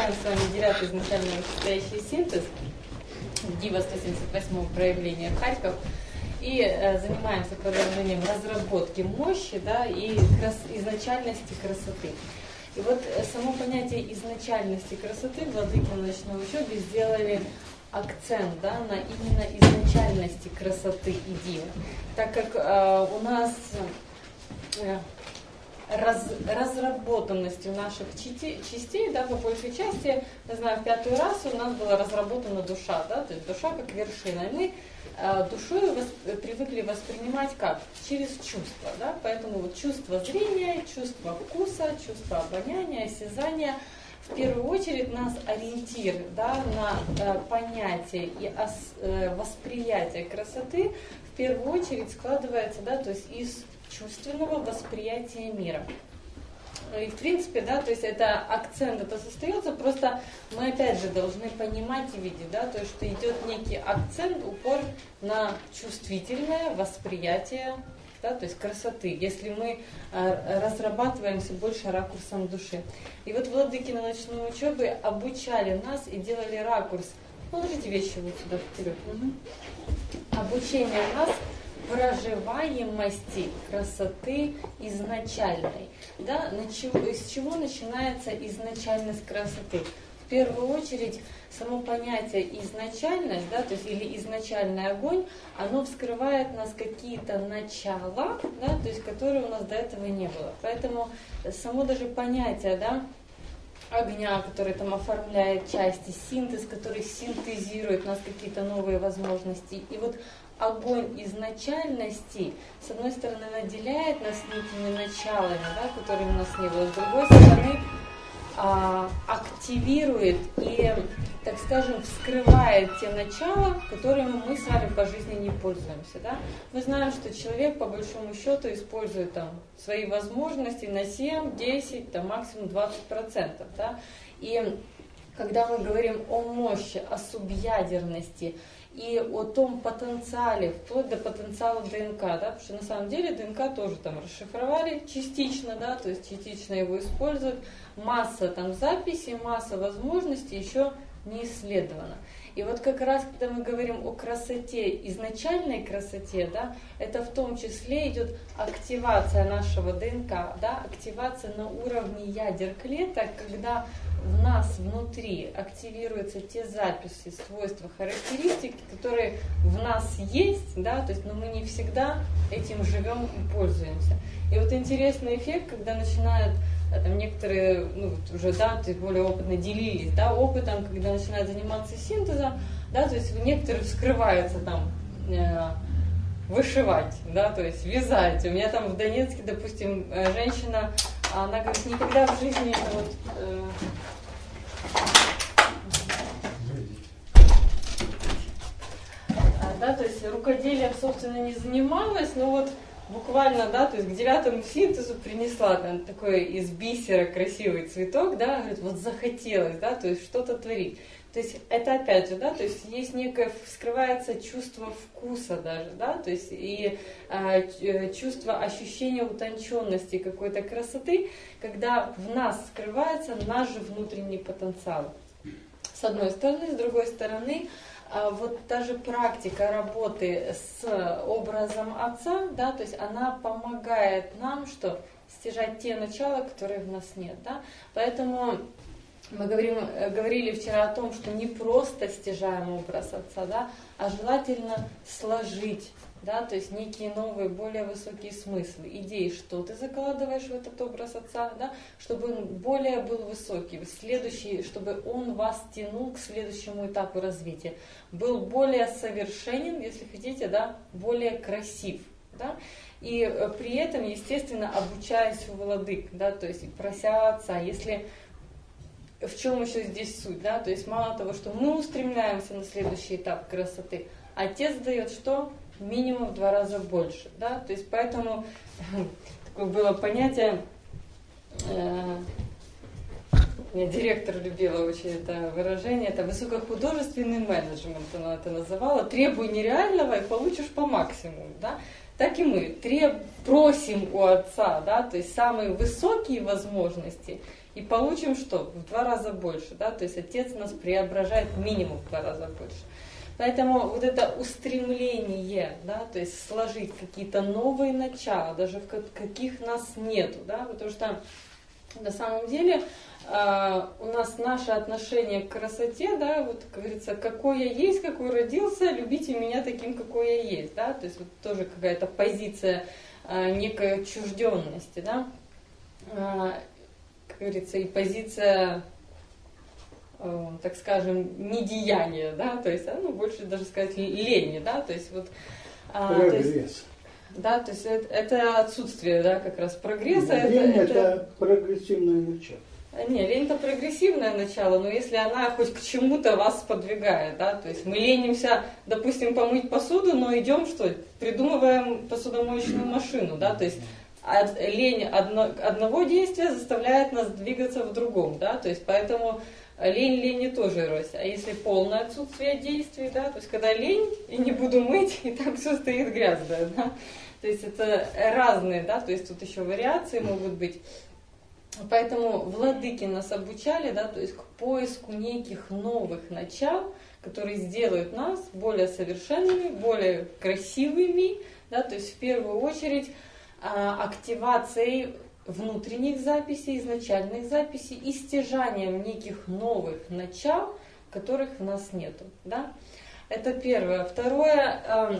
изучаем с вами 9-й изначально вышестоящий синтез, Дива 178 проявление Харьков, и занимаемся продолжением разработки мощи, да, и изначальности красоты. И вот само понятие изначальности красоты владыки на ночной учебе сделали акцент, да, на именно изначальности красоты и дивы. Так как у нас разработанностью наших частей, да, по большей части, я знаю, в 5-й раз у нас была разработана душа, да, то есть душа как вершина. И мы душой привыкли воспринимать как? Через чувства, да, поэтому вот чувство зрения, чувство вкуса, чувство обоняния, осязания, в первую очередь нас ориентир, да, на понятие и восприятие красоты в первую очередь складывается, да, то есть из чувственного восприятия мира. И в принципе, да, то есть это акцент, это состоится, просто мы опять же должны понимать и видеть, да, то есть что идет некий акцент, упор на чувствительное восприятие, да, то есть красоты, если мы разрабатываемся больше ракурсом души. И вот владыки на ночной учебе обучали нас и делали ракурс. Положите вещи вот сюда вперед. Обучение нас проживаемости красоты изначальной. Да? Из чего начинается изначальность красоты? В первую очередь, само понятие изначальность, да, то есть или изначальный огонь, оно вскрывает в нас какие-то начала, да, то есть которые у нас до этого не было. Поэтому само даже понятие, да, огня, который там оформляет части, синтез, который синтезирует у нас какие-то новые возможности. И вот огонь изначальности, с одной стороны, наделяет нас некими началами, да, которые у нас не было, с другой стороны, активирует и, так скажем, вскрывает те начала, которыми мы с вами по жизни не пользуемся. Да? Мы знаем, что человек по большому счету использует там, свои возможности на 7, 10, там, максимум 20%. Да? И когда мы говорим о мощи, о субъядерности и о том потенциале, вплоть до потенциала ДНК, да, потому что на самом деле ДНК тоже там расшифровали частично, да, то есть частично его используют, масса там записей, масса возможностей еще не исследована. И вот как раз, когда мы говорим о красоте, изначальной красоте, да, это в том числе идет активация нашего ДНК, да, активация на уровне ядер клеток, когда в нас внутри активируются те записи, свойства, характеристики, которые в нас есть, да, то есть, но мы не всегда этим живем и пользуемся. И вот интересный эффект, когда начинают там некоторые, ну, уже, да, то есть более опытно делились, да, опытом, когда начинают заниматься синтезом, да, то есть у некоторых вскрывается там вышивать, да, то есть вязать. У меня там в Донецке, допустим, женщина, она говорит, никогда в жизни вот да, то есть рукоделием, собственно, не занималась, но вот буквально, да, то есть к 9-му синтезу принесла там такой из бисера красивый цветок, да, говорит, вот захотелось, да, то есть что-то творить. То есть это опять же, да, то есть есть некое, вскрывается чувство вкуса даже, да, то есть и чувство ощущения утонченности, какой-то красоты, когда в нас скрывается наш же внутренний потенциал. С одной стороны, с другой стороны, вот даже практика работы с образом Отца, да, то есть она помогает нам, что стяжать те начала, которые в нас нет, да, поэтому мы говорили вчера о том, что не просто стяжаем образ Отца, да, а желательно сложить, да, то есть некие новые, более высокие смыслы, идеи, что ты закладываешь в этот образ Отца, да, чтобы он более был высокий, следующий, чтобы он вас тянул к следующему этапу развития, был более совершенен, если хотите, да, более красив, да, и при этом, естественно, обучаясь у владык, да, то есть прося Отца, если в чем еще здесь суть, да, то есть мало того, что мы устремляемся на следующий этап красоты, Отец дает что? Минимум в 2 раза больше, да, то есть поэтому такое было понятие, меня директор любила очень это выражение, это высокохудожественный менеджмент, она это называла, требуй нереального и получишь по максимуму, да, так и мы просим у Отца, да, то есть самые высокие возможности и получим что? В 2 раза больше, да, то есть Отец нас преображает минимум в 2 раза больше. Поэтому вот это устремление, да, то есть сложить какие-то новые начала, даже в каких нас нету, да, потому что на самом деле у нас наше отношение к красоте, да, вот, как говорится, какой я есть, какой родился, любите меня таким, какой я есть, да, то есть вот тоже какая-то позиция некой отчужденности, да, как говорится, и позиция, так скажем, недеяния, да, то есть, ну, больше даже сказать лени, да, то есть вот... Прогресс. Да, то есть это отсутствие, да, как раз прогресса. Лень это прогрессивное начало. Не, лень это прогрессивное начало, но если она хоть к чему-то вас сподвигает, да, то есть мы ленимся, допустим, помыть посуду, но идем что, придумываем посудомоечную машину, да, то есть лень одного действия заставляет нас двигаться в другом, да, то есть поэтому лень тоже рость. А если полное отсутствие действий, да, то есть когда лень и не буду мыть, и там все стоит грязное, да, то есть это разные, да, то есть тут еще вариации могут быть. Поэтому владыки нас обучали, да, то есть к поиску неких новых начал, которые сделают нас более совершенными, более красивыми, да, то есть в первую очередь активацией внутренних записей, изначальных записей и стяжанием неких новых начал, которых в нас нету. Да? Это первое. Второе,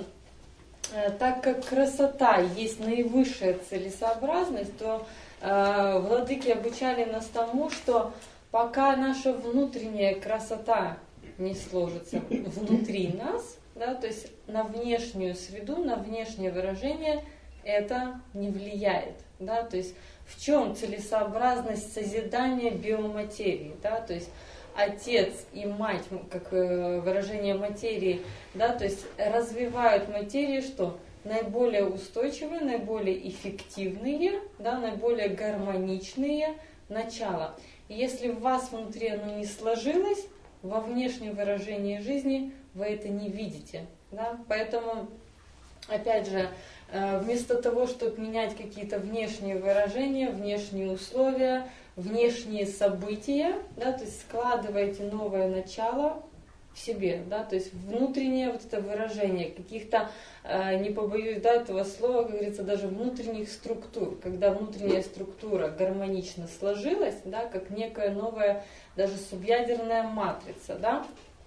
так как красота есть наивысшая целесообразность, то владыки обучали нас тому, что пока наша внутренняя красота не сложится внутри нас, да, то есть на внешнюю среду, на внешнее выражение это не влияет. Да, то есть в чем целесообразность созидания биоматерии, да, то есть отец и мать, как выражение материи, да, то есть развивают материи, что наиболее устойчивые, наиболее эффективные, да, наиболее гармоничные начала. И если в вас внутри оно не сложилось, во внешнем выражении жизни вы это не видите, да, поэтому, опять же, вместо того, чтобы менять какие-то внешние выражения, внешние условия, внешние события, да, то есть складывайте новое начало в себе, да, то есть внутреннее вот это выражение каких-то, не побоюсь, да, этого слова, как говорится, даже внутренних структур, когда внутренняя структура гармонично сложилась, да, как некая новая даже субъядерная матрица, да,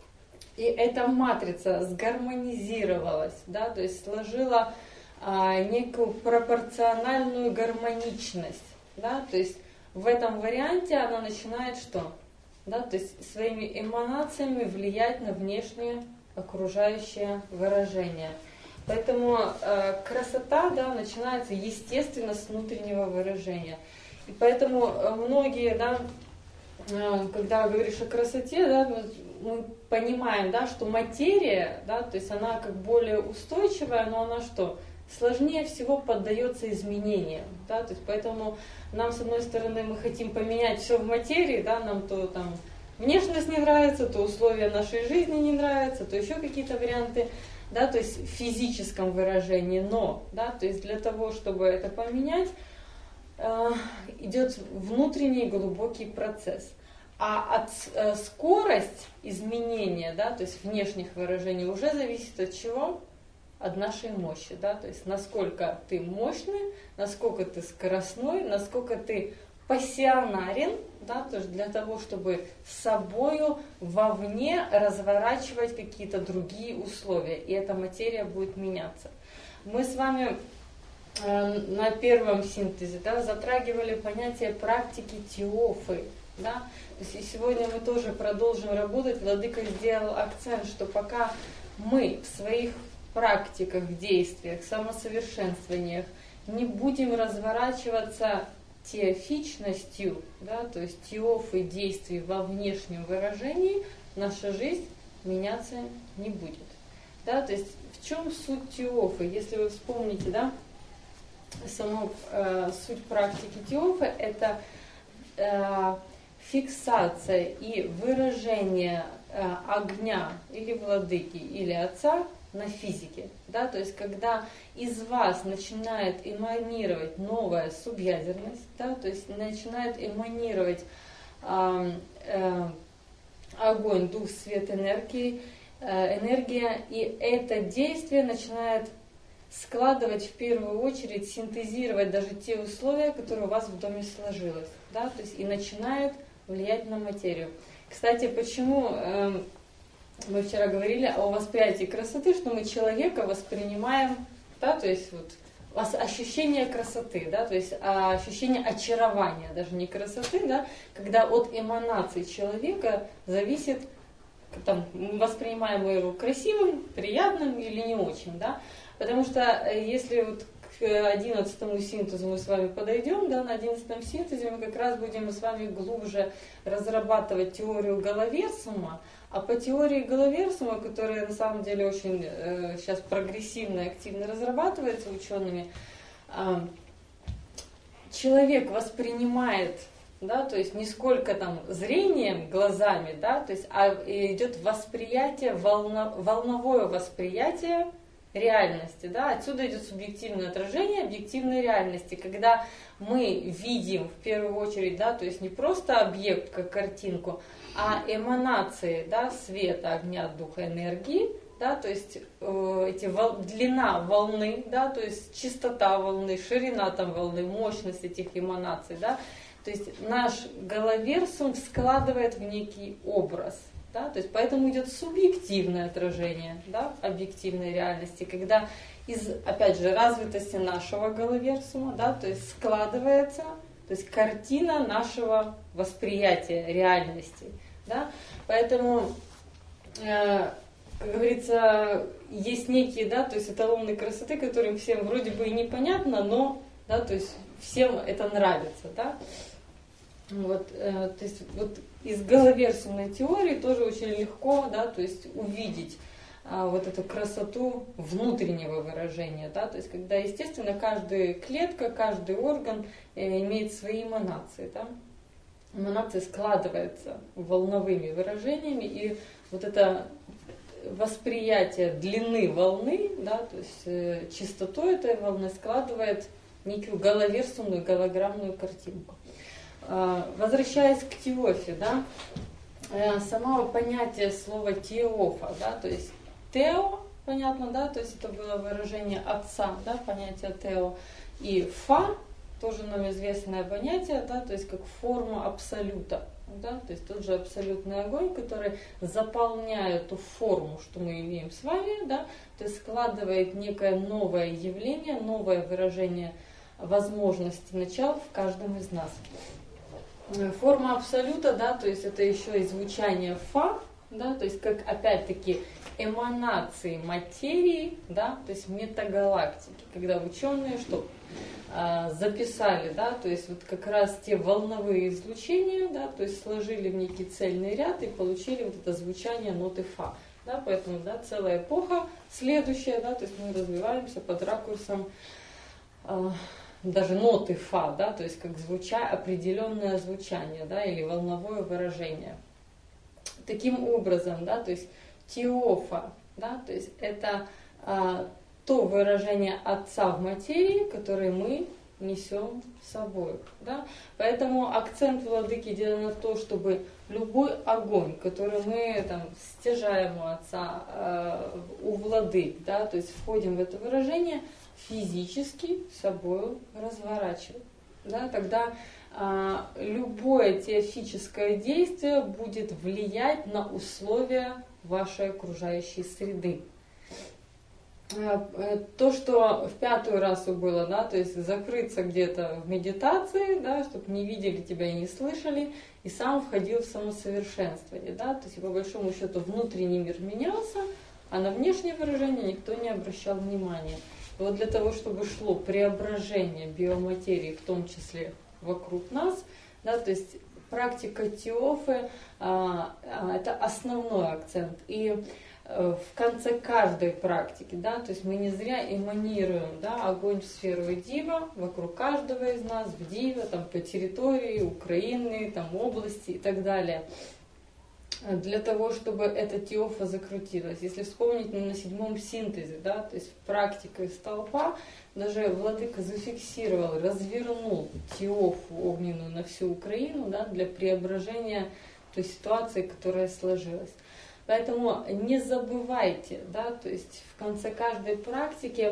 и эта матрица сгармонизировалась, да, то есть сложила некую пропорциональную гармоничность, да, то есть в этом варианте она начинает что? Да, то есть своими эманациями влиять на внешнее окружающее выражение. Поэтому красота, да, начинается естественно с внутреннего выражения. И поэтому многие, да, когда говоришь о красоте, да, мы понимаем, да, что материя, да, то есть она как более устойчивая, но она что? Сложнее всего поддается изменениям, да, то есть поэтому нам, с одной стороны, мы хотим поменять все в материи, да, нам то там внешность не нравится, то условия нашей жизни не нравятся, то еще какие-то варианты, да, то есть в физическом выражении, но, да, то есть для того, чтобы это поменять, идет внутренний глубокий процесс. А скорость изменения, да, то есть внешних выражений уже зависит от чего? От нашей мощи, да, то есть насколько ты мощный, насколько ты скоростной, насколько ты пассионарен, да, то есть для того, чтобы с собою вовне разворачивать какие-то другие условия, и эта материя будет меняться. Мы с вами на первом синтезе, да, затрагивали понятие практики теофы, да, то есть и сегодня мы тоже продолжим работать. Владыка сделал акцент, что пока мы в своих практиках, действиях, самосовершенствованиях не будем разворачиваться теофичностью, да, то есть теофы действий во внешнем выражении, наша жизнь меняться не будет. Да, то есть в чем суть теофы? Если вы вспомните, да, саму суть практики теофы, это фиксация и выражение огня или владыки, или отца на физике, да, то есть когда из вас начинает эманировать новая субъядерность, да, то есть начинает эманировать огонь, дух, свет, энергия, и это действие начинает складывать в первую очередь, синтезировать даже те условия, которые у вас в доме сложилось, да, то есть и начинает влиять на материю. Кстати, почему мы вчера говорили о восприятии красоты, что мы человека воспринимаем, да, то есть вот ощущение красоты, да, то есть ощущение очарования, даже не красоты, да, когда от эманаций человека зависит, там, воспринимаем мы его красивым, приятным или не очень, да, потому что если вот к 11-му синтезу мы с вами подойдем, да, на 11-м синтезе мы как раз будем с вами глубже разрабатывать теорию Галаверсума, а по теории Галаверсума, которая на самом деле очень сейчас прогрессивно и активно разрабатывается учеными, человек воспринимает, да, то есть не сколько там зрением, глазами, да, то есть, а идет восприятие, волновое восприятие реальности, да, отсюда идет субъективное отражение объективной реальности, когда мы видим в первую очередь, да, то есть не просто объект как картинку, а эманации, да, света, огня, духа, энергии, да, то есть длина волны, да, то есть частота волны, ширина там волны, мощность этих эманаций, да, то есть наш Галаверсум складывает в некий образ. Да, то есть поэтому идет субъективное отражение, да, объективной реальности, когда из, опять же, развитости нашего Галаверсума, да, то есть складывается, то есть картина нашего восприятия реальности. Да. Поэтому, как говорится, есть некие, да, то есть эталоны красоты, которым всем вроде бы и непонятно, но, да, то есть всем это нравится. Да. Вот, то есть вот из галаверсумной теории тоже очень легко, да, то есть увидеть вот эту красоту внутреннего выражения, да, то есть когда, естественно, каждая клетка, каждый орган имеет свои эманации, да, эманации складываются волновыми выражениями, и вот это восприятие длины волны, да, то есть частоту этой волны складывает некую галаверсумную, голограммную картинку. Возвращаясь к Теофе, да, самого понятия слова Теофа, да, то есть Тео, понятно, да, то есть это было выражение отца, да, понятие Тео, и Фа, тоже нам известное понятие, да, то есть как форма абсолюта, да, то есть тот же абсолютный огонь, который заполняет ту форму, что мы имеем с вами, да, то есть складывает некое новое явление, новое выражение возможностей, начал в каждом из нас. Форма абсолюта, да, то есть это еще и звучание фа, да, то есть как опять-таки эманации материи, да, то есть метагалактики, когда ученые что записали, да, то есть вот как раз те волновые излучения, да, то есть сложили в некий цельный ряд и получили вот это звучание ноты фа, да, поэтому, да, целая эпоха следующая, да, то есть мы развиваемся под ракурсом даже ноты фа, да, то есть как определенное звучание, да, или волновое выражение. Таким образом, да, то есть Теофа, да, то есть это то выражение Отца в материи, которое мы несем с собой, да. Поэтому акцент владыки делает на то, чтобы любой огонь, который мы там стяжаем у Отца, у владык, да, то есть входим в это выражение, физически собой разворачивать. Да, тогда любое теофическое действие будет влиять на условия вашей окружающей среды. То, что в 5-й расу было, да, то есть закрыться где-то в медитации, да, чтобы не видели тебя и не слышали, и сам входил в самосовершенствование. Да, то есть по большому счету внутренний мир менялся, а на внешнее выражение никто не обращал внимания. И вот для того, чтобы шло преображение биоматерии, в том числе вокруг нас, да, то есть практика Теофы это основной акцент. И в конце каждой практики, да, то есть мы не зря эманируем, да, огонь в сферу Дива вокруг каждого из нас, в Диве, там, по территории Украины, там, области и так далее. для того, чтобы эта теофа закрутилась. Если вспомнить на 7-м синтезе, да, то есть практика из столпа, даже владыка зафиксировал, развернул теофу огненную на всю Украину, да, для преображения той ситуации, которая сложилась. Поэтому не забывайте, да, то есть в конце каждой практики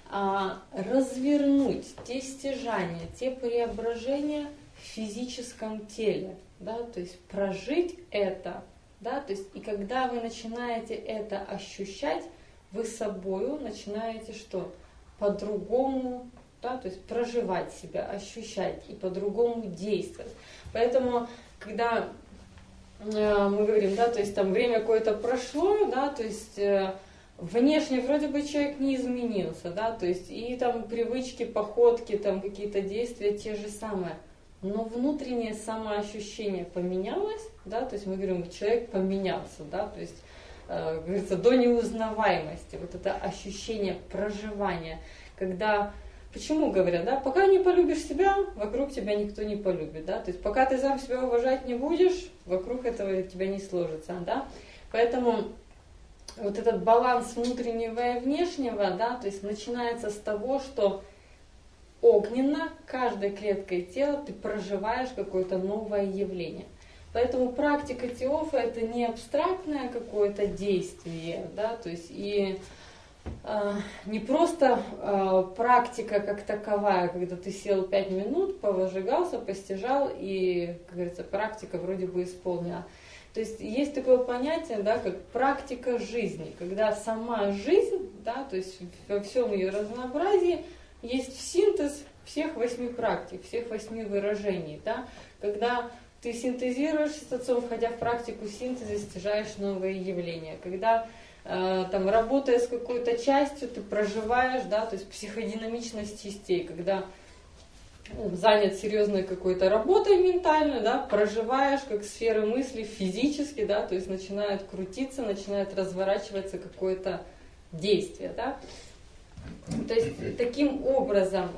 развернуть те стяжания, те преображения в физическом теле, да, то есть прожить это, да, то есть и когда вы начинаете это ощущать, вы собою начинаете что? По-другому, да, то есть проживать себя, ощущать и по-другому действовать. Поэтому, когда мы говорим, да, то есть там время какое-то прошло, да, то есть внешне вроде бы человек не изменился, да, то есть и там привычки, походки, там какие-то действия те же самые, но внутреннее самоощущение поменялось, да, то есть мы говорим, человек поменялся, да, то есть, говорится, до неузнаваемости, вот это ощущение проживания, когда, почему говорят, да, пока не полюбишь себя, вокруг тебя никто не полюбит, да, то есть пока ты сам себя уважать не будешь, вокруг этого тебя не сложится, да, поэтому вот этот баланс внутреннего и внешнего, да, то есть начинается с того, что огненно каждой клеткой тела ты проживаешь какое-то новое явление. Поэтому практика теофы это не абстрактное какое-то действие, да, то есть и не просто практика как таковая, когда ты сел 5 минут, повожигался, постижал и, как говорится, практика вроде бы исполнена. То есть есть такое понятие, да, как практика жизни, когда сама жизнь, да, то есть во всем ее разнообразии есть синтез всех 8 практик, всех 8 выражений, да, когда ты синтезируешь с отцом, входя в практику синтеза, стяжаешь новые явления, когда там, работая с какой-то частью, ты проживаешь, да, то есть психодинамичность частей, когда занят серьезной какой-то работой ментальной, да, проживаешь как сферы мысли физически, да, то есть начинает крутиться, начинает разворачиваться какое-то действие, да. То есть таким образом,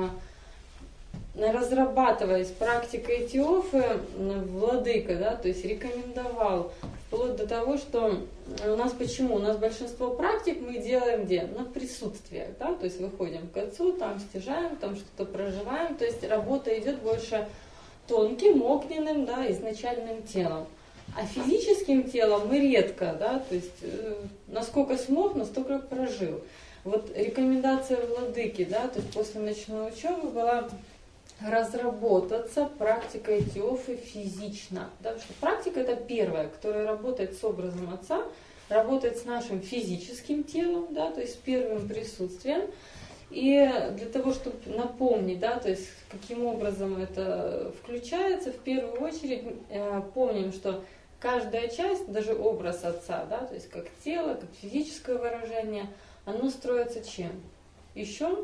разрабатываясь практикой теофы, владыка, да, то есть рекомендовал вплоть до того, что у нас почему? У нас большинство практик мы делаем где? На присутствиях, да, то есть выходим к отцу, там стяжаем, там что-то проживаем, то есть работа идет больше тонким, огненным, да, изначальным телом. А физическим телом мы редко, да, то есть насколько смог, настолько прожил. Вот рекомендация владыки, да, то есть после ночной учебы была разработаться практикой теофы физично. Да, потому что практика это первая, которая работает с образом отца, работает с нашим физическим телом, да, то есть с первым присутствием. И для того, чтобы напомнить, да, то есть каким образом это включается, в первую очередь помним, что каждая часть, даже образ отца, да, то есть как тело, как физическое выражение, оно строится чем? Еще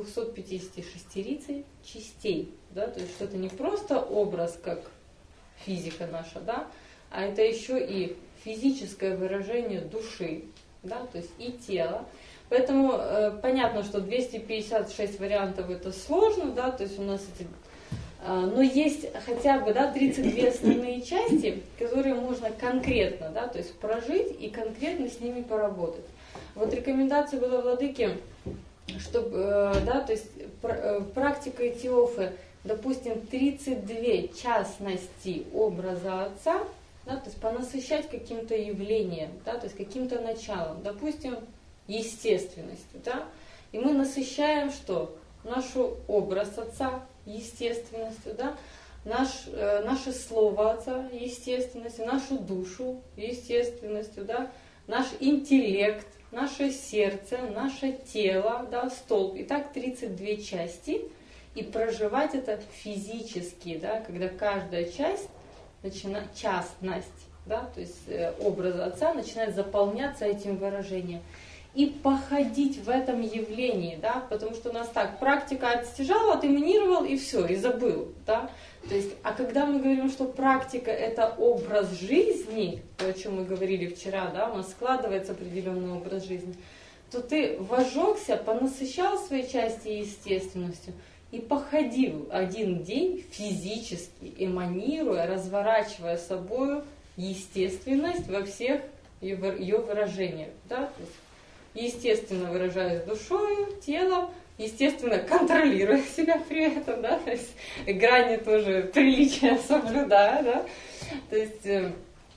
256 частей, да, то есть что это не просто образ, как физика наша, да, а это еще и физическое выражение души, да, то есть и тела. Поэтому понятно, что 256 вариантов это сложно, да, то есть у нас эти, но есть хотя бы, да, 32 основные части, которые можно конкретно, да, то есть прожить и конкретно с ними поработать. Вот рекомендация была владыки, чтобы, да, то есть практикой теофы, допустим, 32 частности образа отца, да, то есть понасыщать каким-то явлением, да, то есть каким-то началом, допустим, естественностью, да, и мы насыщаем что? Наш образ отца естественностью, да, наше слово отца естественностью, нашу душу естественностью, да, наш интеллект, наше сердце, наше тело, да, столб. Итак, 32 части. И проживать это физически, да, когда каждая часть, частность, да, то есть образ отца начинает заполняться этим выражением. И походить в этом явлении, да, потому что у нас так, практика отстяжал, отэманировал и все, и забыл, да. То есть, а когда мы говорим, что практика это образ жизни, то, о чем мы говорили вчера, да, у нас складывается определенный образ жизни, то ты вожегся, понасыщал свои части естественностью и походил один день физически, эманируя, разворачивая собою естественность во всех ее выражениях, да, то есть естественно выражаясь душою, телом, естественно контролируя себя при этом, да, то есть грани тоже приличия соблюдая, да, то есть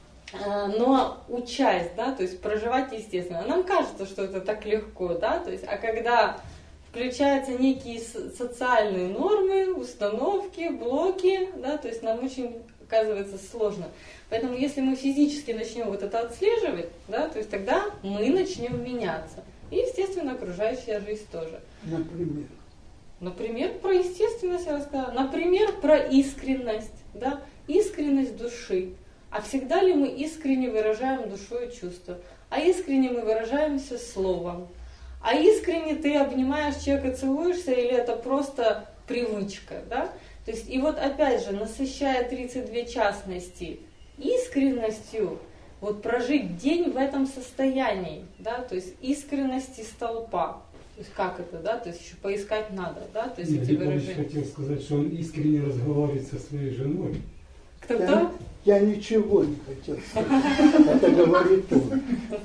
но учась, да, то есть проживать естественно. Нам кажется, что это так легко, да, то есть, а когда включаются некие социальные нормы, установки, блоки, да, то есть нам очень оказывается сложно. Поэтому если мы физически начнем вот это отслеживать, да, то есть тогда мы начнем меняться. И, естественно, окружающая жизнь тоже. Например? Например, про естественность я рассказала. Например, про искренность, да, искренность души. А всегда ли мы искренне выражаем душой чувства? А искренне мы выражаемся словом? А искренне ты обнимаешь человека, целуешься, или это просто привычка, да? То есть, и вот опять же, насыщая 32 частности искренностью, вот прожить день в этом состоянии, да, то есть искренности столпа. То есть как это, да, то есть еще поискать надо, да, то есть эти выражения. Хотел сказать, что он искренне разговаривает со своей женой. Кто-кто? Я ничего не хотел сказать. Это говорит он.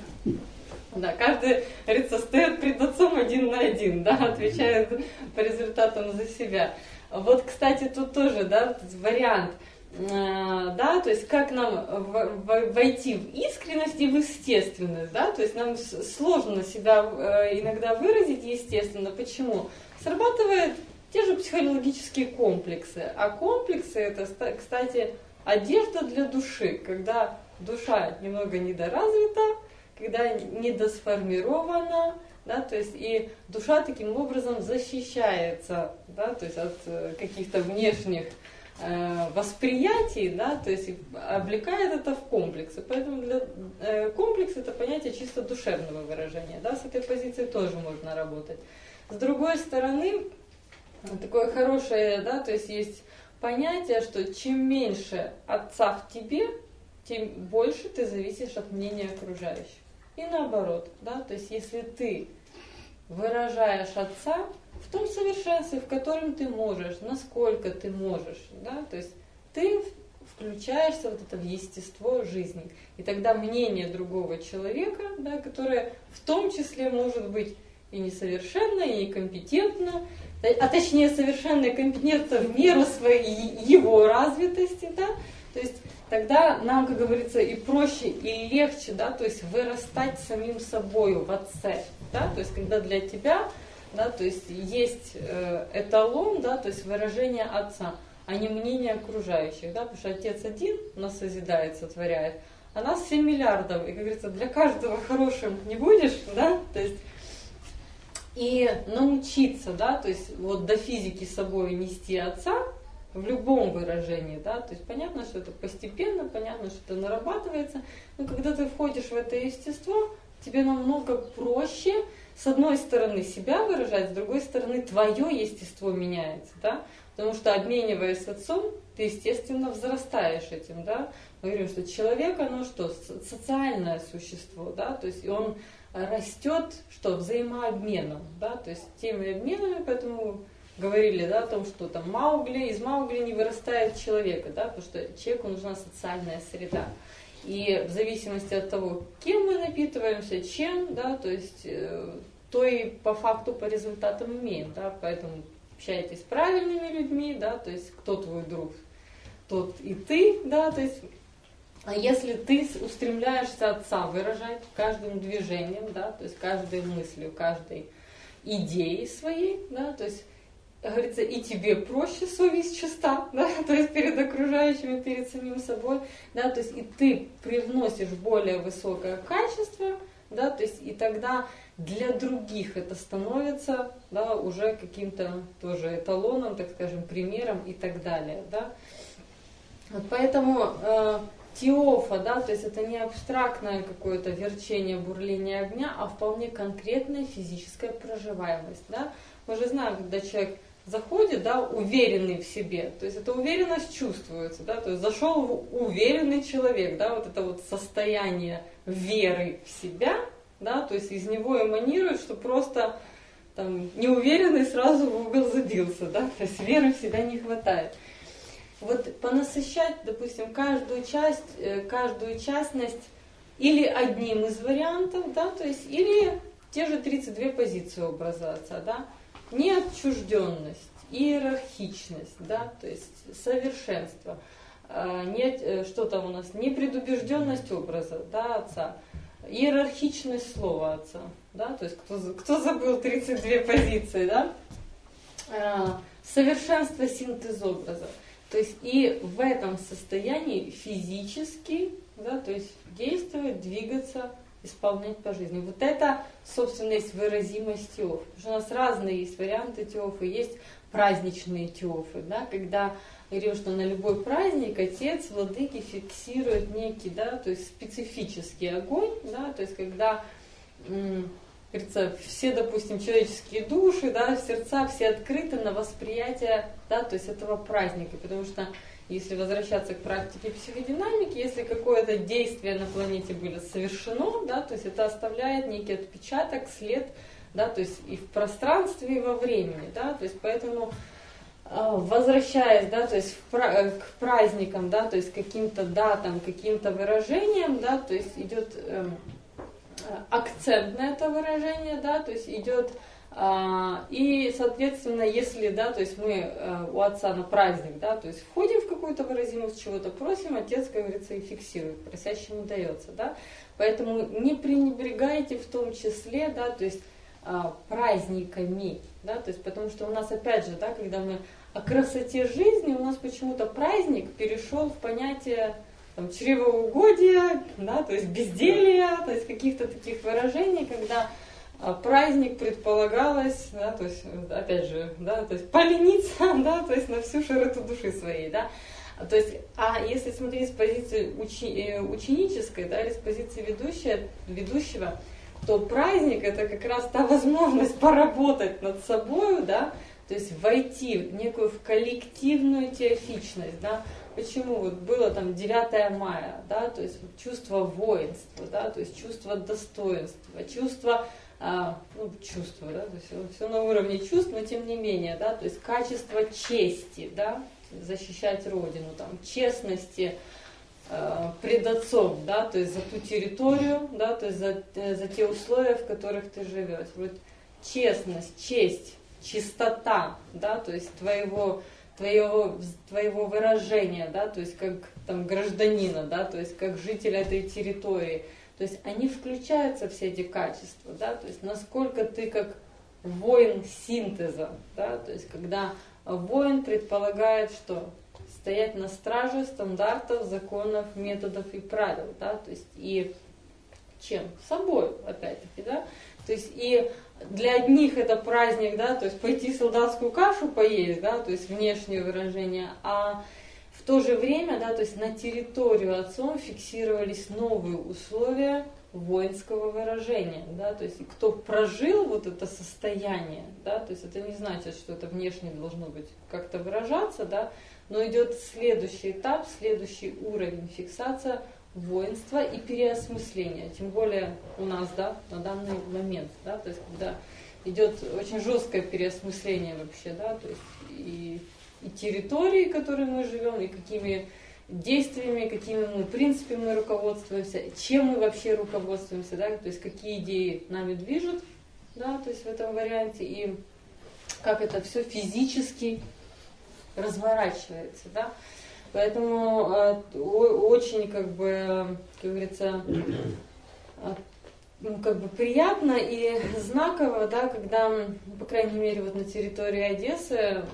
Да, каждый, говорится, стоит пред отцом один на один, да, отвечает по результатам за себя. Вот, кстати, тут тоже, да, вариант, да, то есть как нам войти в искренность и в естественность, да, то есть нам сложно себя иногда выразить естественно. Почему? Срабатывают те же психологические комплексы, а комплексы это, кстати, одежда для души, когда душа немного недоразвита, когда недосформирована, да, то есть и душа таким образом защищается, да, то есть от каких-то внешних восприятий, да, то есть облекает это в комплексы. Поэтому для комплекс это понятие чисто душевного выражения, да, с этой позиции тоже можно работать. С другой стороны, такое хорошее, да, то есть есть понятие, что чем меньше отца в тебе, тем больше ты зависишь от мнения окружающих. И наоборот, да, то есть если ты выражаешь отца в том совершенстве, в котором ты можешь, насколько ты можешь, да, то есть ты включаешься вот это в естество жизни. И тогда мнение другого человека, да, которое в том числе может быть и несовершенно, и некомпетентно, а точнее совершенно и компетентно в меру своей его развитости, да, то есть тогда нам, как говорится, и проще, и легче, да, то есть вырастать самим собою в отце, да, то есть когда для тебя, да, то есть есть эталон, да, то есть выражение отца, а не мнение окружающих, да, потому что отец один нас созидает, сотворяет, а нас 7 миллиардов, и, как говорится, для каждого хорошим не будешь, да, то есть и научиться, да, то есть вот до физики с собой нести отца в любом выражении, да, то есть понятно, что это постепенно, понятно, что это нарабатывается, но когда ты входишь в это естество, тебе намного проще, с одной стороны, себя выражать, с другой стороны, твое естество меняется, да, потому что обмениваясь с отцом, ты, естественно, взрастаешь этим, да, мы говорим, что человек, оно что, социальное существо, да, то есть он растет, что, взаимообменом, да, то есть теми обменами, поэтому говорили, да, о том, что там из Маугли не вырастает человека, да, потому что человеку нужна социальная среда. И в зависимости от того, кем мы напитываемся, чем, да, то есть то и по факту, по результатам имеем, да, поэтому общайтесь с правильными людьми, да, то есть кто твой друг, тот и ты, да, то есть а если ты устремляешься отца выражать каждым движением, да, то есть каждой мыслью, каждой идеей своей, да, то есть, говорится, и тебе проще, совесть чиста, да, то есть перед окружающими, перед самим собой, да, то есть и ты привносишь более высокое качество, да, то есть и тогда для других это становится, да, уже каким-то тоже эталоном, так скажем, примером и так далее, да. Вот поэтому теофа, да, то есть это не абстрактное какое-то верчение, бурление огня, а вполне конкретная физическая проживаемость, да. Мы же знаем, когда человек заходит, да, уверенный в себе, то есть эта уверенность чувствуется, да, то есть зашел уверенный человек, да, вот это вот состояние веры в себя, да, то есть из него эманирует, что просто там неуверенный сразу в угол забился, да, то есть веры в себя не хватает. вот понасыщать, допустим, каждую частность или одним из вариантов, да, то есть, или те же 32 позиции образа Отца, да, неотчужденность, иерархичность, да, то есть совершенство, нет, что там у нас, непредубежденность образа, да, Отца, иерархичность слова Отца, да, то есть кто забыл 32 позиции, да, совершенство синтез образа, то есть и в этом состоянии физически, да, то есть действовать, двигаться, исполнять по жизни. Вот это, собственно, есть выразимость теоф. Потому что у нас разные есть варианты теофы, есть праздничные теофы, да, когда говорим, что на любой праздник Отец, Владыки фиксирует некий, да, то есть специфический огонь, да, то есть когда, говорится, все, допустим, человеческие души, да, сердца, все открыты на восприятие, да, то есть этого праздника, потому что если возвращаться к практике психодинамики, если какое-то действие на планете было совершено, да, то есть это оставляет некий отпечаток, след, да, то есть и в пространстве, и во времени, да, то есть поэтому возвращаясь, да, то есть к праздникам, да, то есть к каким-то датам, каким-то выражениям, да, то есть идет акцент на это выражение, да, то есть идет и, соответственно, если, да, то есть мы у Отца на праздник, да, то есть входим в какую-то выразимость, чего-то просим, Отец, как говорится, и фиксирует, просящему дается, да, поэтому не пренебрегайте в том числе, да, то есть праздниками, да, то есть потому что у нас, опять же, да, когда мы о красоте жизни, у нас почему-то праздник перешел в понятие там, чревоугодия, да, то есть безделия, то есть каких-то таких выражений, когда праздник предполагалось, да, то есть, опять же, да, то есть полениться, да, то есть на всю широту души своей, да, то есть, а если смотреть с позиции ученической, да, или с позиции ведущего, то праздник это как раз та возможность поработать над собой, да, то есть войти в некую в коллективную теофичность, да. Почему вот было там 9 мая, да, то есть чувство воинства, да, то есть чувство достоинства, чувство, да, то есть все на уровне чувств, но тем не менее, да, то есть качество чести, да, защищать Родину, там, честности пред Отцом, да, то есть за ту территорию, да, то есть за те условия, в которых ты живешь. Вот честность, честь, чистота, да, то есть твоего выражения, да, то есть как там гражданина, да, то есть как жителя этой территории. То есть они включаются, все эти качества, да, то есть насколько ты как воин синтеза, да, то есть когда воин предполагает, что стоять на страже стандартов, законов, методов и правил, да, то есть и чем? Собой, опять-таки, да, то есть и для одних это праздник, да, то есть пойти солдатскую кашу поесть, да, то есть внешнее выражение, а в то же время, да, то есть на территорию Отцом фиксировались новые условия воинского выражения, да, то есть и кто прожил вот это состояние, да, то есть это не значит, что это внешне должно быть как-то выражаться, да, но идет следующий этап, следующий уровень фиксация воинства и переосмысления, тем более у нас, да, на данный момент, да, то есть когда идет очень жесткое переосмысление вообще, да, то есть и территории, в которой мы живем, и какими действиями, какими принципами мы руководствуемся, чем мы вообще руководствуемся, да, то есть какие идеи нами движут, да, то есть в этом варианте, и как это все физически разворачивается, да. Поэтому очень, как бы, как говорится, как бы приятно и знаково, да, когда, по крайней мере, вот на территории Одессы,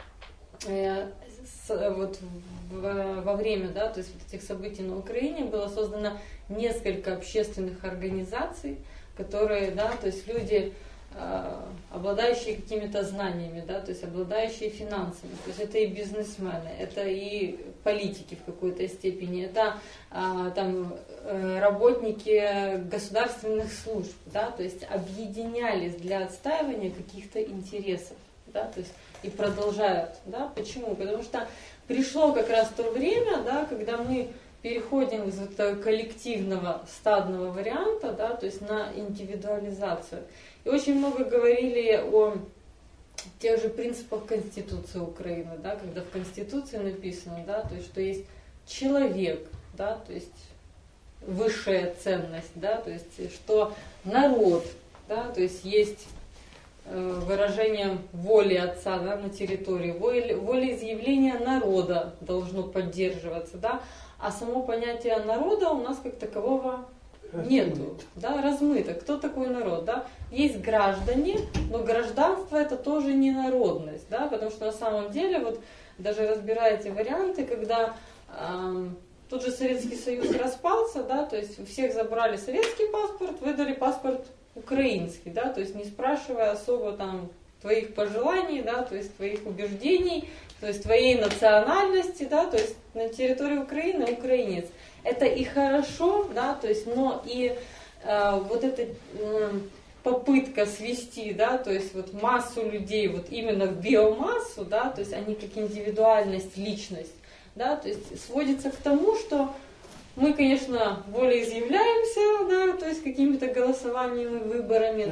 вот во время, да, то есть вот этих событий на Украине было создано несколько общественных организаций, которые, да, то есть люди, обладающие какими-то знаниями, да, то есть обладающие финансами, то есть это и бизнесмены, это и политики в какой-то степени, это там работники государственных служб, да, то есть объединялись для отстаивания каких-то интересов, да, то есть и продолжают, да, почему? Потому что пришло как раз то время, да, когда мы переходим из этого коллективного стадного варианта, да, то есть на индивидуализацию. И очень много говорили о тех же принципах Конституции Украины, да, когда в Конституции написано, да, то есть, что есть человек, да, то есть высшая ценность, да, то есть что народ, да, то есть выражение воли Отца, да, на территории, волеизъявление народа должно поддерживаться, да, а само понятие народа у нас как такового нету, да, размыто. Кто такой народ, да? Есть граждане, но гражданство это тоже не народность, да, потому что на самом деле, вот даже разбирая эти варианты, когда тот же Советский Союз распался, да, то есть у всех забрали советский паспорт, выдали паспорт украинский, да, то есть не спрашивая особо там твоих пожеланий, да, то есть твоих убеждений, то есть твоей национальности, да, то есть на территории Украины украинец. Это и хорошо, да, то есть, но и вот эта попытка свести, да, то есть вот массу людей вот именно в биомассу, да, то есть они как индивидуальность, личность, да, то есть сводится к тому, что мы, конечно, волеизъявляемся, да, то есть какими-то голосованиями, выборами,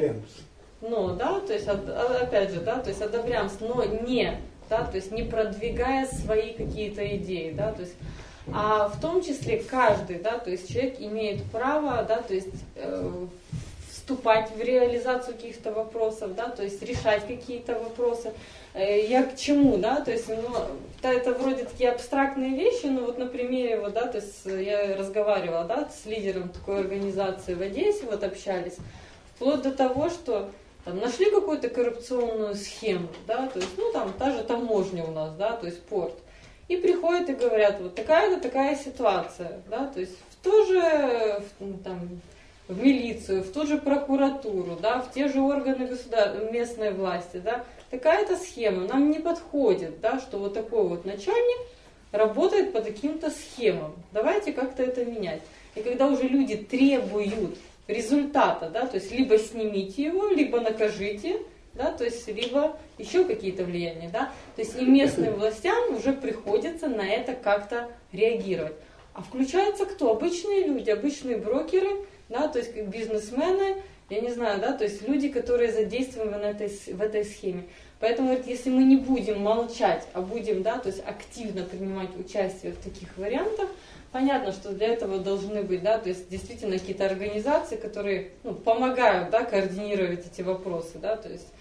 но, да, то есть опять же, да, то есть одобряемся, но не, да, то есть не продвигая свои какие-то идеи, да, то есть, а в том числе каждый, да, то есть человек имеет право, да, то есть вступать в реализацию каких-то вопросов, да, то есть решать какие-то вопросы. Я к чему, да, то есть, ну, это вроде такие абстрактные вещи, но вот на примере, вот, да, то есть я разговаривала, да, с лидером такой организации в Одессе, вот общались, вплоть до того, что там нашли какую-то коррупционную схему, да, то есть, ну, там, та же таможня у нас, да, то есть порт, и приходят и говорят, вот такая-то такая ситуация, да, то есть в то же, там, в милицию, в ту же прокуратуру, да, в те же органы местной власти, да, такая-то схема нам не подходит, да, что вот такой вот начальник работает по таким-то схемам. Давайте как-то это менять. И когда уже люди требуют результата, да, то есть либо снимите его, либо накажите, да, то есть либо еще какие-то влияния, да, то есть и местным властям уже приходится на это как-то реагировать. А включаются кто? Обычные люди, обычные брокеры, да, то есть как бизнесмены, я не знаю, да, то есть люди, которые задействованы в этой схеме. Поэтому если мы не будем молчать, а будем, да, то есть активно принимать участие в таких вариантах, понятно, что для этого должны быть, да, то есть действительно какие-то организации, которые, ну, помогают, да, координировать эти вопросы, да, то есть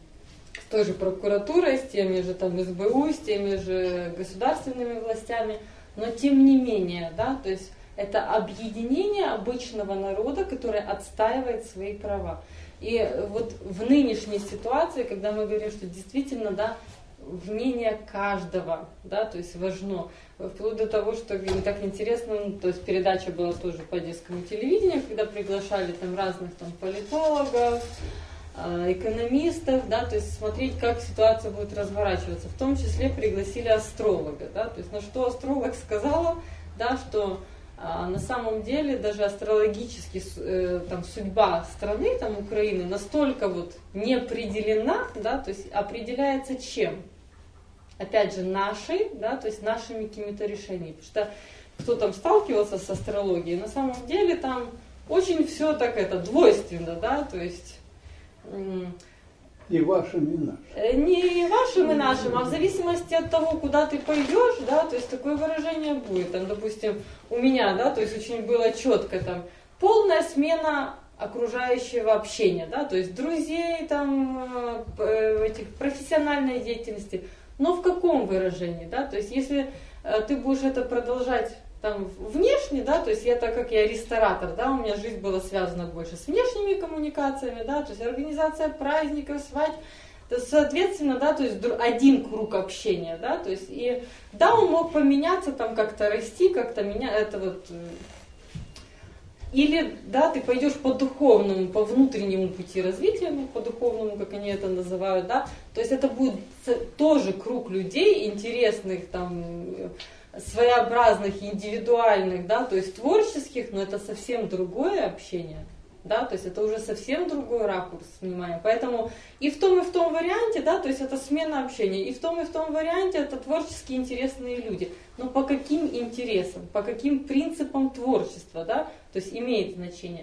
с той же прокуратурой, с теми же там СБУ, с теми же государственными властями, но тем не менее, да, то есть это объединение обычного народа, который отстаивает свои права. И вот в нынешней ситуации, когда мы говорим, что действительно, да, мнение каждого, да, то есть важно, вплоть до того, что так интересно, ну, то есть передача была тоже по детскому телевидению, когда приглашали там разных там политологов, экономистов, да, то есть смотреть, как ситуация будет разворачиваться. В том числе пригласили астролога, да, то есть на что астролог сказала, да, что на самом деле даже астрологически там, судьба страны, там, Украины, настолько вот не определена, да, то есть определяется чем? Опять же, нашей, да, то есть нашими какими-то решениями. Потому что кто там сталкивался с астрологией, на самом деле там очень все так это двойственно, да, то есть и вашим, и нашим. Не вашим и нашим, а в зависимости от того, куда ты пойдешь, да, то есть такое выражение будет. Там, допустим, у меня, да, то есть очень было четко там полная смена окружающего общения, да, то есть друзей, там, этих профессиональной деятельности. Но в каком выражении, да, то есть если ты будешь это продолжать там внешне, да, то есть я, так как я ресторатор, да, у меня жизнь была связана больше с внешними коммуникациями, да, то есть организация праздников, свадьб, то, соответственно, да, то есть один круг общения, да, то есть и да, он мог поменяться, там как-то расти, как-то это вот, или, да, ты пойдешь по духовному, по внутреннему пути развития, ну, по духовному, как они это называют, да, то есть это будет тоже круг людей интересных, там, своеобразных, индивидуальных, да, то есть творческих, но это совсем другое общение, да, то есть это уже совсем другой ракурс внимания. Поэтому и в том варианте, да, то есть это смена общения, и в том варианте это творчески интересные люди. Но по каким интересам, по каким принципам творчества, да, то есть имеет значение.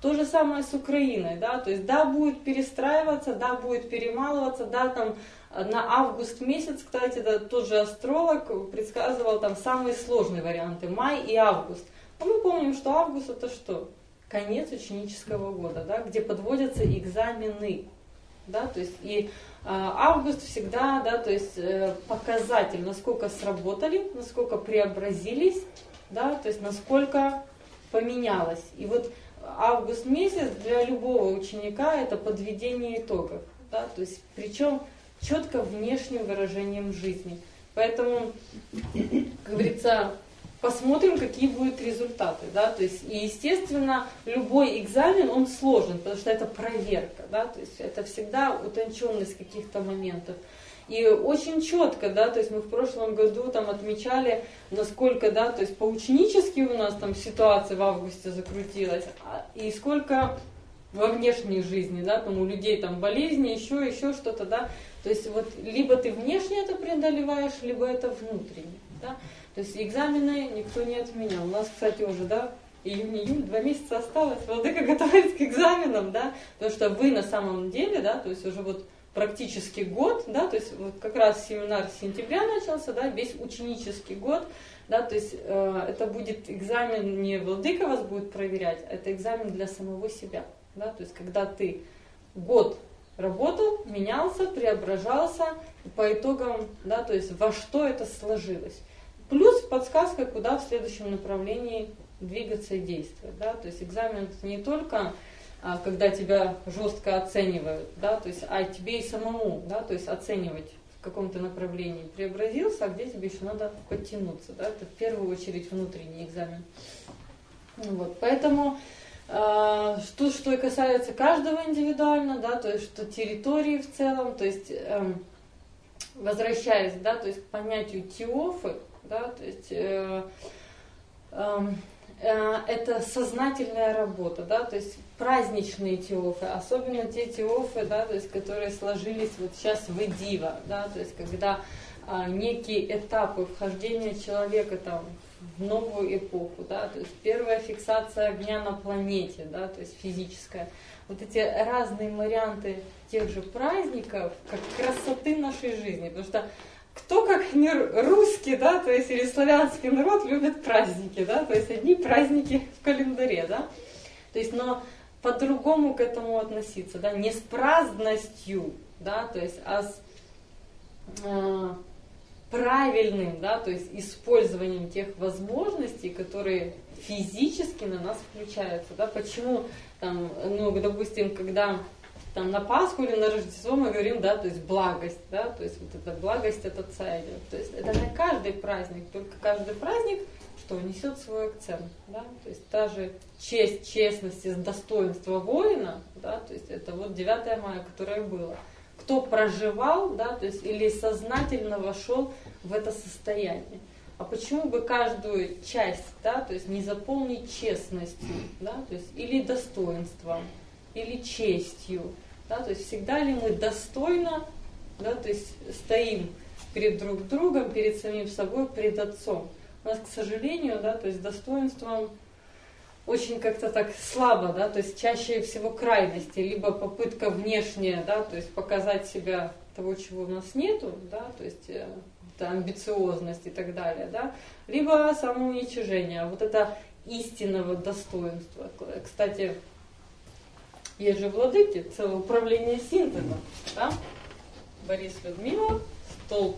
То же самое с Украиной, да, то есть да, будет перестраиваться, да, будет перемалываться, да, там на август месяц, кстати, да, тот же астролог предсказывал там самые сложные варианты, май и август. А мы помним, что август это что? Конец ученического года, да, где подводятся экзамены, да, то есть и август всегда, да, то есть показатель, насколько сработали, насколько преобразились, да, то есть насколько поменялось. И вот август месяц для любого ученика это подведение итогов, да, то есть причем четко внешним выражением жизни. Поэтому, как говорится, посмотрим, какие будут результаты, да, то есть и естественно любой экзамен он сложен, потому что это проверка, да, то есть это всегда утонченность каких-то моментов. И очень четко, да, то есть мы в прошлом году там отмечали, насколько, да, то есть поученически у нас там ситуация в августе закрутилась, и сколько во внешней жизни, да, там у людей там болезни, еще что-то, да, то есть вот либо ты внешне это преодолеваешь, либо это внутренне, да, то есть экзамены никто не отменял. У нас, кстати, уже, да, июнь-июль, 2 месяца осталось, владыка готовится к экзаменам, да, потому что вы на самом деле, да, то есть уже вот практически год, да, то есть вот как раз семинар с сентября начался, да, весь ученический год, да, то есть это будет экзамен, не владыка вас будет проверять, а это экзамен для самого себя, да, то есть когда ты год работал, менялся, преображался, и по итогам, да, то есть во что это сложилось. Плюс подсказка, куда в следующем направлении двигаться и действовать, да, то есть экзамен это не только когда тебя жестко оценивают, да, то есть, а тебе и самому, да, то есть оценивать в каком-то направлении преобразился, а где тебе еще надо подтянуться, да, это в первую очередь внутренний экзамен. Вот, поэтому что и касается каждого индивидуально, да, то есть что территории в целом, то есть возвращаясь, да, то есть к понятию теофы, да, то есть это сознательная работа, да, то есть праздничные теофы, особенно те теофы, да, то есть которые сложились вот сейчас в Эдива, да, то есть когда некие этапы вхождения человека там в новую эпоху, да, то есть первая фиксация огня на планете, да, то есть физическая. Вот эти разные варианты тех же праздников, как красоты нашей жизни, потому что кто, как не русский, да, то есть или славянский народ, любит праздники, да, то есть одни праздники в календаре, да, то есть, но по-другому к этому относиться, да, не с праздностью, да, то есть, а с правильным, да, то есть использованием тех возможностей, которые физически на нас включаются, да, почему там, ну, допустим, когда там на Пасху или на Рождество мы говорим, да, то есть благость, да, то есть вот эта благость от Отца идет. То есть это не каждый праздник, только каждый праздник, что несет свой акцент, да, то есть та же честь, честность и достоинство воина, да, то есть это вот 9 мая, которое было. Кто проживал, да, то есть или сознательно вошел в это состояние. А почему бы каждую часть, да, то есть не заполнить честностью, да, то есть или достоинством, или честью, да, то есть всегда ли мы достойно, да, то есть стоим перед друг другом, перед самим собой, перед Отцом. У нас, к сожалению, да, то есть достоинством очень как-то так слабо, да, то есть чаще всего крайности, либо попытка внешняя, да, то есть показать себя того, чего у нас нету, да, то есть амбициозность и так далее, да, либо самоуничижение, вот это истинного достоинства. Кстати, есть же владыки, целое управление синтезом, да? Борис Людмила, столб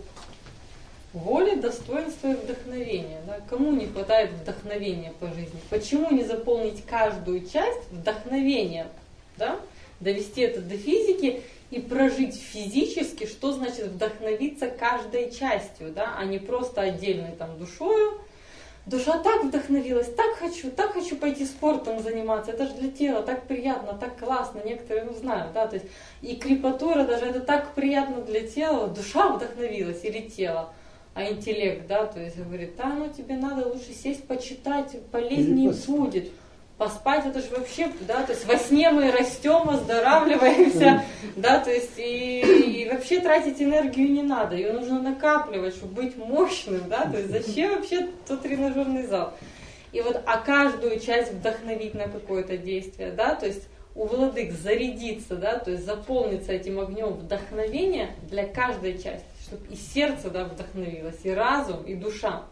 воли, достоинства и вдохновения. Да? Кому не хватает вдохновения по жизни? Почему не заполнить каждую часть вдохновением? Да? Довести это до физики и прожить физически, что значит вдохновиться каждой частью, да? А не просто отдельной там душою. Душа так вдохновилась, так хочу пойти спортом заниматься, это же для тела, так приятно, так классно, некоторые, ну, знают, да, то есть и крепатура даже, это так приятно для тела, душа вдохновилась или тело, а интеллект, да, то есть говорит, да, ну тебе надо лучше сесть почитать, полезнее будет. Поспать, это же вообще, да, то есть во сне мы растем, оздоравливаемся, да, то есть и вообще тратить энергию не надо, ее нужно накапливать, чтобы быть мощным, да, то есть зачем вообще тот тренажерный зал? И вот, а каждую часть вдохновить на какое-то действие, да, то есть у владык зарядиться, да, то есть заполниться этим огнем вдохновения для каждой части, чтобы и сердце, да, вдохновилось, и разум, и душа.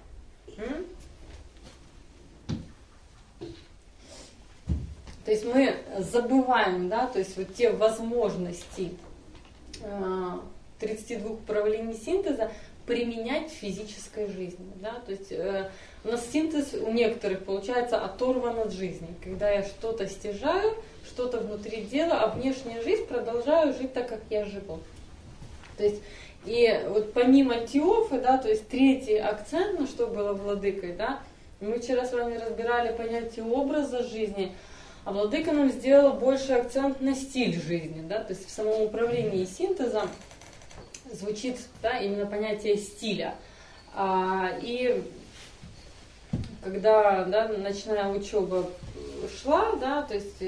То есть мы забываем, да, то есть вот те возможности 32 проявлений синтеза применять в физической жизни, да, то есть у нас синтез у некоторых получается оторван от жизни, когда я что-то стяжаю, что-то внутри делаю, а внешняя жизнь продолжаю жить так, как я живу. То есть и вот помимо Теофы, да, то есть третий акцент, ну что было владыкой, да, мы вчера с вами разбирали понятие образа жизни, а владыка нам сделала больше акцент на стиль жизни, да, то есть в самом управлении синтезом звучит, да, именно понятие стиля. И когда, да, ночная учеба шла, да, то есть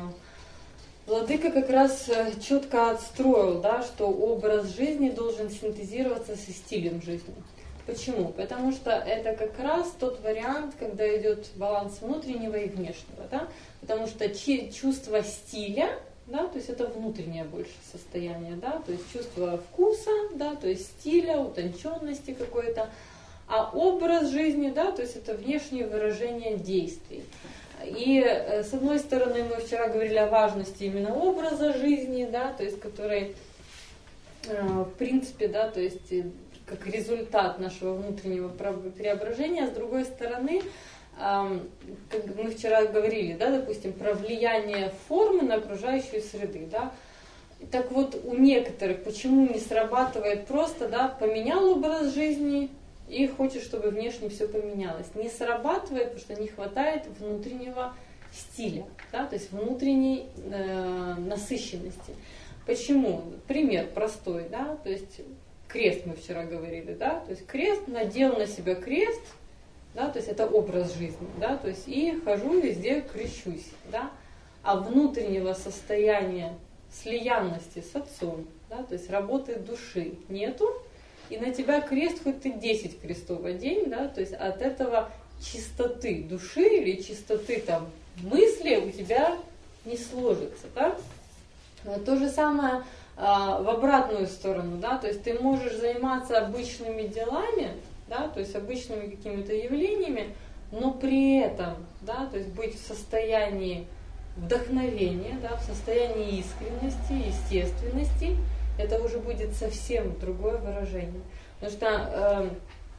владыка как раз четко отстроил, да, что образ жизни должен синтезироваться со стилем жизни. Почему? Потому что это как раз тот вариант, когда идет баланс внутреннего и внешнего, да, потому что чувство стиля, да, то есть это внутреннее больше состояние, да, то есть чувство вкуса, да, то есть стиля, утонченности какой-то, а образ жизни, да, то есть это внешнее выражение действий. И с одной стороны мы вчера говорили о важности именно образа жизни, да, то есть который в принципе, да, то есть как результат нашего внутреннего преображения, а с другой стороны, как мы вчера говорили, да, допустим, про влияние формы на окружающую среду, да. Так вот, у некоторых почему не срабатывает просто, да, поменял образ жизни и хочет, чтобы внешне все поменялось. Не срабатывает, потому что не хватает внутреннего стиля, да, то есть внутренней насыщенности. Почему? Пример простой, да, то есть крест мы вчера говорили, да, то есть крест, надел на себя крест, да, то есть это образ жизни, да, то есть и хожу везде, крещусь, да, а внутреннего состояния слиянности с Отцом, да, то есть работы души нету, и на тебя крест, хоть ты 10 крестов одень, да, то есть от этого чистоты души или чистоты там мысли у тебя не сложится, да. То же самое в обратную сторону, да, то есть ты можешь заниматься обычными делами, да, то есть обычными какими-то явлениями, но при этом, да, то есть быть в состоянии вдохновения, да, в состоянии искренности, естественности, это уже будет совсем другое выражение. Потому что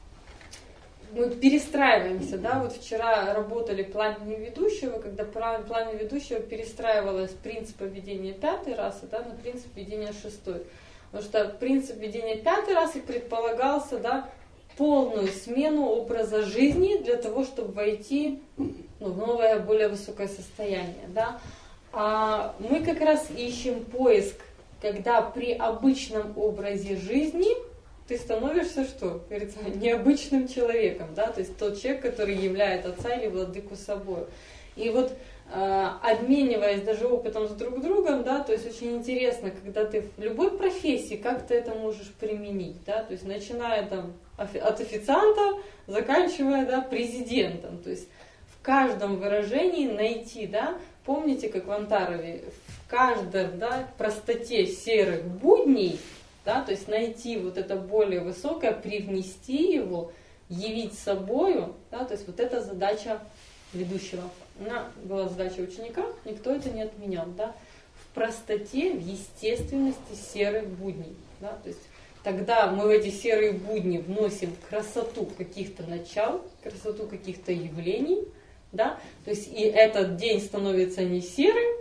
мы перестраиваемся, да, вот вчера работали пламя ведущего, когда пламя ведущего перестраивалось с принципа ведения 5-й расы, да, на принцип ведения 6-й. Потому что принцип ведения 5-й расы предполагался, да, полную смену образа жизни для того, чтобы войти, ну, в новое, более высокое состояние, да. А мы как раз ищем поиск, когда при обычном образе жизни ты становишься что? Говорится, необычным человеком, да, то есть тот человек, который являет Отца или Владыку собой. И вот обмениваясь даже опытом с друг другом, да, то есть очень интересно, когда ты в любой профессии, как ты это можешь применить, да, то есть начиная там от официанта, заканчивая, да, президентом, то есть в каждом выражении найти, да, помните, как в Антарове, в каждой, да, простоте серых будней, да, то есть найти вот это более высокое, привнести его, явить собою, да, то есть вот это задача ведущего. Она была задача ученика, никто это не отменял, да, в простоте, в естественности серых будней, да, то есть тогда мы в эти серые будни вносим красоту каких-то начал, красоту каких-то явлений, да, то есть и этот день становится не серым,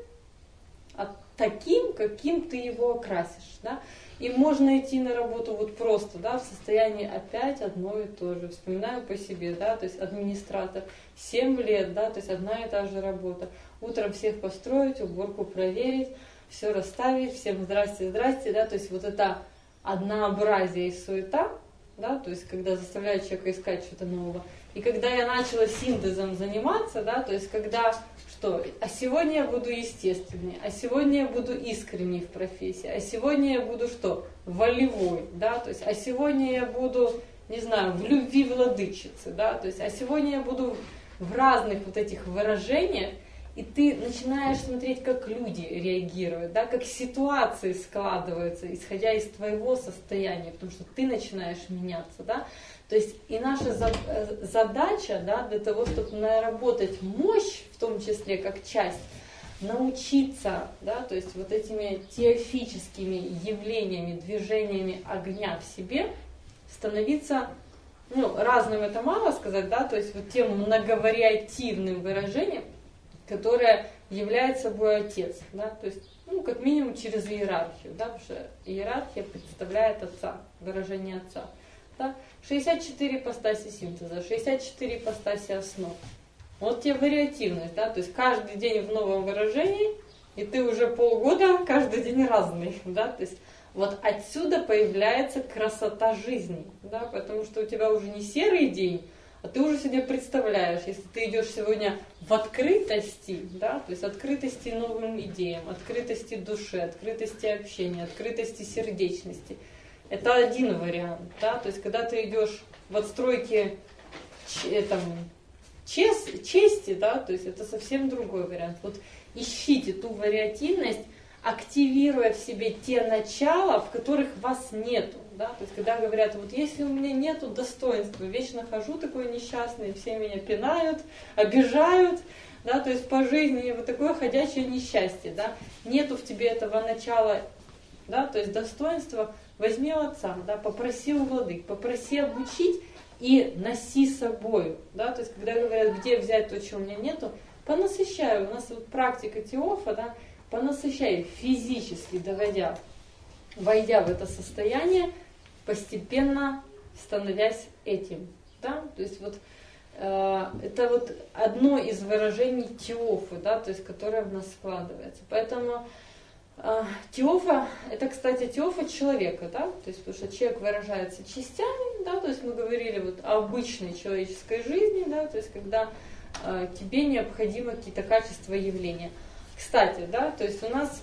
а таким, каким ты его окрасишь, да. И можно идти на работу вот просто, да, в состоянии опять одно и то же. Вспоминаю по себе, да, то есть администратор, 7 лет, да, то есть одна и та же работа. Утром всех построить, уборку проверить, все расставить, всем здрасте, здрасте, да, то есть вот это однообразие и суета, да, то есть когда заставляют человека искать что-то нового. И когда я начала синтезом заниматься, да, то есть когда что, а сегодня я буду естественней, а сегодня я буду искренней в профессии, а сегодня я буду что, волевой, да, то есть, а сегодня я буду, не знаю, в любви владычицы, да, то есть, а сегодня я буду в разных вот этих выражениях, и ты начинаешь смотреть, как люди реагируют, да, как ситуации складываются, исходя из твоего состояния, потому что ты начинаешь меняться, да. То есть и наша задача, да, для того, чтобы наработать мощь, в том числе как часть, научиться, да, то есть вот этими теофическими явлениями, движениями огня в себе становиться, ну, разным это мало сказать, да, то есть вот тем многовариативным выражением, которое является собой Отец, да, то есть, ну, как минимум через иерархию, да, потому что иерархия представляет Отца, выражение Отца, да, 64 ипостаси синтеза, 64 ипостаси основ. Вот тебе вариативность, да, то есть каждый день в новом выражении, и ты уже полгода каждый день разный, да, то есть вот отсюда появляется красота жизни, да, потому что у тебя уже не серый день, а ты уже себе представляешь, если ты идешь сегодня в открытости, да, то есть открытости новым идеям, открытости души, открытости общения, открытости сердечности. Это один вариант, да, то есть когда ты идешь в отстройке чести, да, то есть это совсем другой вариант. Вот ищите ту вариативность, активируя в себе те начала, в которых вас нету. Да? То есть когда говорят, вот если у меня нету достоинства, вечно хожу такой несчастный, все меня пинают, обижают, да, то есть по жизни вот такое ходячее несчастье, да, нету в тебе этого начала, да, то есть достоинства, возьми у Отца, да, попроси у владык, попроси обучить и носи с собой, да, то есть когда говорят, где взять то, чего у меня нету, понасыщай, у нас вот практика Теофа, да, понасыщай физически, войдя в это состояние, постепенно становясь этим, да, то есть вот это вот одно из выражений Теофы, да, то есть которое в нас складывается, поэтому Теофа, это, кстати, Теофа человека, да, то есть потому что человек выражается частями, да, то есть мы говорили вот о обычной человеческой жизни, да, то есть когда тебе необходимы какие-то качества явления. Кстати, да, то есть у нас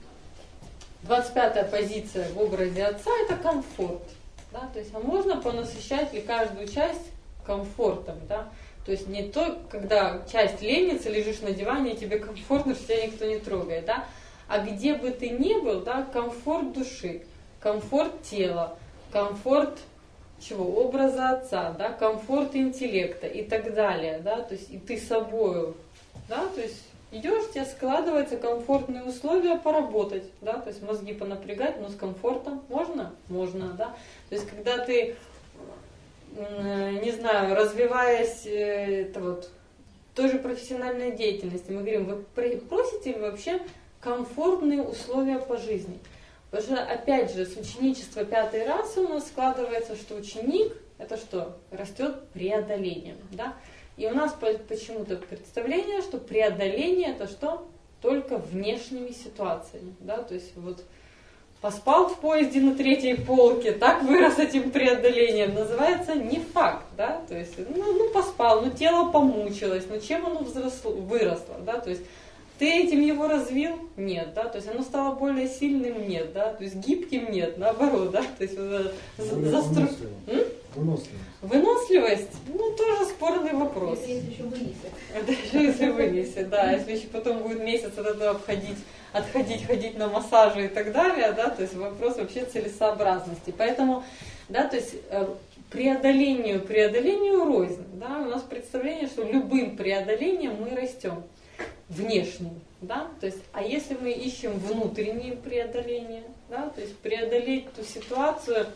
25-я позиция в образе Отца – это комфорт, да, то есть а можно понасыщать ли каждую часть комфортом, да, то есть не то, когда часть ленится, лежишь на диване, и тебе комфортно, что тебя никто не трогает, да, а где бы ты ни был, да, комфорт души, комфорт тела, комфорт чего? Образа Отца, да, комфорт интеллекта и так далее, да, то есть и ты собою, да, то есть идешь, тебе складываются комфортные условия поработать, да, то есть мозги понапрягать, но с комфортом можно? Можно, да, то есть когда ты, не знаю, развиваясь, это вот, той же профессиональной деятельности, мы говорим, вы просите ли вообще комфортные условия по жизни? Потому что, опять же, с ученичества 5-й расы у нас складывается, что ученик, это что? Растет преодолением, да? И у нас почему-то представление, что преодоление это что? Только внешними ситуациями, да? То есть вот поспал в поезде на 3-й полке, так вырос этим преодолением, называется не факт, да? То есть, ну поспал, ну тело помучилось, ну чем оно выросло, да? То есть ты этим его развил? Нет, да, то есть оно стало более сильным? Нет, да, то есть гибким? Нет, наоборот, да, то есть выносливость? Ну, тоже спорный вопрос. Если еще вынесет. Даже если вынесет, да, если еще потом будет месяц от этого ходить на массажи и так далее, да, то есть вопрос вообще целесообразности. Поэтому, да, то есть преодолению рознь, да, у нас представление, что любым преодолением мы растем. Внешним, да, то есть, а если мы ищем внутренние преодоления, да, то есть преодолеть ту ситуацию,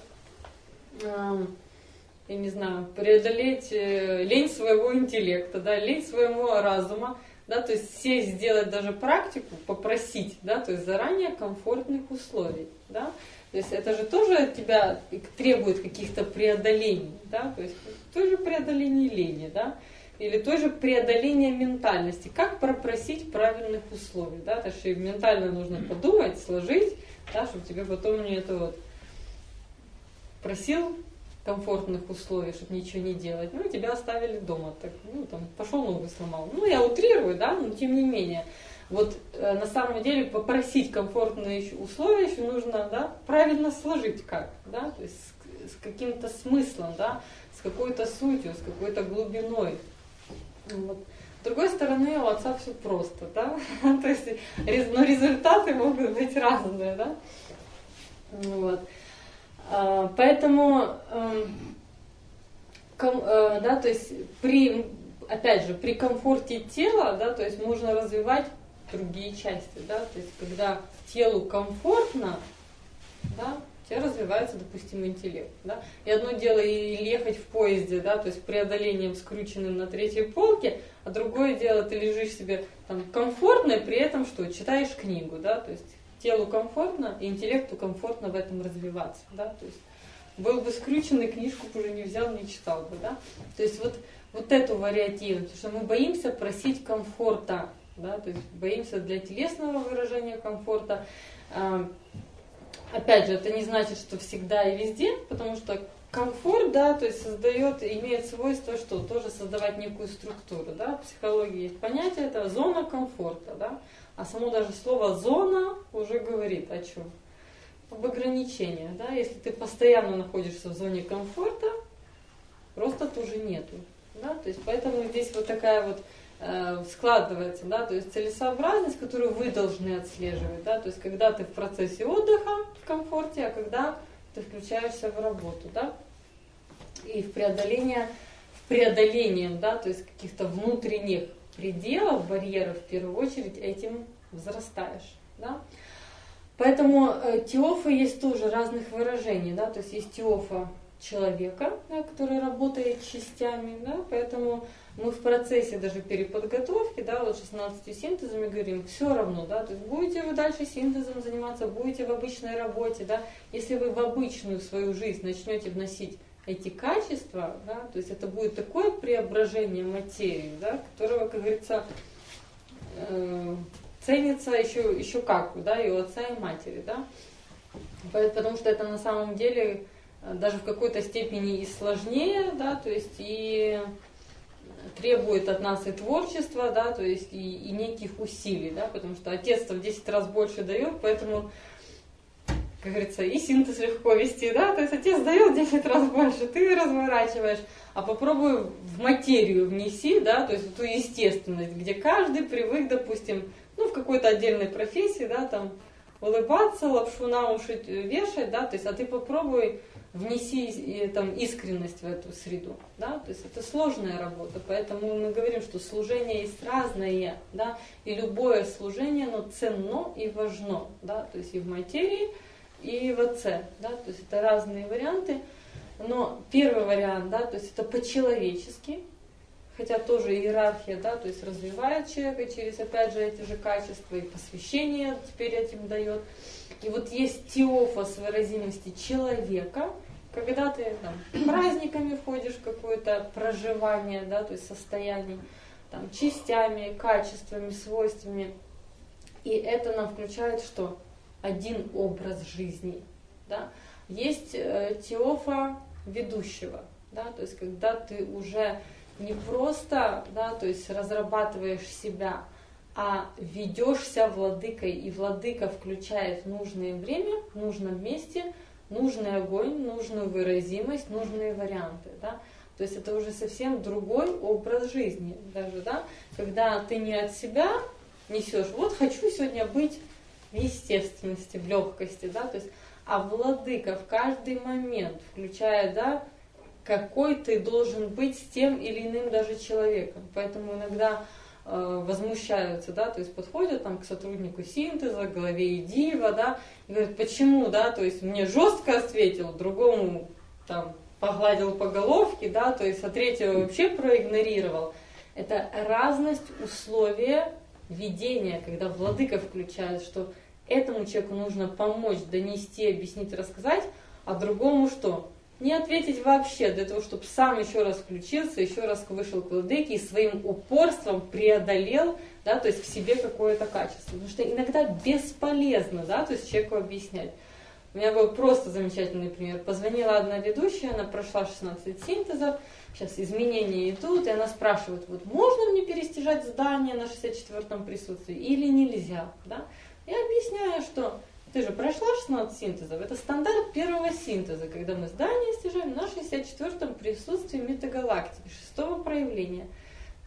я не знаю, преодолеть лень своего интеллекта, да, лень своего разума, да, то есть сесть, сделать даже практику, попросить, да, то есть заранее комфортных условий, да, то есть это же тоже от тебя требует каких-то преодолений, да, то есть тоже преодоление лени, да, или тоже преодоление ментальности. Как попросить правильных условий, да, то что ментально нужно подумать, сложить, да, чтобы тебе потом не это вот просил комфортных условий, чтобы ничего не делать, ну и тебя оставили дома, так, ну там пошел ногу сломал, ну я утрирую, да, но тем не менее, вот на самом деле попросить комфортные условия еще нужно, да, правильно сложить как, да, то есть с каким-то смыслом, да, с какой-то сутью, с какой-то глубиной. Вот. С другой стороны, у отца все просто, да, то есть, но результаты могут быть разные, да. Вот. Поэтому, да, то есть опять же, при комфорте тела, да, то есть можно развивать другие части, да, то есть когда телу комфортно, да, у тебя развивается, допустим, интеллект, да. И одно дело и ехать в поезде, да, то есть преодолением скрученным на третьей полке, а другое дело, ты лежишь себе там комфортно и при этом что, читаешь книгу, да, то есть телу комфортно и интеллекту комфортно в этом развиваться, да, то есть был бы скрюченный, книжку бы уже не взял, не читал бы, да, то есть вот эту вариативность, потому что мы боимся просить комфорта, да, то есть боимся для телесного выражения комфорта. Опять же, это не значит, что всегда и везде, потому что комфорт, да, то есть имеет свойство, что тоже создавать некую структуру, да, в психологии есть понятие, это зона комфорта, да, а само даже слово зона уже говорит о чем? Об ограничениях, да, если ты постоянно находишься в зоне комфорта, роста тоже нету, да, то есть поэтому здесь вот такая вот складывается, да, то есть целесообразность, которую вы должны отслеживать, да, то есть когда ты в процессе отдыха, в комфорте, а когда ты включаешься в работу, да, и в преодоление, да, то есть каких-то внутренних пределов, барьеров, в первую очередь, этим взрастаешь, да. Поэтому теофа есть тоже разных выражений, да, то есть есть теофа человека, да, который работает частями, да, поэтому мы в процессе даже переподготовки, да, вот 16 синтезами говорим, все равно, да, то есть будете вы дальше синтезом заниматься, будете в обычной работе, да, если вы в обычную свою жизнь начнете вносить эти качества, да, то есть это будет такое преображение материи, да, которого, как говорится, ценится еще как, да, и у отца, и матери, да, потому что это на самом деле даже в какой-то степени и сложнее, да, то есть и требует от нас и творчества, да, то есть и неких усилий, да, потому что отец-то в 10 раз больше дает, поэтому, как говорится, и синтез легко вести, да, то есть отец дает 10 раз больше, ты разворачиваешь, а попробуй в материю внеси, да, то есть в ту естественность, где каждый привык, допустим, ну, в какой-то отдельной профессии, да, там, улыбаться, лапшу на уши вешать, да, то есть, а ты попробуй внеси там искренность в эту среду, да, то есть это сложная работа, поэтому мы говорим, что служение есть разное, да, и любое служение, оно ценно и важно, да, то есть и в материи, и в отце, да, то есть это разные варианты, но первый вариант, да, то есть это по-человечески, хотя тоже иерархия, да, то есть развивает человека через, опять же, эти же качества, и посвящение теперь этим дает. И вот есть теофа с выразимости человека, когда ты там праздниками входишь в какое-то проживание, да, то есть состояние, там, частями, качествами, свойствами. И это нам включает что? Один образ жизни. Да? Есть теофа ведущего, да, то есть когда ты уже не просто, да, то есть разрабатываешь себя, а ведешься владыкой, и владыка включает в нужное время, в нужном месте, нужный огонь, нужную выразимость, нужные варианты, да. То есть это уже совсем другой образ жизни, даже, да, когда ты не от себя несешь, вот хочу сегодня быть в естественности, в легкости, да, то есть, а владыка в каждый момент включает, да, какой ты должен быть с тем или иным даже человеком. Поэтому иногда возмущаются, да, то есть подходят там к сотруднику синтеза, к главе Идива, да, и говорят, почему, да, то есть мне жестко ответил, другому там погладил по головке, да, то есть а третьего вообще проигнорировал. Это разность условия ведения, когда владыка включает, что этому человеку нужно помочь, донести, объяснить, рассказать, а другому что? Не ответить вообще, для того, чтобы сам еще раз включился, еще раз вышел к владыке и своим упорством преодолел, да, то есть в себе какое-то качество. Потому что иногда бесполезно, да, то есть человеку объяснять. У меня был просто замечательный пример. Позвонила одна ведущая, она прошла 16 синтезов, сейчас изменения идут, и она спрашивает, вот можно мне перестяжать здание на 64-м присутствии или нельзя, да? Я объясняю, что ты же прошла 16 синтезов, это стандарт первого синтеза, когда мы здание стяжаем на 64-м присутствии метагалактики, 6-го проявления.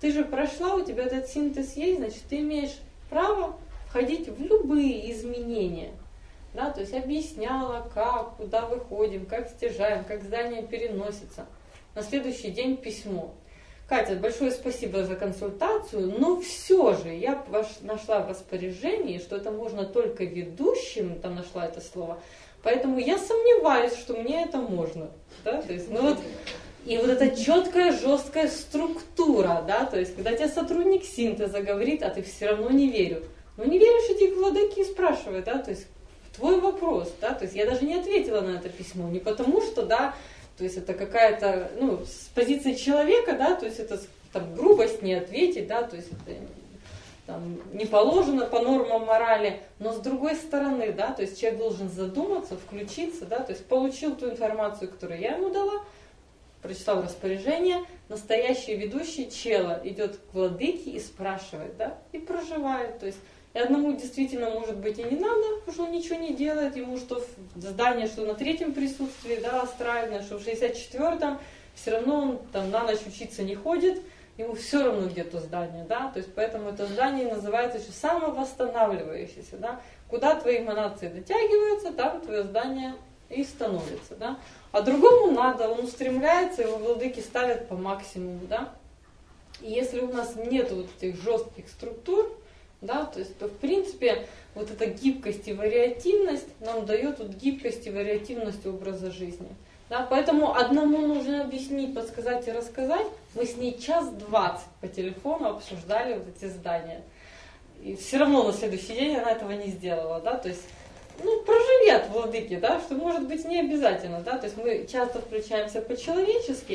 ты же прошла, у тебя этот синтез есть, значит, ты имеешь право входить в любые изменения. Да, то есть объясняла, как, куда выходим, как стяжаем, как здание переносится. На следующий день письмо. Катя, большое спасибо за консультацию, но все же я нашла в распоряжении, что это можно только ведущим, там нашла это слово, поэтому я сомневаюсь, что мне это можно. Да? То есть, ну вот, и вот эта четкая, жесткая структура, да, то есть, когда тебе сотрудник синтеза говорит, а ты все равно не верю. Ну не веришь, иди к владыке и спрашивай, да, то есть твой вопрос, да, то есть я даже не ответила на это письмо, не потому что, да, то есть это какая-то, ну, с позиции человека, да, то есть это там грубость не ответить, да, то есть это там, не положено по нормам морали, но с другой стороны, да, то есть человек должен задуматься, включиться, да, то есть получил ту информацию, которую я ему дала, прочитал распоряжение, настоящий ведущий чела идет к владыке и спрашивает, да, и проживает, то есть и одному действительно, может быть, и не надо, потому что он ничего не делает, ему что в здании, что на третьем присутствии, да, астральное, что в 64-м, все равно он там на ночь учиться не ходит, ему все равно где то здание, да, то есть поэтому это здание называется еще самовосстанавливающееся, да, куда твои эманации дотягиваются, там твое здание и становится, да, а другому надо, он устремляется, его владыки ставят по максимуму, да, и если у нас нет вот этих жестких структур, да, то есть, то в принципе вот эта гибкость и вариативность нам дает вот гибкость и вариативность образа жизни. Да, поэтому одному нужно объяснить, подсказать и рассказать. Мы с ней 1:20 по телефону обсуждали вот эти здания. И все равно на следующий день она этого не сделала. Да, то есть, ну, проживи от владыки, да, что может быть не обязательно. Да, то есть мы часто включаемся по-человечески,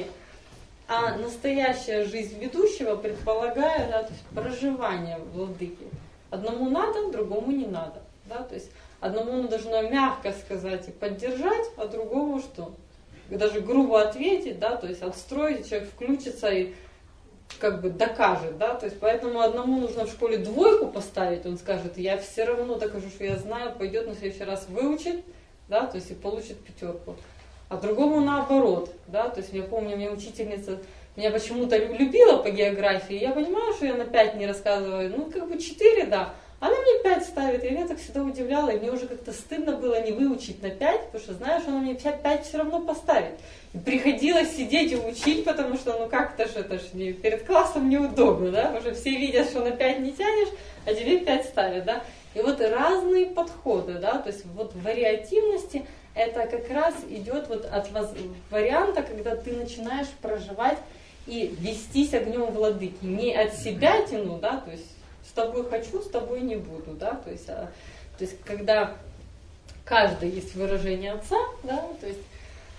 а настоящая жизнь ведущего предполагает, да, то есть проживание владыки. Одному надо, другому не надо. Да, то есть одному должно мягко сказать и поддержать, а другому что? Даже грубо ответить, да, то есть отстроить, человек включится и как бы докажет, да, то есть поэтому одному нужно в школе 2 поставить, он скажет, я все равно докажу, что я знаю, пойдет на следующий раз выучит, да, то есть и получит 5. А другому наоборот, да, то есть я помню, у меня учительница меня почему-то любила по географии, я понимаю, что я на 5 не рассказываю, ну как бы 4, да, она мне 5 ставит, и меня так всегда удивляло, и мне уже как-то стыдно было не выучить на 5, потому что знаешь, она мне 5 все равно поставит. И приходилось сидеть и учить, потому что ну как-то же это ж перед классом неудобно, да, потому что все видят, что на 5 не тянешь, а тебе 5 ставят, да. И вот разные подходы, да, то есть вот в вариативности это как раз идет вот от варианта, когда ты начинаешь проживать и вестись огнем владыки. Не от себя тяну, да, то есть с тобой хочу, с тобой не буду, да, то есть когда каждый есть выражение отца, да, то есть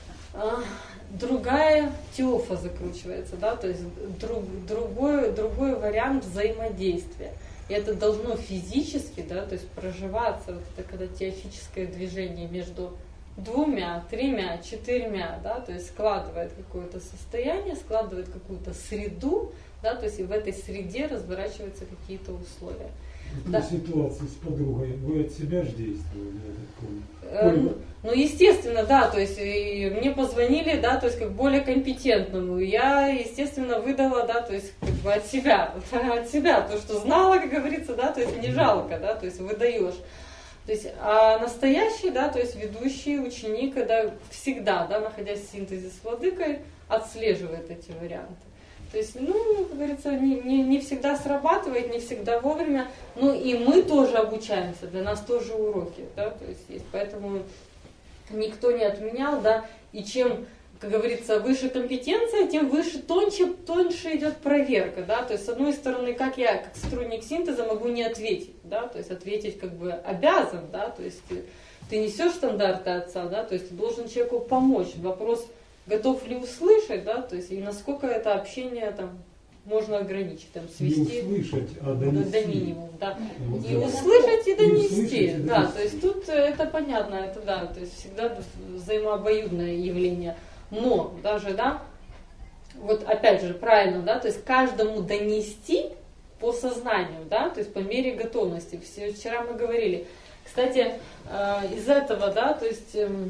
другая теофа закручивается, да, то есть другой вариант взаимодействия. И это должно физически, да, то есть проживаться, вот это когда теофическое движение между 2, 3, 4, да, то есть складывает какое-то состояние, складывает какую-то среду, да, то есть и в этой среде разворачиваются какие-то условия. В да. ситуации с подругой вы от себя же действовали, я так помню. Ну, естественно, да, то есть и мне позвонили, да, то есть как более компетентному, и я, естественно, выдала, да, то есть как бы от себя, то, что знала, как говорится, да, то есть не жалко, да, то есть выдаешь. То есть, а настоящий, да, то есть ведущий ученик, когда всегда, да, находясь в синтезе с владыкой, отслеживает эти варианты. То есть, ну, как говорится, не всегда срабатывает, не всегда вовремя, ну и мы тоже обучаемся, для нас тоже уроки, да, то есть, поэтому никто не отменял, да, и чем, как говорится, выше компетенция, тем выше, тоньше идет проверка, да, то есть, с одной стороны, как я, как сотрудник синтеза, могу не ответить, да, то есть, ответить как бы обязан, да, то есть, ты несешь стандарты отца, да, то есть, ты должен человеку помочь, вопрос, готов ли услышать, да, то есть, и насколько это общение там можно ограничить, там, свести не услышать, а донести. До минимума, да. И Да. услышать и донести, Услышать, да, донести. то есть тут это понятно, это да, то есть всегда взаимообоюдное явление. Но даже, да, вот опять же, правильно, да, то есть каждому донести по сознанию, да, то есть по мере готовности. Вчера мы говорили. Кстати, из этого, да, то есть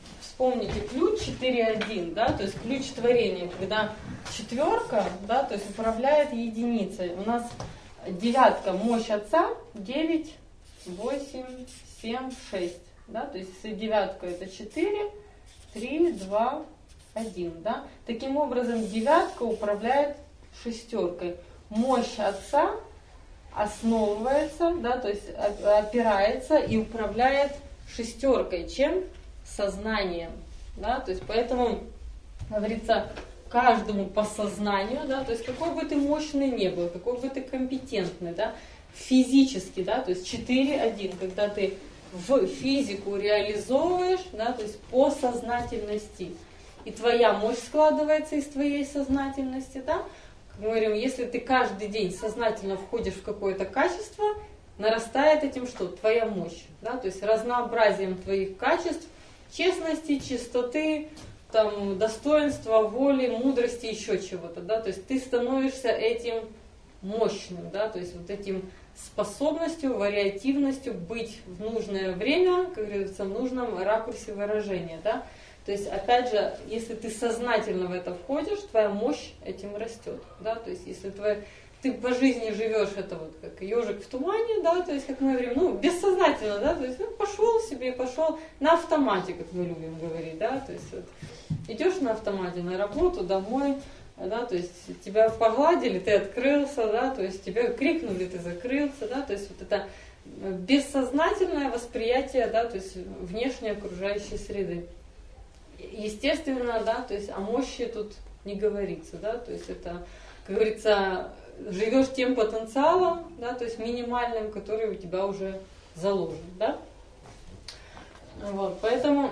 вспомните ключ 4.1, да, то есть ключ творения, когда четверка, да, то есть управляет единицей. У нас девятка, мощь Отца, 9, 8, 7, 6, да, то есть если девятка это 4, 3, 2, 1, да. Таким образом, девятка управляет шестеркой. Мощь Отца основывается, да, то есть опирается и управляет шестеркой. Чем? Сознанием. Да, то есть поэтому, говорится, каждому по сознанию, да, то есть какой бы ты мощный не был, какой бы ты компетентный, да, физически, да, то есть 4.1, когда ты в физику реализовываешь, да, то есть по сознательности. И твоя мощь складывается из твоей сознательности, да. Как мы говорим, если ты каждый день сознательно входишь в какое-то качество, нарастает этим что? Твоя мощь, да, то есть разнообразием твоих качеств, честности, чистоты, там, достоинства, воли, мудрости, еще чего-то, да, то есть ты становишься этим мощным, да, то есть вот этим способностью, вариативностью быть в нужное время, как говорится, в нужном ракурсе выражения, да. То есть, опять же, если ты сознательно в это входишь, твоя мощь этим растет, да, то есть, если ты по жизни живешь, это вот как ежик в тумане, да, то есть, как мы говорим, ну, бессознательно, да, то есть, ну, пошел себе, пошел на автомате, как мы любим говорить, да, то есть, вот, идешь на автомате на работу, домой, да, то есть, тебя погладили, ты открылся, да, то есть, тебя крикнули, ты закрылся, да, то есть, вот это бессознательное восприятие, да, то есть, внешней окружающей среды. Естественно, да, то есть о мощи тут не говорится, да, то есть это, как говорится, живешь тем потенциалом, да, то есть минимальным, который у тебя уже заложен, да. Вот, поэтому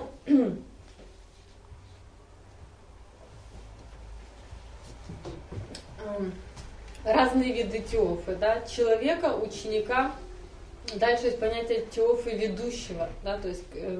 разные виды теофы, да, человека, ученика, дальше есть понятие теофы ведущего, да, то есть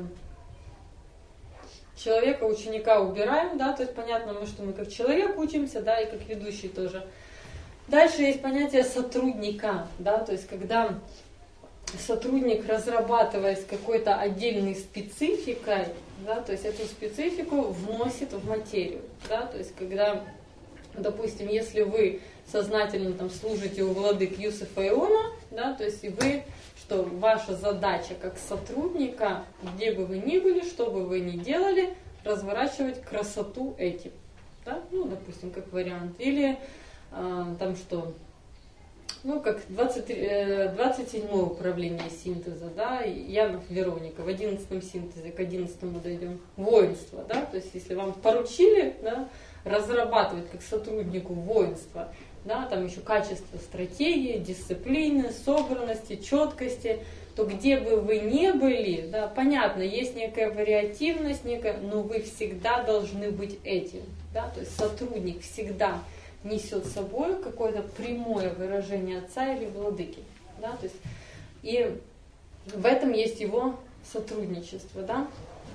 человека, ученика убираем, да, то есть понятно, что мы как человек учимся, да, и как ведущий тоже. Дальше есть понятие сотрудника, да, то есть когда сотрудник, разрабатывая с какой-то отдельной спецификой, да, то есть эту специфику вносит в материю, да, то есть когда, допустим, если вы сознательно там служите у владык Юсефа Иона, да, то есть и вы, что ваша задача как сотрудника, где бы вы ни были, что бы вы ни делали, разворачивать красоту этим, да, ну, допустим, как вариант, или там что, ну, как 27-е управление синтеза, да, Янов Вероника, в 11-м синтезе, к 11-му дойдем, воинство, да, то есть если вам поручили, да, разрабатывать как сотруднику воинство, да, там еще качество стратегии, дисциплины, собранности, четкости, то где бы вы ни были, да, понятно, есть некая вариативность, но вы всегда должны быть этим, да, то есть сотрудник всегда несет с собой какое-то прямое выражение отца или владыки, да, то есть и в этом есть его сотрудничество, да,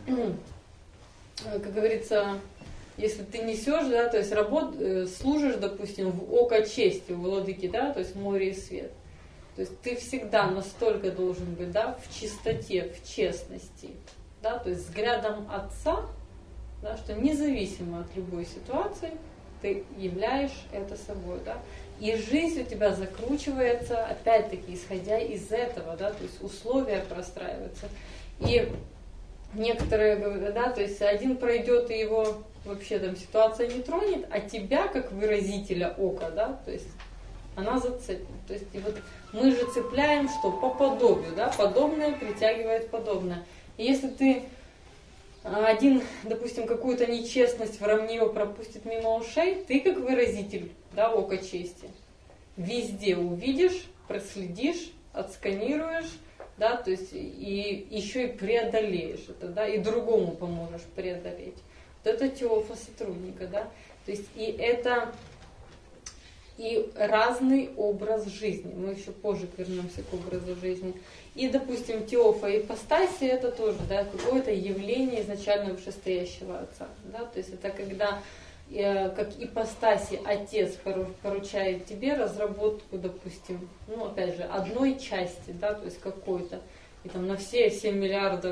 как говорится. Если ты несешь, да, то есть служишь, допустим, в око чести у владыки, да, то есть море и свет. То есть ты всегда настолько должен быть, да, в чистоте, в честности, да, то есть взглядом Отца, да, что независимо от любой ситуации, ты являешь это собой, да. И жизнь у тебя закручивается, опять-таки, исходя из этого, да, то есть условия простраиваются. И некоторые говорят, да, то есть один пройдет и его вообще там ситуация не тронет, а тебя как выразителя ока, да, то есть она зацепит. То есть и вот мы же цепляем что? По подобию, да, подобное притягивает подобное. И если ты один, допустим, какую-то нечестность, вранье пропустит мимо ушей, ты как выразитель, да, ока чести, везде увидишь, проследишь, отсканируешь, да, то есть и еще и преодолеешь это, да, и другому поможешь преодолеть. Вот это теофа сотрудника, да, то есть и это и разный образ жизни. Мы еще позже вернемся к образу жизни. И, допустим, теофа ипостаси это тоже, да, какое-то явление изначально вышестоящего Отца, да, то есть это когда как ипостаси Отец поручает тебе разработку, допустим, ну, опять же, одной части, да, то есть какой-то, и там на все 7 миллиардов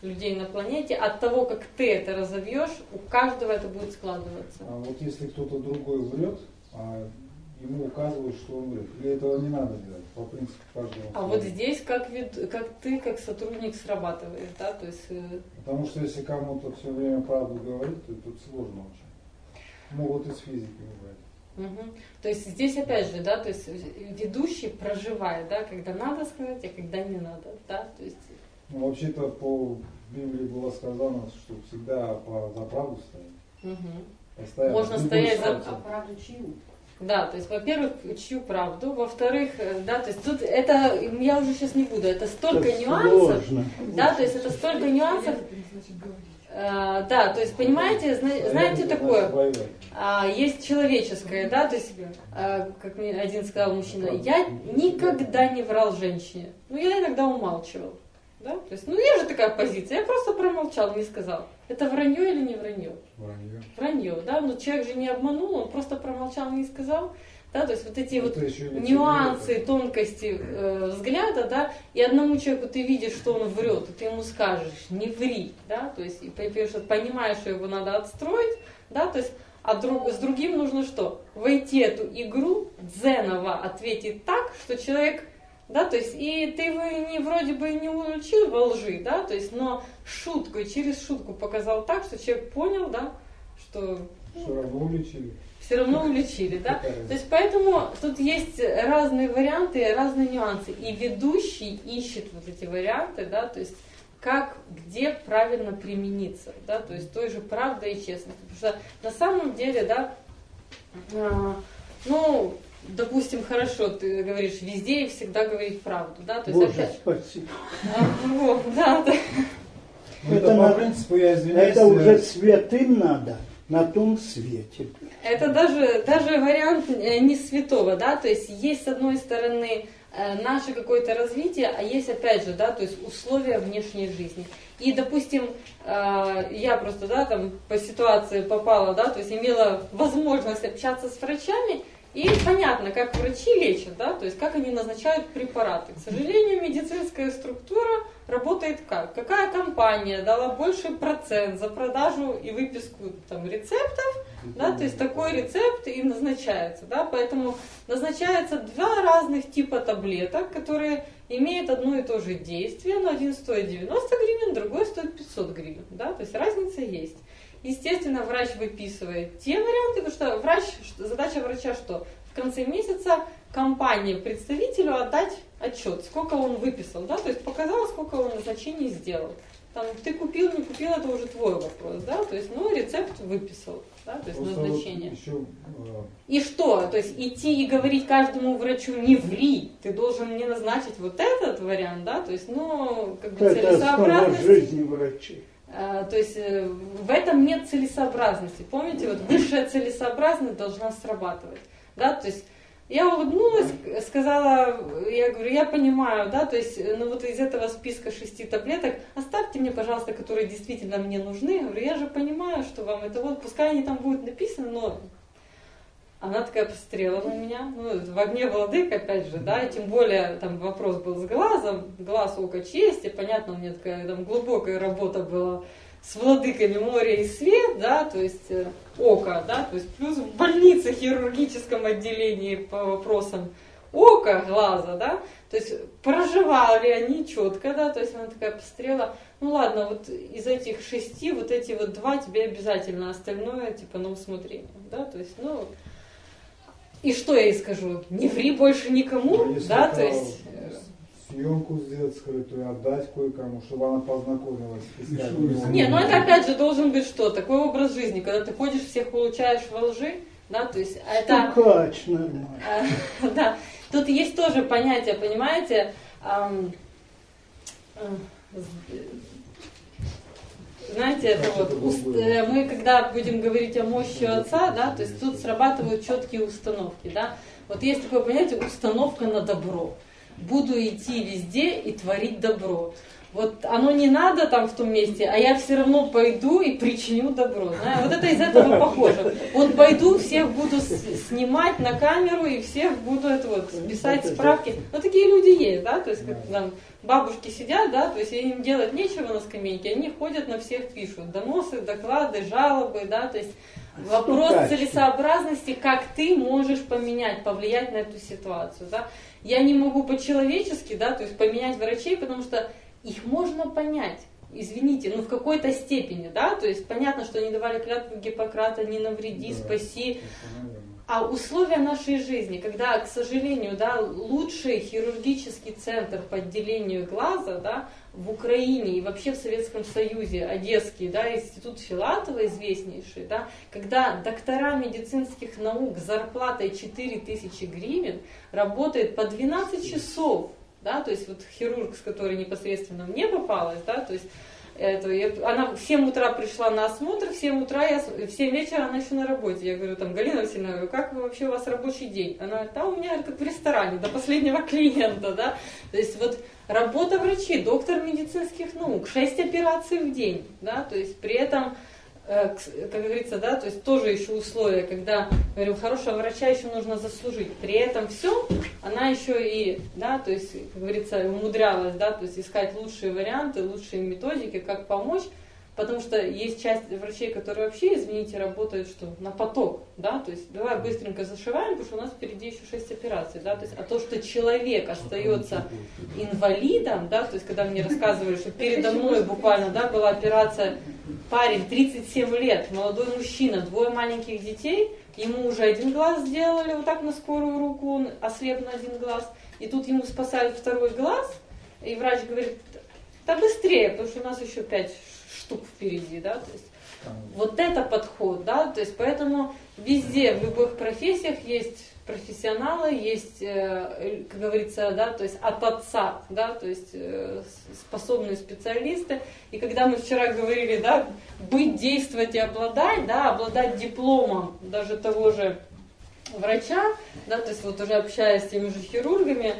людей на планете, от того, как ты это разовьешь, у каждого это будет складываться. А вот если кто-то другой врет, ему указывают, что он врет, или этого не надо делать, по принципу каждого. А вот здесь как ты, как сотрудник, срабатываешь, да, то есть... Потому что если кому-то все время правду говорить, то тут сложно очень. Могут из физики убрать. Угу. То есть здесь опять же, да, то есть ведущий проживает, да, когда надо сказать, а когда не надо, да, то есть... Ну, вообще-то по Библии было сказано, что всегда за правду стоять. Угу. Можно стоять за... А правду чью? Да, то есть, во-первых, чью правду, во-вторых, да, то есть тут это, я уже сейчас не буду, это столько нюансов, да, то есть это столько нюансов, да, то есть, понимаете, знаете такое, есть человеческое, да, то есть, как мне один сказал мужчина, я никогда не врал женщине, ну я иногда умалчивал, да, то есть, ну я же такая позиция, я просто промолчал, не сказал. Это вранье или не вранье? Вранье. Вранье, да, но человек же не обманул, он просто промолчал, не сказал, да, то есть вот эти вот нюансы, тонкости взгляда, да, и одному человеку ты видишь, что он врет, и ты ему скажешь, не ври, да, то есть, и понимаешь, что его надо отстроить, да, то есть, с другим нужно что? Войти в эту игру, дзеново ответить так, что человек... Да, то есть, и ты его вроде бы не учил во лжи, да, то есть, но шуткой, через шутку показал так, что человек понял, да, что... Все равно уличили. Все равно уличили, да. То есть, поэтому тут есть разные варианты, разные нюансы. И ведущий ищет вот эти варианты, да, то есть, как, где правильно примениться, да, то есть, той же правдой и честностью. Потому что на самом деле, да, ну... Допустим, хорошо, ты говоришь, везде и всегда говорить правду, да? То есть Боже, опять... спасибо. Вот, да, да. Это по принципу, я извиняюсь... Это уже святым надо на том свете. Это даже вариант не святого, да? То есть есть с одной стороны наше какое-то развитие, а есть опять же, да, то есть условия внешней жизни. И, допустим, я просто, да, там по ситуации попала, да, то есть имела возможность общаться с врачами. И понятно, как врачи лечат, да, то есть как они назначают препараты. К сожалению, медицинская структура работает как? Какая компания дала больший процент за продажу и выписку там, рецептов, да, то есть такой рецепт и назначается, да, поэтому назначается 2 разных типа таблеток, которые имеют одно и то же действие, но один стоит 90 гривен, другой стоит 500 гривен, да, то есть разница есть. Естественно, врач выписывает те варианты, потому что задача врача что? В конце месяца компании, представителю отдать отчет, сколько он выписал, да, то есть показал, сколько он назначений сделал. Там, ты купил, не купил, это уже твой вопрос, да, то есть, ну, рецепт выписал, да, то есть просто назначение. Вот еще, И что? То есть идти и говорить каждому врачу, не ври, ты должен мне назначить вот этот вариант, да, то есть, ну, как бы целесообразность. Это жизни врачей. То есть в этом нет целесообразности. Помните, вот высшая целесообразность должна срабатывать. Да? То есть я улыбнулась, сказала, я говорю, я понимаю, да, то есть, ну вот из этого списка 6 таблеток оставьте мне, пожалуйста, которые действительно мне нужны. Я говорю, я же понимаю, что вам это вот, пускай они там будут написаны, но она такая посмотрела на меня, ну, в огне владык, опять же, да, и тем более там вопрос был с глазом, глаз, око, честь, и понятно, у меня такая там глубокая работа была с владыками море и свет, да, то есть око, да, то есть плюс в больнице, хирургическом отделении по вопросам ока, глаза, да, то есть проживали они четко, да, то есть она такая посмотрела, ну ладно, вот из этих 6, вот эти вот 2 тебе обязательно, остальное, типа, на усмотрение, да, то есть, ну... И что я ей скажу? Не ври больше никому, да, то есть... Съемку сделать скрытую, отдать кое-кому, чтобы она познакомилась с искателем. Не, ну это опять же должен быть что? Такой образ жизни, когда ты ходишь, всех получаешь во лжи, да, то есть это... Стукач, нормально. Да, тут есть тоже понятие, понимаете, знаете, это вот, мы когда будем говорить о мощи Отца, да, то есть тут срабатывают четкие установки, да. Вот есть такое понятие установка на добро. буду идти везде и творить добро. Вот оно не надо там в том месте, а я все равно пойду и причиню добро. Вот это из этого похоже. Вот пойду, всех буду снимать на камеру и всех буду это вот писать справки. Ну такие люди есть, да, то есть как там бабушки сидят, да, то есть им делать нечего на скамейке, они ходят на всех пишут доносы, доклады, жалобы, да, то есть вопрос целесообразности, как ты можешь поменять, повлиять на эту ситуацию, да. Я не могу по-человечески, да, то есть поменять врачей, потому что их можно понять, извините, ну в какой-то степени, да, то есть понятно, что они давали клятву Гиппократа, не навреди, спаси, а условия нашей жизни, когда, к сожалению, да, лучший хирургический центр по отделению глаза, да, в Украине и вообще в Советском Союзе, Одесский, да, институт Филатова известнейший, да, когда доктора медицинских наук с зарплатой 4000 гривен работает по 12 часов, да, то есть вот хирург, с которой непосредственно мне попалась, да, то есть она в 7 утра пришла на осмотр, в 7 утра, в 7 вечера она еще на работе. Я говорю, там, Галина Васильевна, как вообще у вас рабочий день? Она говорит, да, у меня как в ресторане, до последнего клиента, да. То есть вот работа врачей, доктор медицинских наук, 6 операций в день, да, то есть при этом, как говорится, да, то есть тоже еще условия, когда, говорю, хорошего врача еще нужно заслужить. При этом все, она еще и, да, то есть, как говорится, умудрялась, да, то есть искать лучшие варианты, лучшие методики, как помочь, потому что есть часть врачей, которые вообще, извините, работают что, на поток, да, то есть давай быстренько зашиваем, потому что у нас впереди еще 6 операций, да, то есть, а то, что человек остается инвалидом, да, то есть, когда мне рассказывали, что передо мной буквально, да, была операция, парень, 37 лет, молодой мужчина, 2 маленьких детей, ему уже 1 глаз сделали, вот так на скорую руку, он ослеп на 1 глаз, и тут ему спасают 2 глаз, и врач говорит, да быстрее, потому что у нас еще 5 штук впереди, да, то есть вот это подход, да, то есть поэтому везде, в любых профессиях есть профессионалы, есть, как говорится, да, то есть от отца, да, то есть способные специалисты. И когда мы вчера говорили, да, быть, действовать и обладать, да, обладать дипломом даже того же врача, да, то есть вот уже общаясь с теми же хирургами,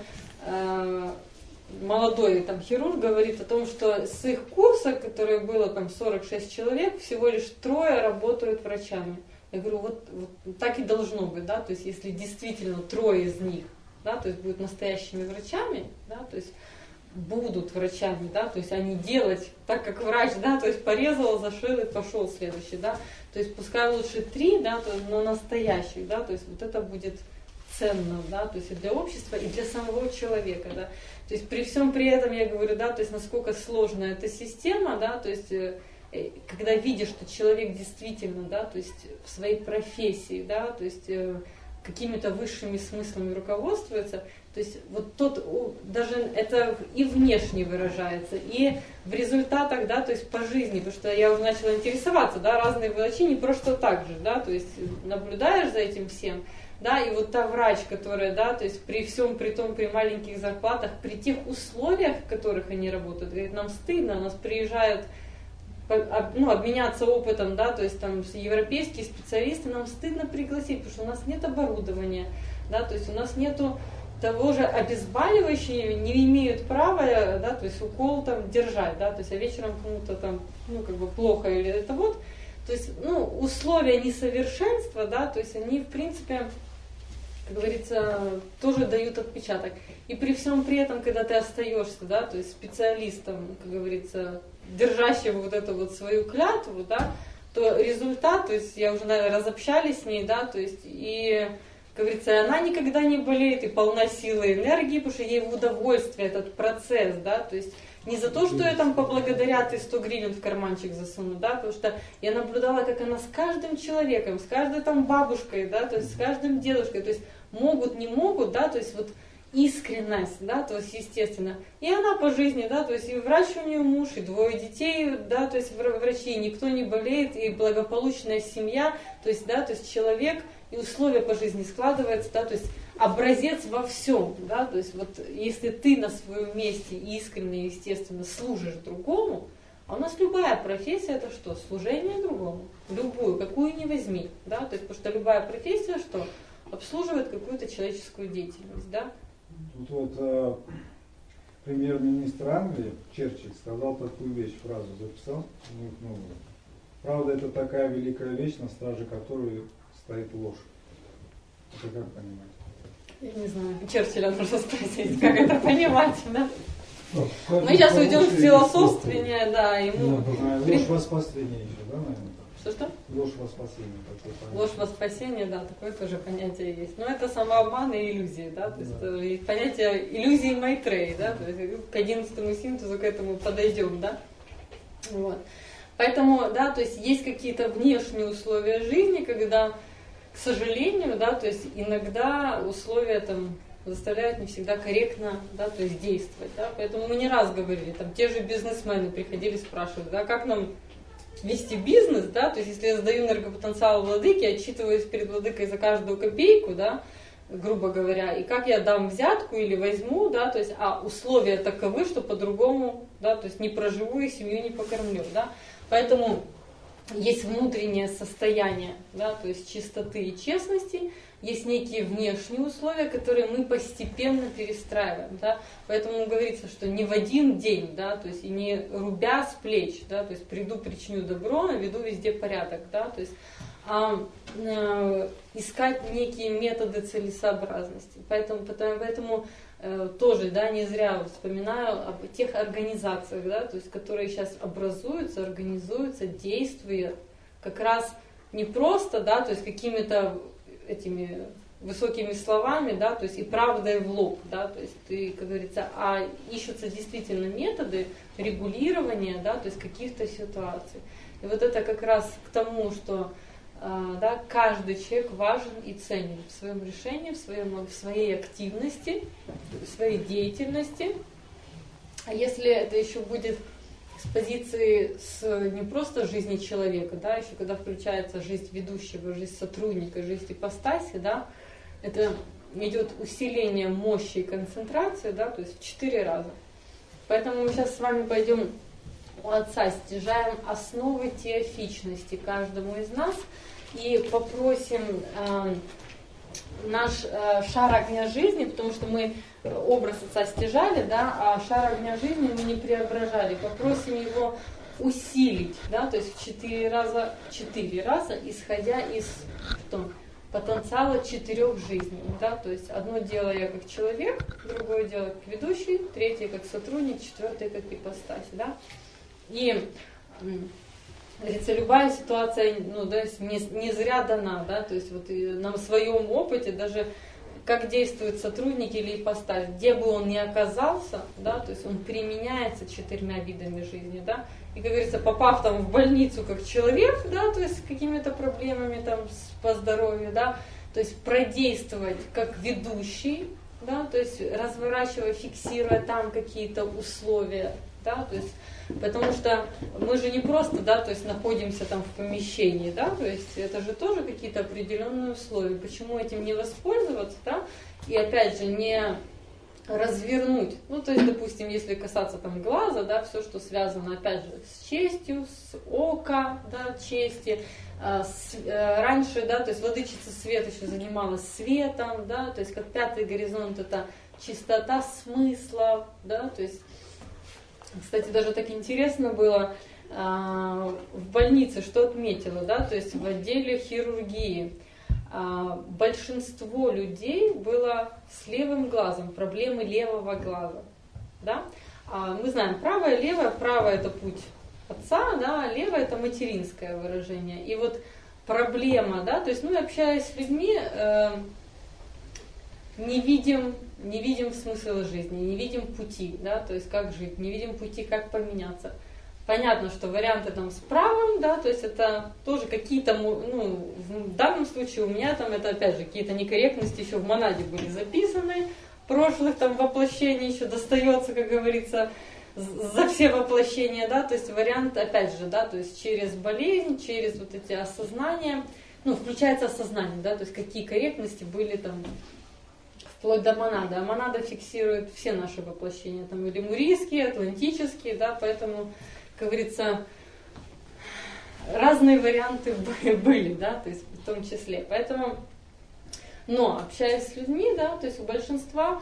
молодой там хирург говорит о том, что с их курса, которое было там 46 человек, всего лишь 3 работают врачами. Я говорю, вот так и должно быть, да, то есть если действительно 3 из них, да, то есть будут настоящими врачами, да, то есть будут врачами, да, то есть они делать так, как врач, да, то есть порезал, зашил и пошел следующий, да, то есть пускай лучше 3, да, но настоящих, да, то есть вот это будет ценно, да, то есть и для общества, и для самого человека, да, то есть при всем при этом я говорю, да, то есть насколько сложна эта система, да, то есть когда видишь, что человек действительно, да, то есть в своей профессии, да, то есть какими-то высшими смыслами руководствуется, то есть вот тот, даже это и внешне выражается, и в результатах, да, то есть по жизни, потому что я уже начала интересоваться, да, разные врачи не просто так же, да, то есть наблюдаешь за этим всем, да, и вот та врач, которая, да, то есть при всем, при том, при маленьких зарплатах, при тех условиях, в которых они работают, говорит, нам стыдно, у нас приезжают, ну, обменяться опытом, да, то есть там европейские специалисты, нам стыдно пригласить, потому что у нас нет оборудования, да, то есть у нас нету того же обезболивающего, не имеют права, да, то есть укол там держать, да, то есть а вечером кому-то там, ну, как бы плохо или это вот, то есть, ну, условия несовершенства, да, то есть они, в принципе, как говорится, тоже дают отпечаток. И при всем при этом, когда ты остаешься, да, то есть специалистом, как говорится, держащим вот эту вот свою клятву, да, то результат, то есть я уже, наверное, разобщались с ней, да, то есть и, как говорится, она никогда не болеет и полна силы и энергии, потому что ей в удовольствие этот процесс, да, то есть не за то, что я там поблагодарят и 100 гривен в карманчик засуну, да, потому что я наблюдала, как она с каждым человеком, с каждой там бабушкой, да, то есть с каждым дедушкой, то есть могут, не могут, да, то есть вот искренность, да, то есть естественно. И она по жизни, да, то есть и врач у нее муж, и 2 детей, да, то есть врачи, никто не болеет, и благополучная семья, то есть, да, то есть человек, и условия по жизни складываются, да, то есть образец во всем, да, то есть вот если ты на своем месте искренне, естественно, служишь другому, а у нас любая профессия это что? Служение другому, любую, какую ни возьми, да, то есть потому что любая профессия что? Обслуживает какую-то человеческую деятельность, да. Тут вот премьер-министр Англии Черчилль сказал такую вещь, фразу записал. Ну, правда, это такая великая вещь, на страже которой стоит ложь. Это как понимать? Я не знаю, Черчилля нужно спросить, как это понимать, да? Мы сейчас уйдем в философствование, да, ему... Ложь во спасение еще, да, наверное? Что-что? Ложь во спасение. Ложь во спасение, да, такое тоже понятие есть. Но это самообман и иллюзии, да, то есть это и понятие иллюзии Майтреи, да, то есть к 11-му синтезу к этому подойдем, да. Вот. Поэтому, да, то есть есть какие-то внешние условия жизни, когда, к сожалению, да, то есть иногда условия там заставляют не всегда корректно, да, то есть действовать, да, поэтому мы не раз говорили, там те же бизнесмены приходили спрашивать, да, как нам вести бизнес, да, то есть если я сдаю энергопотенциал владыке, отчитываюсь перед владыкой за каждую копейку, да, грубо говоря, и как я дам взятку или возьму, да, то есть, а условия таковы, что по-другому, да, то есть не проживу и семью не покормлю, да, поэтому есть внутреннее состояние, да, то есть чистоты и честности, есть некие внешние условия, которые мы постепенно перестраиваем, да, поэтому говорится, что не в один день, да, то есть и не рубя с плеч, да, то есть приду, причиню добро, наведу везде порядок, да, то есть искать некие методы целесообразности, поэтому тоже, да, не зря вспоминаю об тех организациях, да, то есть которые сейчас образуются, организуются, действуют, как раз не просто, да, то есть какими-то этими высокими словами, да, то есть и правдой в лоб, да, то есть и, как говорится, а ищутся действительно методы регулирования, да, то есть каких-то ситуаций. И вот это как раз к тому, что да, каждый человек важен и ценен в своем решении, в своей активности, в своей деятельности. А если это еще будет с позиции не просто жизни человека, да, еще когда включается жизнь ведущего, жизнь сотрудника, жизнь ипостаси, да, это идет усиление мощи и концентрации, да, то есть в 4 раза. Поэтому мы сейчас с вами пойдем у Отца, стяжаем основы теофичности каждому из нас и попросим наш шар огня жизни, потому что мы образ Отца стяжали, да, а шар огня жизни мы не преображали. Попросим его усилить, да, то есть в 4 раза, исходя из потенциала 4 жизней. Да, то есть одно дело я как человек, другое дело как ведущий, третье как сотрудник, 4 как ипостась. Да. И говорится, любая ситуация, ну, да, не зря дана, да, то есть вот на своем опыте даже как действует сотрудник или ипостась, где бы он ни оказался, да, то есть он применяется 4 видами жизни, да, и, как говорится, попав там в больницу как человек, да, то есть с какими-то проблемами там по здоровью, да, то есть продействовать как ведущий, да, то есть разворачивая, фиксируя там какие-то условия, да, то есть потому что мы же не просто, да, то есть находимся там в помещении, да, то есть это же тоже какие-то определенные условия. Почему этим не воспользоваться, да, и опять же не развернуть, ну, то есть, допустим, если касаться там глаза, да, все, что связано, опять же, с честью, с ока, да, чести, раньше, да, то есть владычица света еще занималась светом, да, то есть как 5-й горизонт это чистота смысла, да, то есть, кстати, даже так интересно было, в больнице что отметила, да, то есть в отделе хирургии большинство людей было с левым глазом, проблемы левого глаза, да. Мы знаем правое, левое, правое это путь отца, да, левое это материнское выражение. И вот проблема, да, то есть, ну, общаясь с людьми, не видим смысла жизни, не видим пути, да, то есть как жить, не видим пути, как поменяться. Понятно, что варианты там с правым, да, то есть это тоже какие-то, ну, в данном случае у меня там это опять же какие-то некорректности еще в монаде были записаны, прошлых там воплощений еще достается, как говорится, за все воплощения, да, то есть вариант опять же, да, то есть через болезнь, через вот эти осознания, ну, включается осознание, да, то есть какие корректности были там вплоть до монады. А монада фиксирует все наши воплощения, там и лемурийские, атлантические, да, поэтому, как говорится, разные варианты были, да, то есть в том числе. Поэтому, но общаясь с людьми, да, то есть у большинства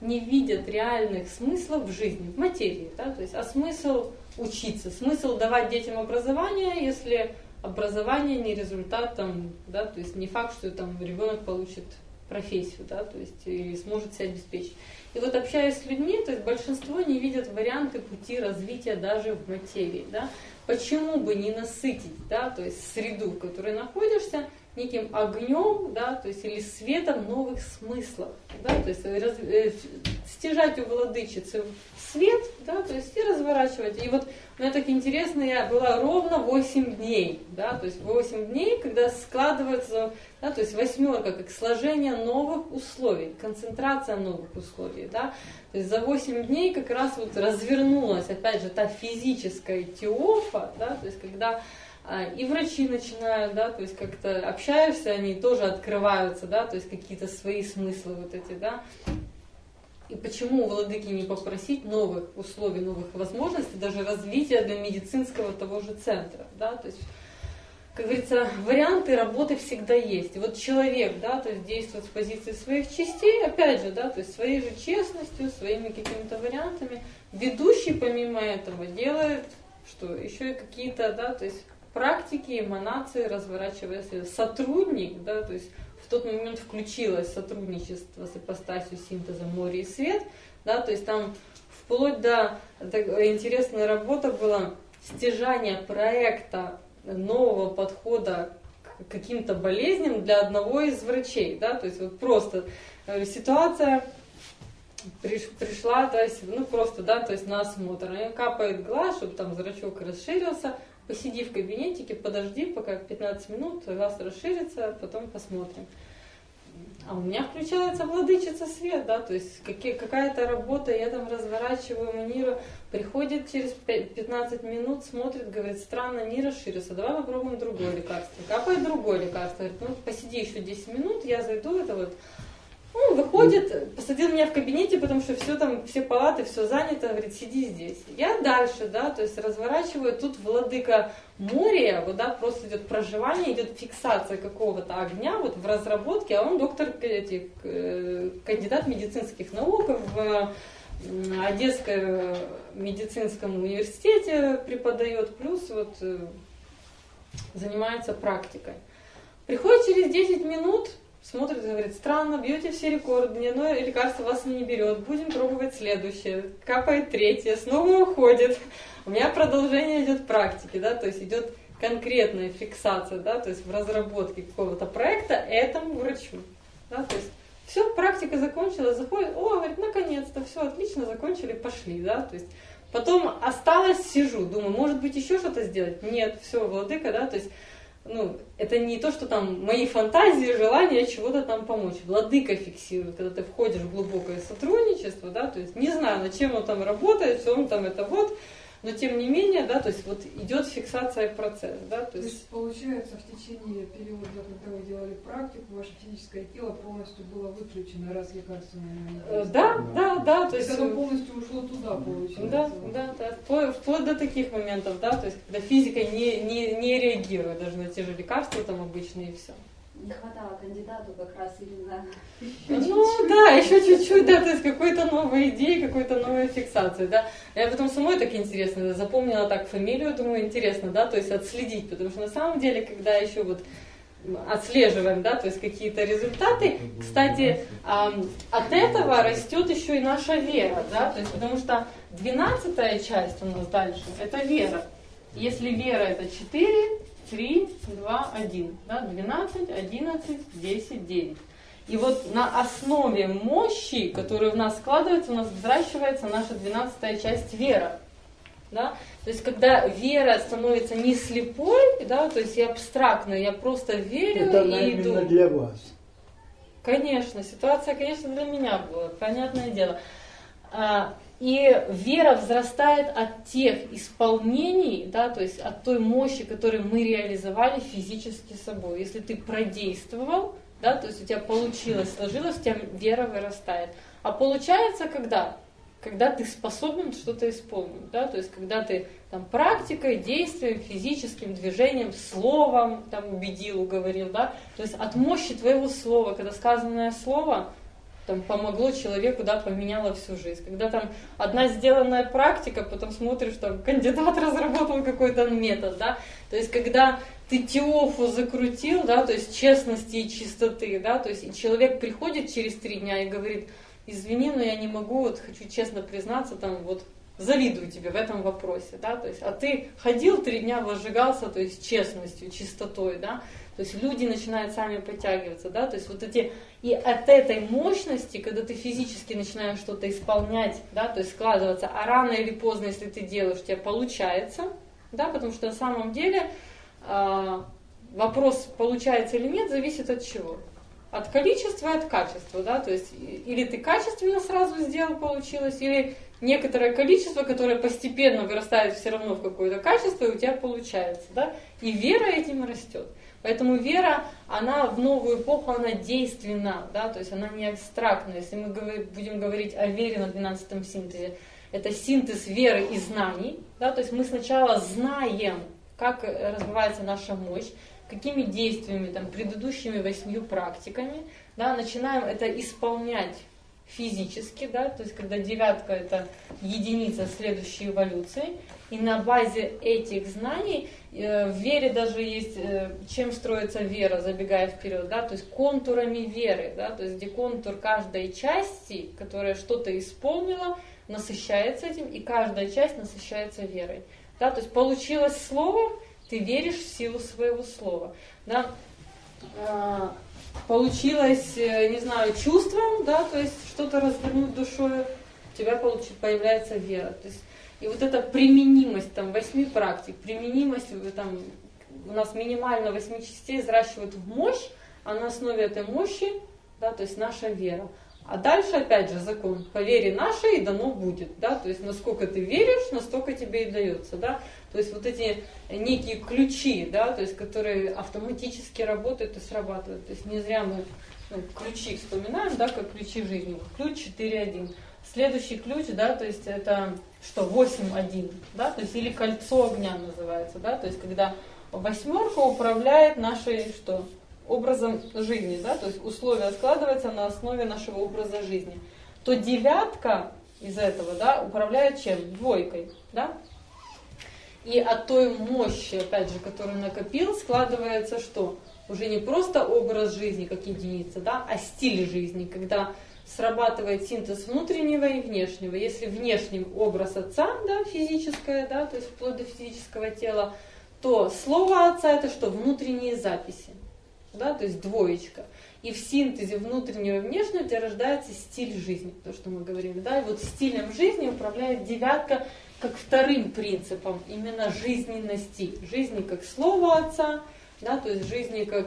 не видят реальных смыслов в жизни, в материи, да, то есть, а смысл учиться, смысл давать детям образование, если образование не результат там, да, то есть не факт, что там ребенок получит профессию, да, то есть и сможет себя обеспечить. И вот общаясь с людьми, то есть большинство не видят варианты пути развития даже в материи, да. Почему бы не насытить, да, то есть среду, в которой находишься, неким огнем, да, то есть или светом новых смыслов, да, то есть стяжать у владычицы свет, да, то есть и разворачивать. И вот мне так интересно, я была ровно 8 дней, да, то есть 8 дней, когда складывается, да, то есть восьмерка, как сложение новых условий, концентрация новых условий, да, то есть за 8 дней как раз вот развернулась, опять же, та физическая теофа, да, то есть когда и врачи начинают, да, то есть как-то общаешься, они тоже открываются, да, то есть какие-то свои смыслы вот эти, да. И почему у владыки не попросить новых условий, новых возможностей, даже развития для медицинского того же центра, да, то есть, как говорится, варианты работы всегда есть. И вот человек, да, то есть действует с позиции своих частей, опять же, да, то есть своей же честностью, своими какими-то вариантами. Ведущий помимо этого делает, что еще и какие-то, да, то есть практики, эманации, разворачивая сотрудник, да, то есть в тот момент включилось сотрудничество с ипостасью синтеза море и свет, да, то есть там вплоть до интересная работа была стяжания проекта нового подхода к каким-то болезням для одного из врачей, да, то есть вот просто ситуация пришла, то есть, ну просто, да, то есть на осмотр, капает глаз, чтобы там зрачок расширился. Посиди в кабинетике, подожди, пока 15 минут, глаз расширится, потом посмотрим. А у меня включается владычица свет, да, то есть какая-то работа, я там разворачиваю маниру, приходит через 15 минут, смотрит, говорит, странно, не расширился, давай попробуем другое лекарство. Капает другое лекарство, говорит, ну посиди еще 10 минут, я зайду, это вот. Он выходит, посадил меня в кабинете, потому что все там, все палаты, все занято, говорит, сиди здесь. Я дальше, да, то есть разворачиваю, тут владыка моря, вот, да, просто идет проживание, идет фиксация какого-то огня, вот в разработке, а он доктор, кандидат медицинских наук в Одесском медицинском университете преподает, плюс вот занимается практикой. Приходит через 10 минут, смотрит и говорит, странно, бьете все рекорды, ни одно лекарство вас не берет, будем пробовать следующее. Капает третье, снова уходит. У меня продолжение идет практики, да, то есть идет конкретная фиксация, да, то есть в разработке какого-то проекта этому врачу. Да, то есть все, практика закончилась, заходит, о, говорит, наконец-то, все отлично, закончили, пошли, да, то есть потом осталось, сижу, думаю, может быть еще что-то сделать? Нет, все, владыка, да, то есть ну, это не то, что там мои фантазии, желания чего-то там помочь. Владыка фиксирует, когда ты входишь в глубокое сотрудничество, да, то есть не знаю, над чем он там работает, все он там это вот, но тем не менее, да, то есть вот идет фиксация процесса, да, то есть получается в течение периода, когда вы делали практику, ваше физическое тело полностью было выключено, раз лекарственное. Да, то есть оно полностью ушло туда, получается. Да, вплоть до таких моментов, да, то есть когда физика не реагирует даже на те же лекарства там обычные и все. Не хватало кандидату как раз именно. Ну да, еще чуть-чуть, да, то есть какой-то новой идеи, какой-то новой фиксации, да. Я потом самой так интересно, запомнила так фамилию, думаю, интересно, да, то есть отследить, потому что на самом деле, когда еще вот отслеживаем, да, то есть какие-то результаты, кстати, от этого растет еще и наша вера, да, то есть потому что 12-я часть у нас дальше, это вера. Если вера это 4, 3, 2, 1, да, 12, 11, 10, 9. И вот на основе мощи, которая в нас складывается, у нас взращивается наша 12-я часть вера. Да? То есть когда вера становится не слепой, да, то есть и абстрактной, я просто верю это и иду. именно для вас. Конечно, ситуация, конечно, для меня была, понятное дело. И вера взрастает от тех исполнений, да, то есть от той мощи, которую мы реализовали физически собой. Если ты продействовал, да, то есть у тебя получилось, сложилось, у тебя вера вырастает. А получается когда? Когда ты способен что-то исполнить, да, то есть когда ты там практикой, действием, физическим движением, словом там убедил, уговорил, да, то есть от мощи твоего слова, когда сказанное слово там помогло человеку, да, поменяло всю жизнь. Когда там одна сделанная практика, потом смотришь, там кандидат разработал какой-то метод, да, то есть когда ты теофу закрутил, да, то есть честности и чистоты, да, то есть и человек приходит через 3 дня и говорит: извини, но я не могу, вот хочу честно признаться, там вот завидую тебе в этом вопросе, да, то есть, а ты ходил 3 дня, возжигался, то есть честностью, чистотой, да, то есть люди начинают сами подтягиваться, да, то есть вот эти, и от этой мощности, когда ты физически начинаешь что-то исполнять, да, то есть складываться, а рано или поздно, если ты делаешь, у тебя получается, да, потому что на самом деле вопрос, получается или нет, зависит от чего? От количества и от качества, да, то есть или ты качественно сразу сделал, получилось, или некоторое количество, которое постепенно вырастает все равно в какое-то качество, и у тебя получается, да, и вера этим растет. Поэтому вера, она в новую эпоху, она действенна, да, то есть она не абстрактная. Если мы будем говорить о вере на 12-м синтезе, это синтез веры и знаний, да, то есть мы сначала знаем, как развивается наша мощь, какими действиями, там, предыдущими 8 практиками, да, начинаем это исполнять физически, да, то есть когда 9 это единица следующей эволюции, и на базе этих знаний в вере даже есть, чем строится вера, забегая вперед, да, то есть контурами веры, да, то есть где контур каждой части, которая что-то исполнила, насыщается этим, и каждая часть насыщается верой, да, то есть получилось слово, ты веришь в силу своего слова, да. Получилось, не знаю, чувством, да, то есть что-то развернуть душой, у тебя появляется вера. То есть, и вот эта применимость там 8 практик, применимость там, у нас минимально 8 частей взращивают в мощь, а на основе этой мощи, да, то есть наша вера. А дальше опять же закон: по вере нашей и дано будет, да, то есть насколько ты веришь, настолько тебе и дается, да. То есть вот эти некие ключи, да, то есть которые автоматически работают и срабатывают. То есть не зря мы ключи вспоминаем, да, как ключи жизни. Ключ 4.1. Следующий ключ, да, то есть это что, 8.1, да, то есть или кольцо огня называется, да, то есть когда 8 управляет нашей, что, образом жизни, да, то есть условия складываются на основе нашего образа жизни. То 9 из этого, да, управляет чем? 2, да. И от той мощи, опять же, которую накопил, складывается что? Уже не просто образ жизни как единица, да, а стиль жизни, когда срабатывает синтез внутреннего и внешнего. Если внешним образ отца, да, физическое, да, то есть вплоть до физического тела, то слово отца это что? Внутренние записи, да, то есть 2. И в синтезе внутреннего и внешнего у тебя рождается стиль жизни, то, что мы говорили, да, и вот стилем жизни управляет 9 как 2 принципом именно жизненности, жизни как слово отца, да, то есть жизни как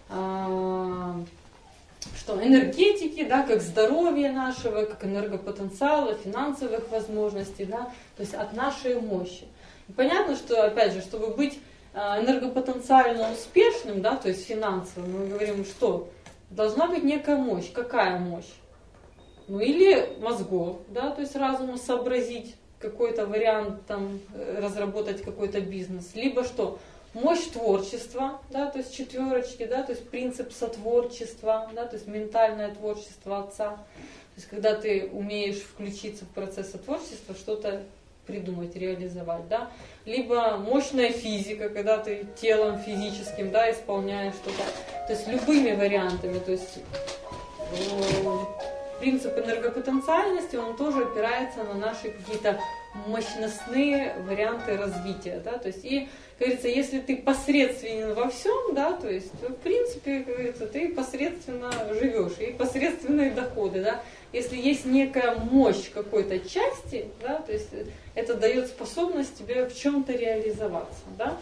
что, энергетики, да, как здоровья нашего, как энергопотенциала, финансовых возможностей, да, то есть от нашей мощи. И понятно, что, опять же, чтобы быть энергопотенциально успешным, да, то есть финансово, мы говорим, что должна быть некая мощь. Какая мощь? Ну или мозгов, да, то есть разуму сообразить какой-то вариант, там, разработать какой-то бизнес, либо что? Мощь творчества, да, то есть 4, да, то есть принцип сотворчества, да, то есть ментальное творчество отца. То есть когда ты умеешь включиться в процесс творчества, что-то придумать, реализовать, да. Либо мощная физика, когда ты телом физическим, да, исполняешь что-то. То есть любыми вариантами, то есть принцип энергопотенциальности, он тоже опирается на наши какие-то мощностные варианты развития, да, то есть и, как говорится, если ты посредственен во всем, да, то есть, в принципе, как говорится, ты посредственно живешь, и посредственные доходы, да, если есть некая мощь какой-то части, да, то есть это дает способность тебе в чем-то реализоваться, да.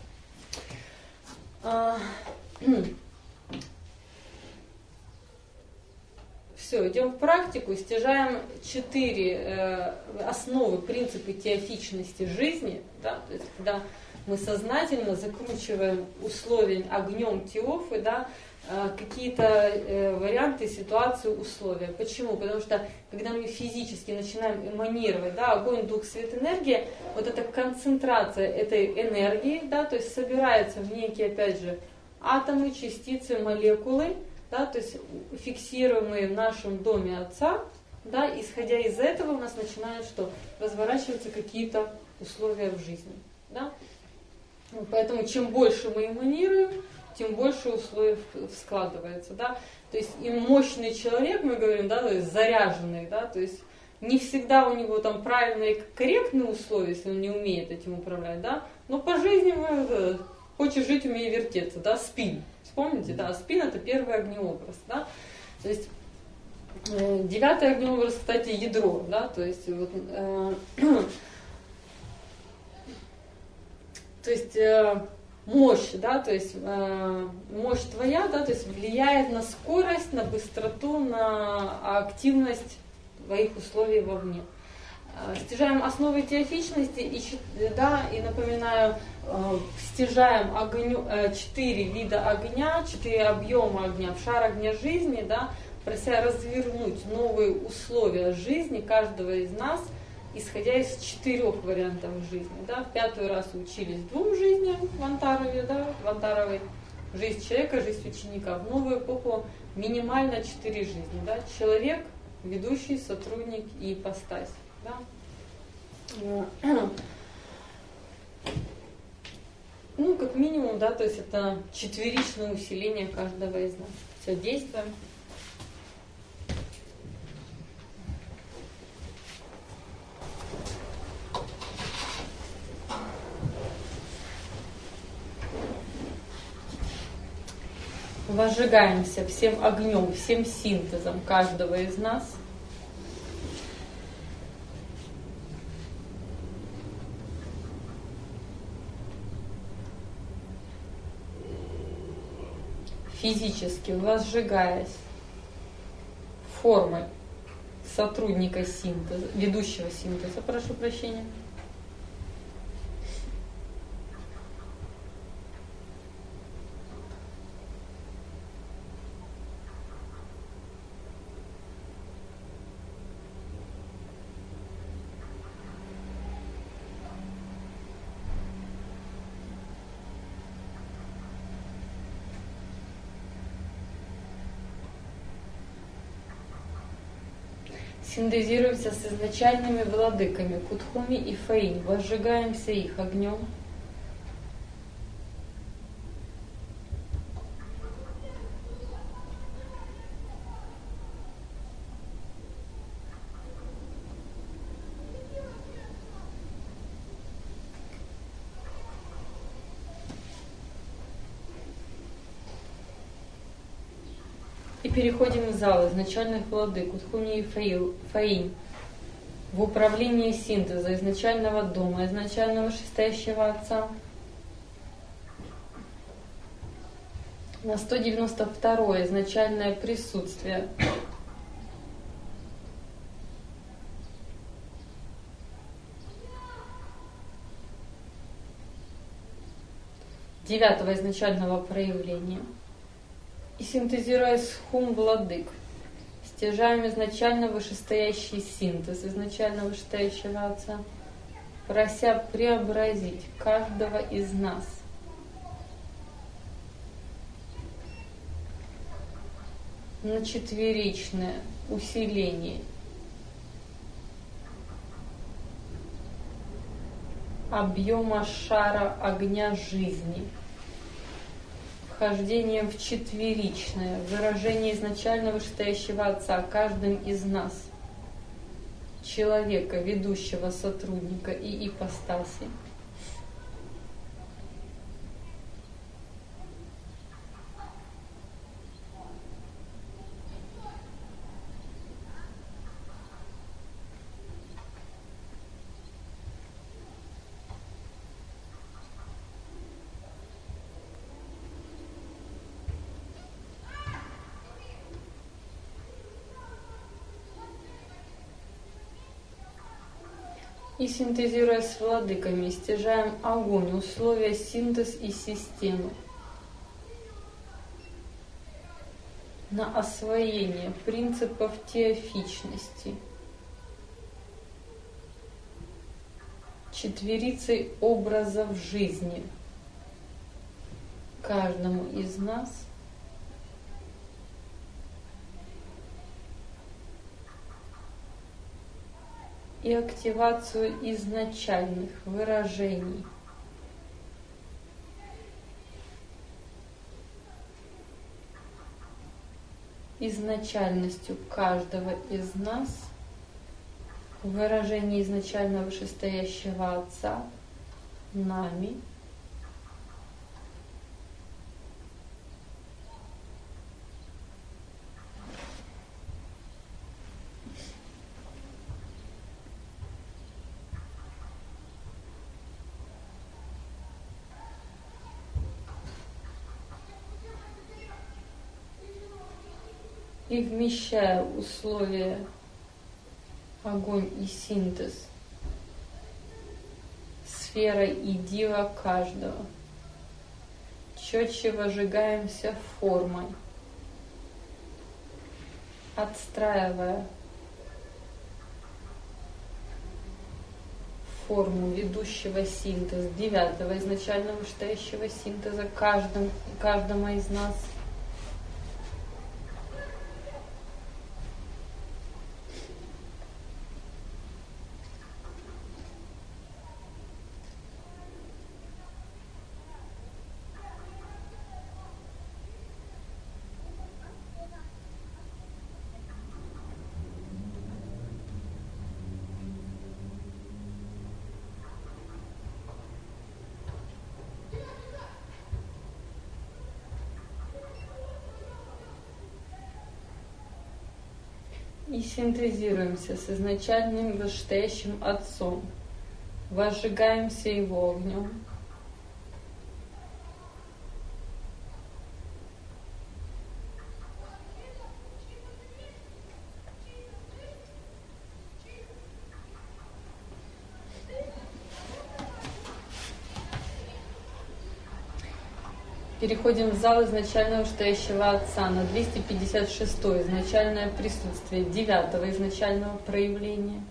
Все, идем в практику, стяжаем 4 основы, принципы теофичности жизни, да, то есть когда мы сознательно закручиваем условия огнем теофы, да, какие-то варианты, ситуации, условия. Почему? Потому что когда мы физически начинаем эманировать, да, огонь, дух, свет, энергия, вот эта концентрация этой энергии, да, то есть собирается в некие, опять же, атомы, частицы, молекулы, да, то есть фиксируемые в нашем доме отца, да, исходя из этого у нас начинают что? Разворачиваться какие-то условия в жизни, да. Поэтому чем больше мы эманируем, тем больше условий складывается, да. То есть и мощный человек, мы говорим, да, то есть заряженный, да, то есть не всегда у него там правильные и корректные условия, если он не умеет этим управлять, да, но по жизни мы, хочешь жить, умей вертеться, да, спин. Вспомните, да, спин это первый огнеобраз, да, то есть 9-й огнеобраз, кстати, ядро, да, то есть вот, то есть мощь, да, то есть мощь твоя, да, то есть влияет на скорость, на быстроту, на активность твоих условий вовне. Стяжаем основы теофичности и, да, и напоминаю, стяжаем 4 вида огня, 4 объема огня в шар огня жизни, да, прося развернуть новые условия жизни каждого из нас, исходя из 4 вариантов жизни. Да. В 5-й раз учились 2 жизням в Антарове, да, в Антаровой жизнь человека, жизнь ученика. В новую эпоху минимально 4 жизни. Да. Человек, ведущий, сотрудник и ипостась. Да. Ну, как минимум, да, то есть это 4-ричное усиление каждого из нас. Все, действуем. Возжигаемся всем огнем, всем синтезом каждого из нас. Физически возжигаясь формой сотрудника синтеза, ведущего синтеза, прошу прощения. Синтезируемся с изначальными владыками Кутхуми и Фаинь, возжигаемся их огнем. И переходим в зал изначальных владык Кутхуми и Фаинь в управлении синтеза изначального дома, изначального шестящего отца. На 192-е изначальное присутствие. Девятого изначального проявления. И синтезируя с хум владык, стяжаем изначально вышестоящий синтез изначально вышестоящего отца, прося преобразить каждого из нас на 4-ричное усиление объема шара огня жизни, вхождением в 4-ричное выражение изначально вышестоящего отца каждым из нас, человека, ведущего, сотрудника и ипостаси. И синтезируя с владыками, стяжаем огонь, условия, синтез и системы на освоение принципов теофичности, 4 образов жизни каждому из нас и активацию изначальных выражений. Изначальностью каждого из нас, выражение изначально вышестоящего Отца нами, и вмещая условия огонь и синтез, сфера и дива каждого, четче выжигаемся формой, отстраивая форму ведущего синтеза, 9-го изначально вышестоящего синтеза каждому из нас. И синтезируемся с изначальным вышестоящим Отцом, возжигаемся Его огнем, переходим в зал изначального вышестоящего Отца на 256-й, изначальное присутствие 9-го изначального проявления.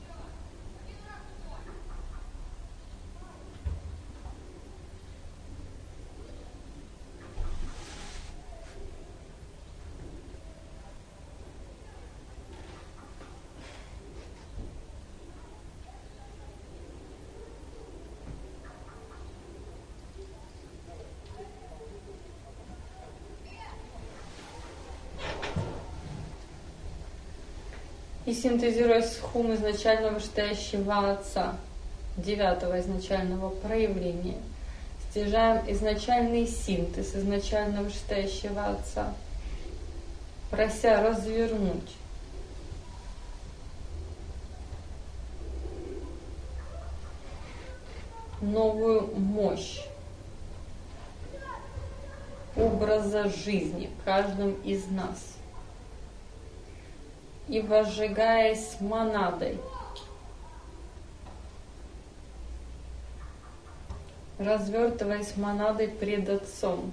И синтезируя схум изначального вышестоящего Отца, 9-го изначального проявления, стяжаем изначальный синтез изначального вышестоящего Отца, прося развернуть новую мощь образа жизни в каждом из нас. И возжигаясь монадой, развертываясь монадой пред Отцом,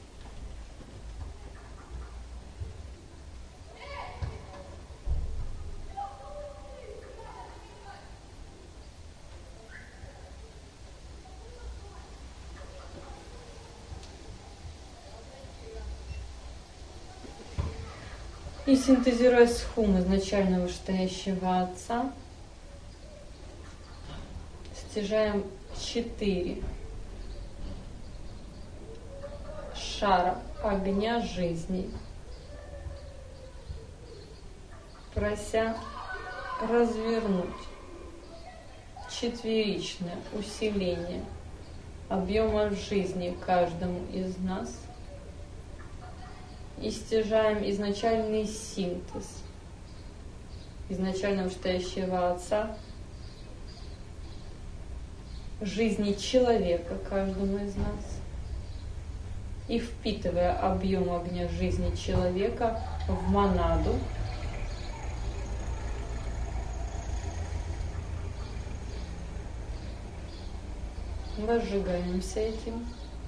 и синтезируя схум изначально вышестоящего Отца, стяжаем 4 шара огня жизни, прося развернуть четверичное усиление объема жизни каждому из нас и стяжаем изначальный синтез изначально вышестоящего Отца жизни человека каждому из нас и впитывая объем огня жизни человека в монаду, возжигаемся этим.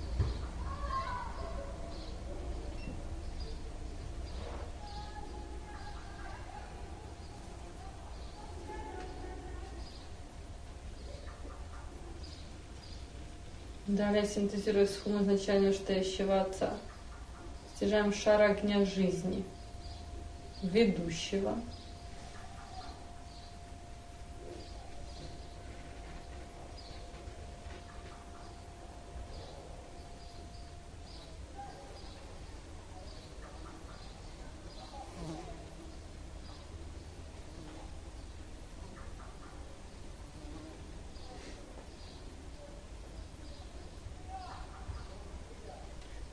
Далее, синтезируя схум изначально вышестоящего Отца, стяжаем шар огня жизни, ведущего,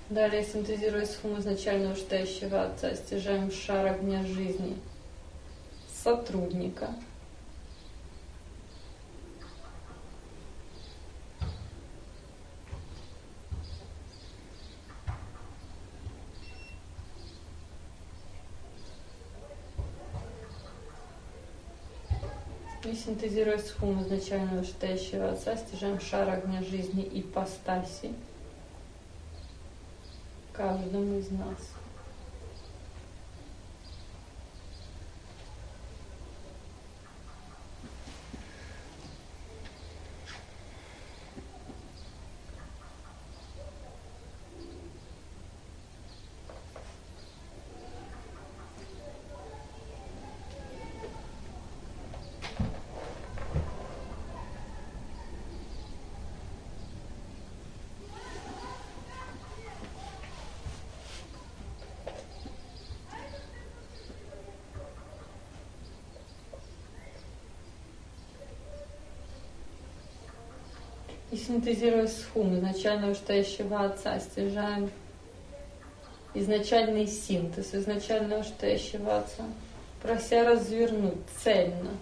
Далее, синтезируя схему изначального вышестоящего отца, стяжаем шар огня жизни сотрудника, и синтезируя схему изначального вышестоящего отца, стяжаем шар огня жизни ипостаси каждому из нас. И синтезируя схему изначального вышестоящего отца, стяжаем изначальный синтез изначального вышестоящего отца, прося развернуть цельно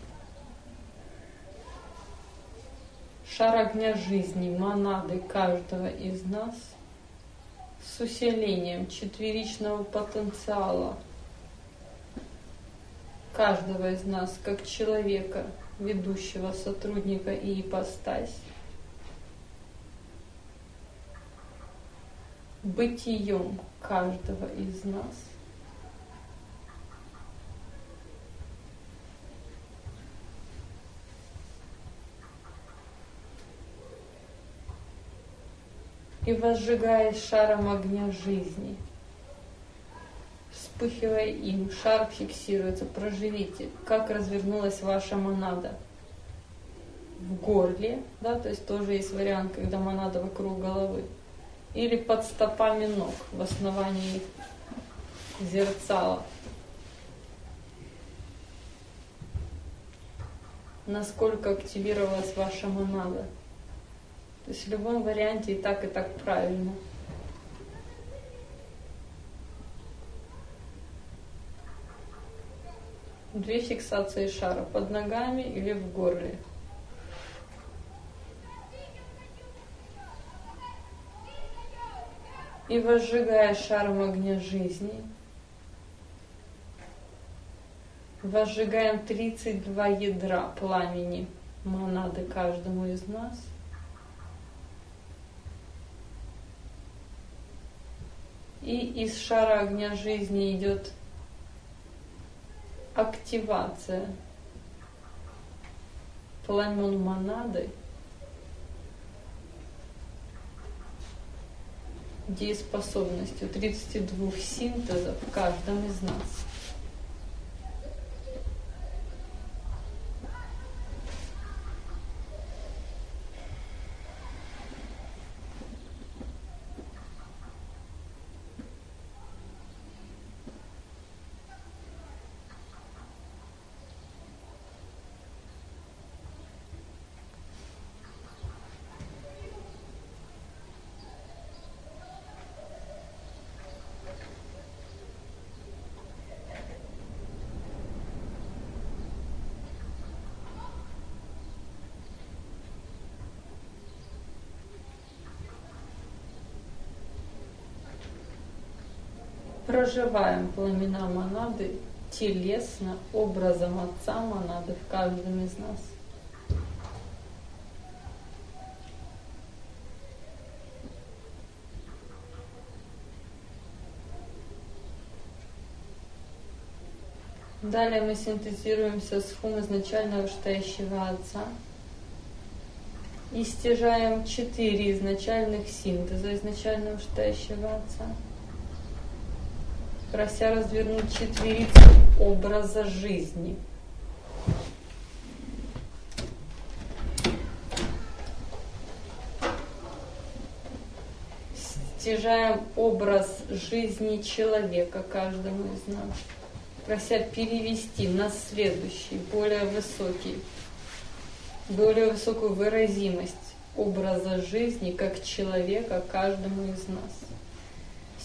шар огня жизни, монады каждого из нас с усилением четверичного потенциала каждого из нас как человека, ведущего, сотрудника и ипостась, бытием каждого из нас, и возжигаясь шаром огня жизни, вспыхивая им, шар фиксируется. Проживите, как развернулась ваша монада в горле, да, то есть тоже есть вариант, когда монада вокруг головы, или под стопами ног в основании зерцала. Насколько активировалась ваша монада. То есть в любом варианте и так правильно. Две фиксации шара: под ногами или в горле. И возжигая шаром огня жизни, возжигаем 32 ядра пламени монады каждому из нас. И из шара огня жизни идет активация пламен монады, дееспособностью 32 синтезов в каждом из нас. Проживаем пламена монады телесно, образом Отца монады в каждом из нас. Далее мы синтезируемся с хум изначального вышестоящего Отца и стяжаем 4 изначальных синтеза изначального вышестоящего Отца, прося развернуть четверицу образа жизни. Стяжаем образ жизни человека каждому из нас, прося перевести на следующий, более высокую выразимость образа жизни как человека каждому из нас.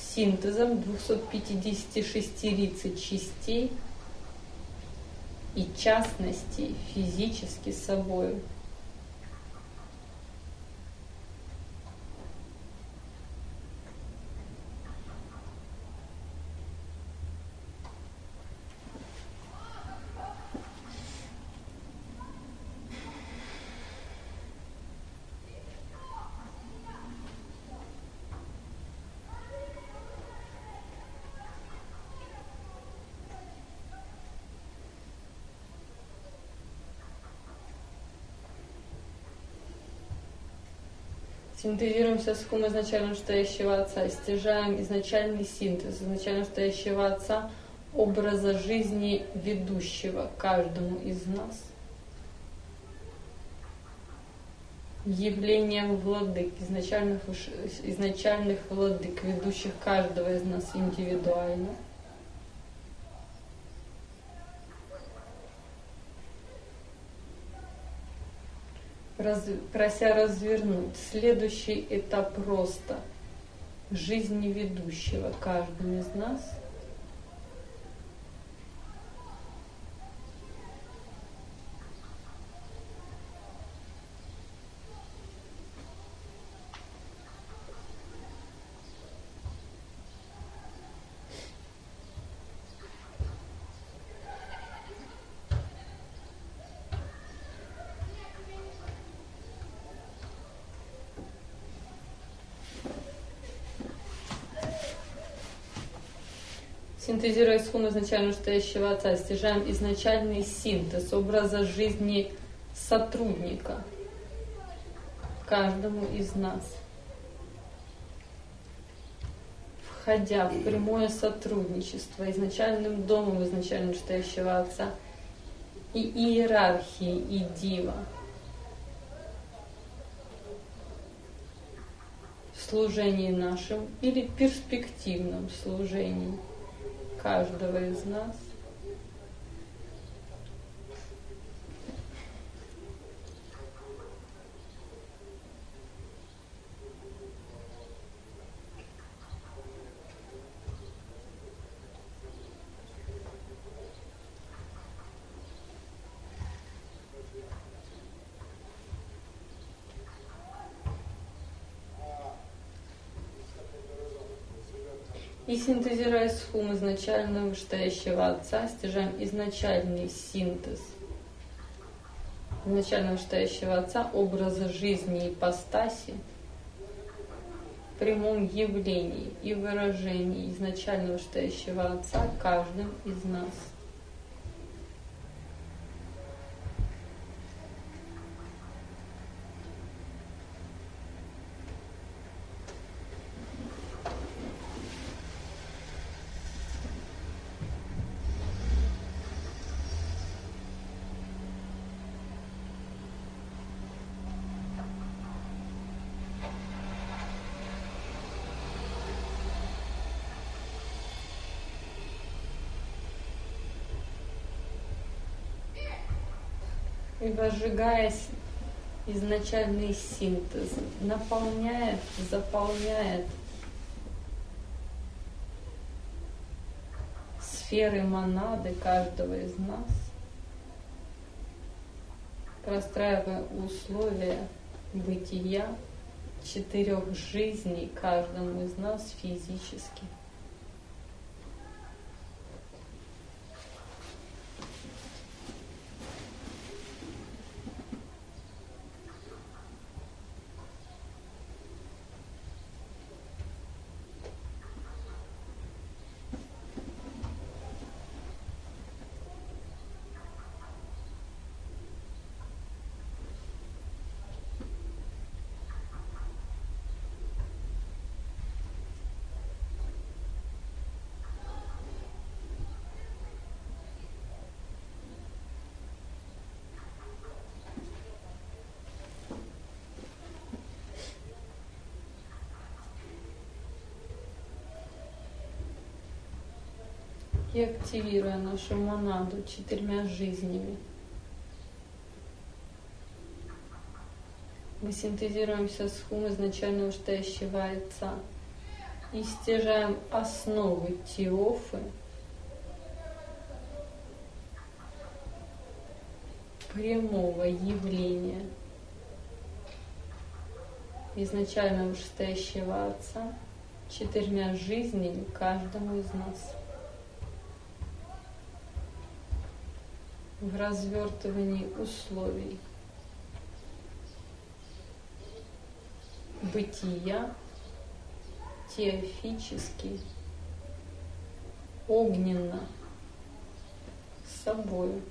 синтезом 256 рицей частей и частностей физически собою. Синтезируемся с хум изначально стоящего Отца, стяжаем изначальный синтез изначально стоящего Отца, образа жизни ведущего каждому из нас, явлением владык, изначальных владык, ведущих каждого из нас индивидуально, прося развернуть следующий этап роста жизни ведущего каждому из нас, синтезируя с хум изначально стоящего Отца, стяжаем изначальный синтез образа жизни сотрудника каждому из нас, входя в прямое сотрудничество изначальным домом изначально стоящего Отца и иерархии и дива, в служении нашим или перспективном служении каждого из нас, и синтезируя с хум изначального стоящего Отца, стяжаем изначальный синтез изначального стоящего Отца, образа жизни ипостаси, в прямом явлении и выражении изначального стоящего Отца каждым из нас. И возжигаясь изначальный синтез, наполняет, заполняет сферы монады каждого из нас, простраивая условия бытия 4 жизней каждому из нас физически. И активируя нашу монаду 4 жизнями, мы синтезируемся с хум изначального стоящего Отца, и стяжаем основы Теофы, прямого явления изначально вышестоящего Отца 4 жизнями каждому из нас. В развертывании условий бытия теофически, огненно, собою.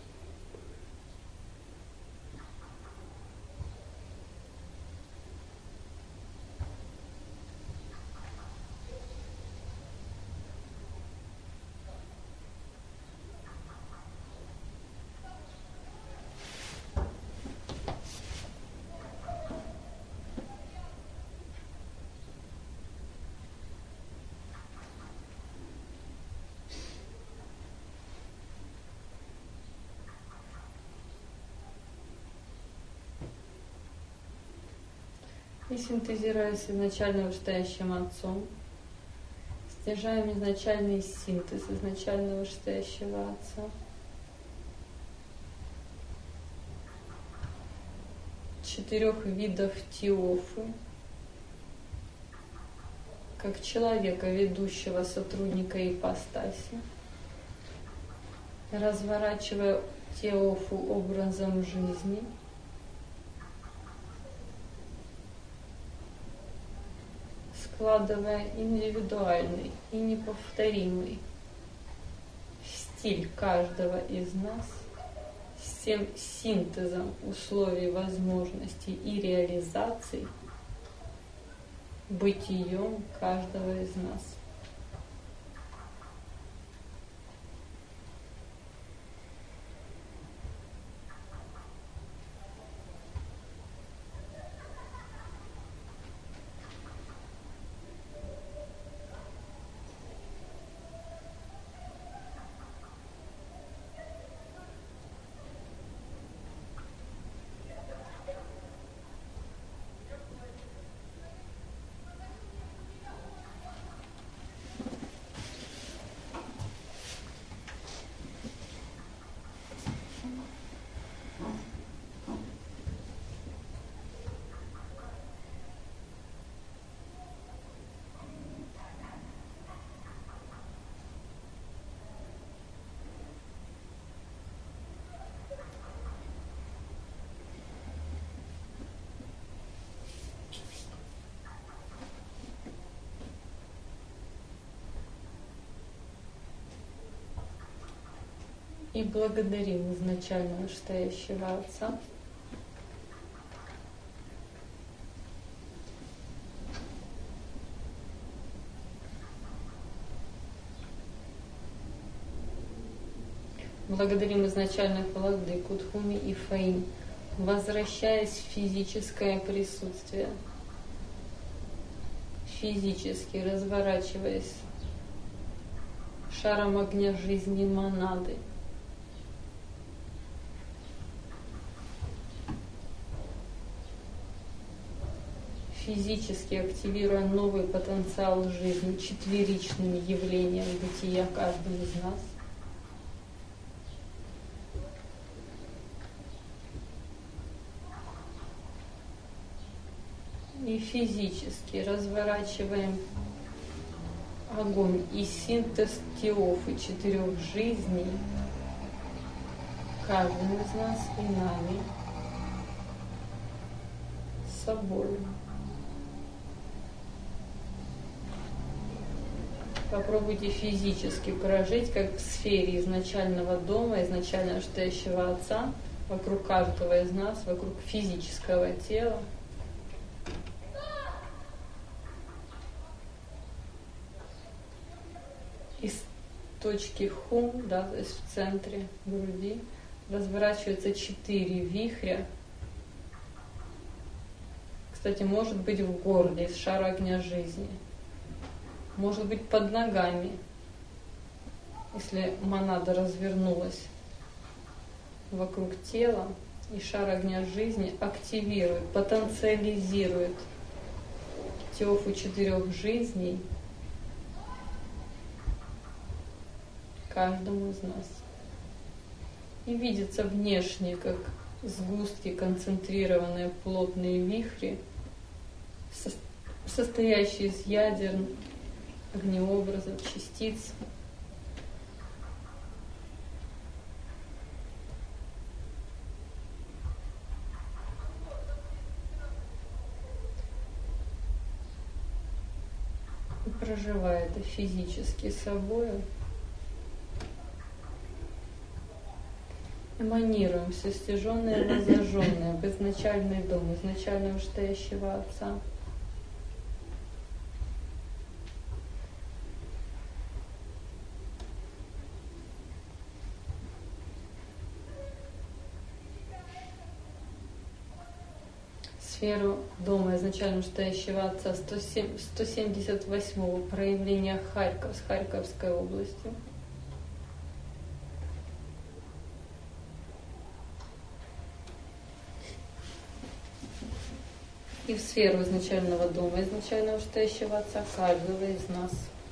И синтезируя с изначально вышестоящим Отцом, стяжаем изначальный синтез изначально вышестоящего Отца. 4 видов Теофы, как человека, ведущего сотрудника ипостаси, разворачивая Теофу образом жизни, складывая индивидуальный и неповторимый стиль каждого из нас с тем синтезом условий, возможностей и реализаций бытием каждого из нас. И благодарим изначально вышестоящего Отца благодарим изначальных владык Утхуми и Фаин, возвращаясь в физическое присутствие, физически разворачиваясь шаром огня жизни монады, физически активируя новый потенциал жизни четверичным явлением бытия каждого из нас, и физически разворачиваем огонь и синтез Теофы 4 жизней каждым из нас и нами собой. Попробуйте физически прожить, как в сфере изначального дома, изначально вышестоящего Отца, вокруг каждого из нас, вокруг физического тела. Из точки Хум, да, то есть в центре груди, разворачиваются 4 вихря. Кстати, может быть в горле, из шара огня жизни. Может быть под ногами, если монада развернулась вокруг тела, и шар огня жизни активирует, потенциализирует Теофу 4 жизней каждому из нас. И видится внешне, как сгустки, концентрированные плотные вихри, состоящие из ядер, огнеобразов, частиц. И проживая это физически собой, эманируем все стяженное и воззажженное в изначальный дом, изначально вышестоящего Отца. Сферу дома изначально вышестоящего Отца 178-го проявления с Харьковской области. И в сферу изначального дома, изначально вышестоящего Отца каждого из нас.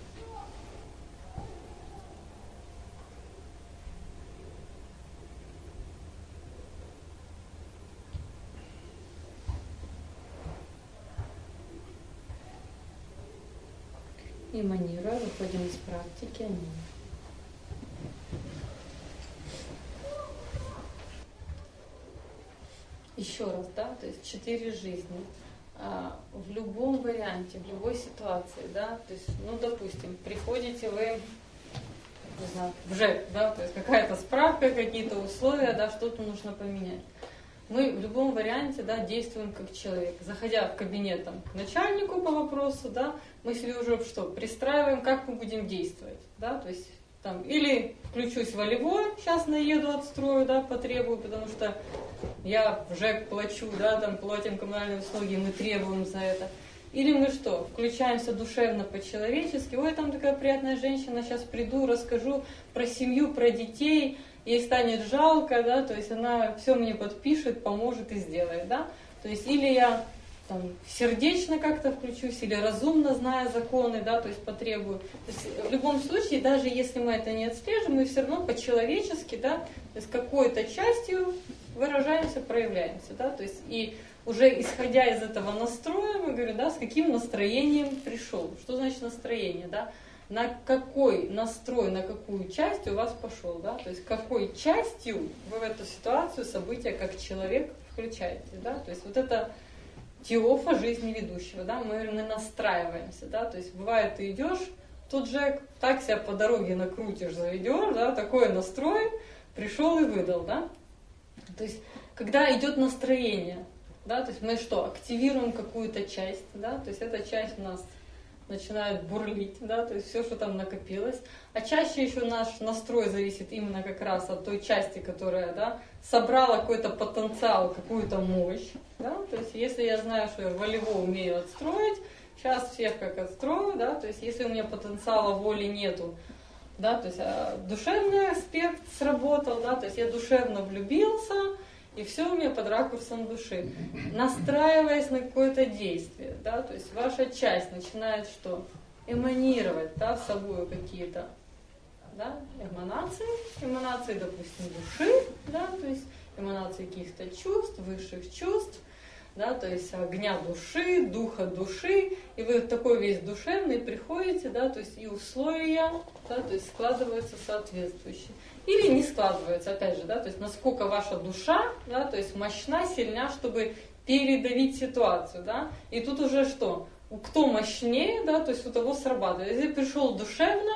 Эманируя, выходим из практики Они. Еще раз, да, то есть 4 жизни. В любом варианте, в любой ситуации, да, то есть, ну, допустим, приходите вы, не знаю, в ЖЭК, да, то есть какая-то справка, какие-то условия, да, что-то нужно поменять. Мы в любом варианте, да, действуем как человек. Заходя в кабинет там, к начальнику по вопросу, да, мы себе уже что, пристраиваем, как мы будем действовать, да, то есть там, или включусь волевой, сейчас наеду, отстрою, да, потребую, потому что я в ЖЭК плачу, да, там платим коммунальные услуги, мы требуем за это. Или мы что, включаемся душевно по-человечески, ой, там такая приятная женщина, сейчас приду, расскажу про семью, про детей, ей станет жалко, да, то есть она все мне подпишет, поможет и сделает, да. То есть или я там сердечно как-то включусь, или разумно, зная законы, да, то есть потребую. То есть в любом случае, даже если мы это не отслеживаем, мы все равно по-человечески, да, то есть какой-то частью выражаемся, проявляемся, да, то есть и уже исходя из этого настроя, мы говорим, да, с каким настроением пришел. Что значит настроение, да? На какой настрой, на какую часть у вас пошел, да? То есть какой частью вы в эту ситуацию, события, как человек включаете, да? То есть вот это теофа жизни ведущего, да? Мы настраиваемся, да? То есть бывает, ты идешь, тут же так себя по дороге накрутишь, заведешь, да? Такой настрой, пришел и выдал, да? То есть когда идет настроение, да, то есть мы что, активируем какую-то часть, да, то есть эта часть у нас начинает бурлить, да, то есть все, что там накопилось. А чаще еще наш настрой зависит именно как раз от той части, которая, да, собрала какой-то потенциал, какую-то мощь, да, то есть если я знаю, что я волево умею отстроить, сейчас всех как отстрою, да, то есть если у меня потенциала воли нету, да, то есть душевный аспект сработал, да, то есть я душевно влюбился, и все у меня под ракурсом души. Настраиваясь на какое-то действие, да, то есть ваша часть начинает что? Эманировать, да, с собой какие-то, да, эманации, допустим, души, да, то есть эманации каких-то чувств, высших чувств, да, то есть огня души, духа души, и вы такой весь душевный приходите, да, то есть и условия, да, то есть складываются соответствующие. Или не складываются, опять же, да, то есть насколько ваша душа, да, то есть мощна, сильна, чтобы передавить ситуацию, да, и тут уже что? Кто мощнее, да, то есть у того срабатывает. Если пришел душевно,